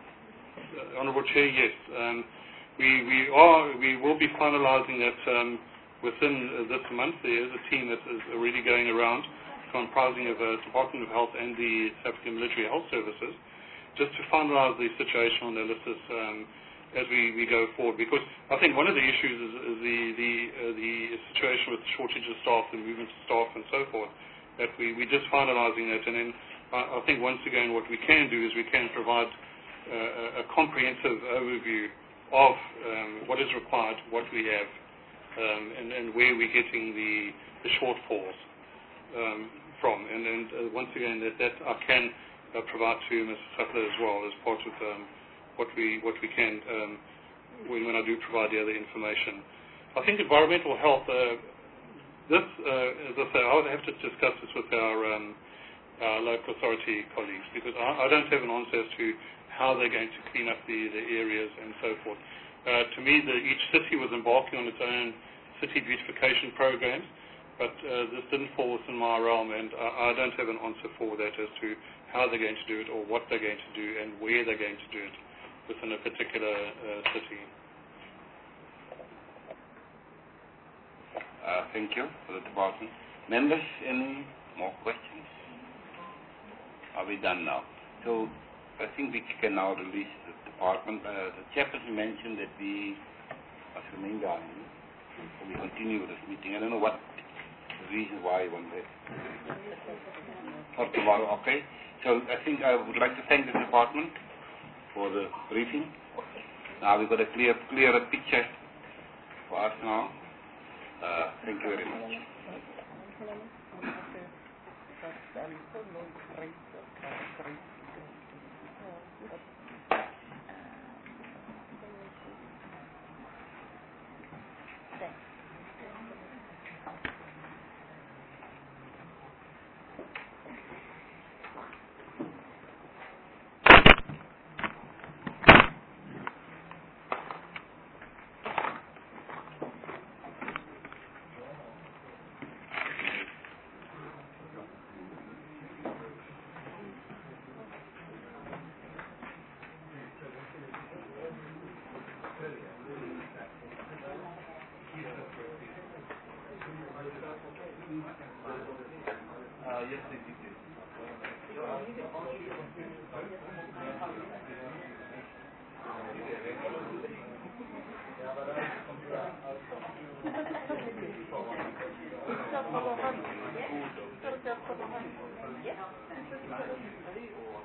uh, Honourable Chair, yes. Um, We, we are, we will be finalising that um, within uh, this month. There is a team that is already going around, comprising of the uh, Department of Health and the South African Military Health Services, just to finalise the situational analysis um, as we, we go forward. Because I think one of the issues is, is the the, uh, the situation with the shortage of staff, the movement of staff, and so forth. That we we're just finalising that, and then I, I think once again what we can do is we can provide uh, a comprehensive overview of um, what is required, what we have, um, and, and where we're getting the, the shortfalls um, from. And, and uh, once again, that, that I can uh, provide to Mister Sutler as well as part of um, what we what we can um, when, when I do provide the other information. I think environmental health, uh, this, uh, as I say, I would have to discuss this with our, um, our local authority colleagues, because I, I don't have an answer as to how they're going to clean up the, the areas and so forth. Uh, to me, the, each city was embarking on its own city beautification programs, but uh, this didn't fall within my realm, and I, I don't have an answer for that as to how they're going to do it or what they're going to do and where they're going to do it within a particular uh, city. Uh, thank you for the department. Members, any more questions? Are we done now? So I think we can now release the department. Uh, the chairperson mentioned that we must remain down. So we continue with this meeting. I don't know what the reason why you want that. For tomorrow, okay. So I think I would like to thank the department for the briefing. Now we've got a clear, clearer picture for us now. Uh, thank you very much. Uh, yes, they did. Yes.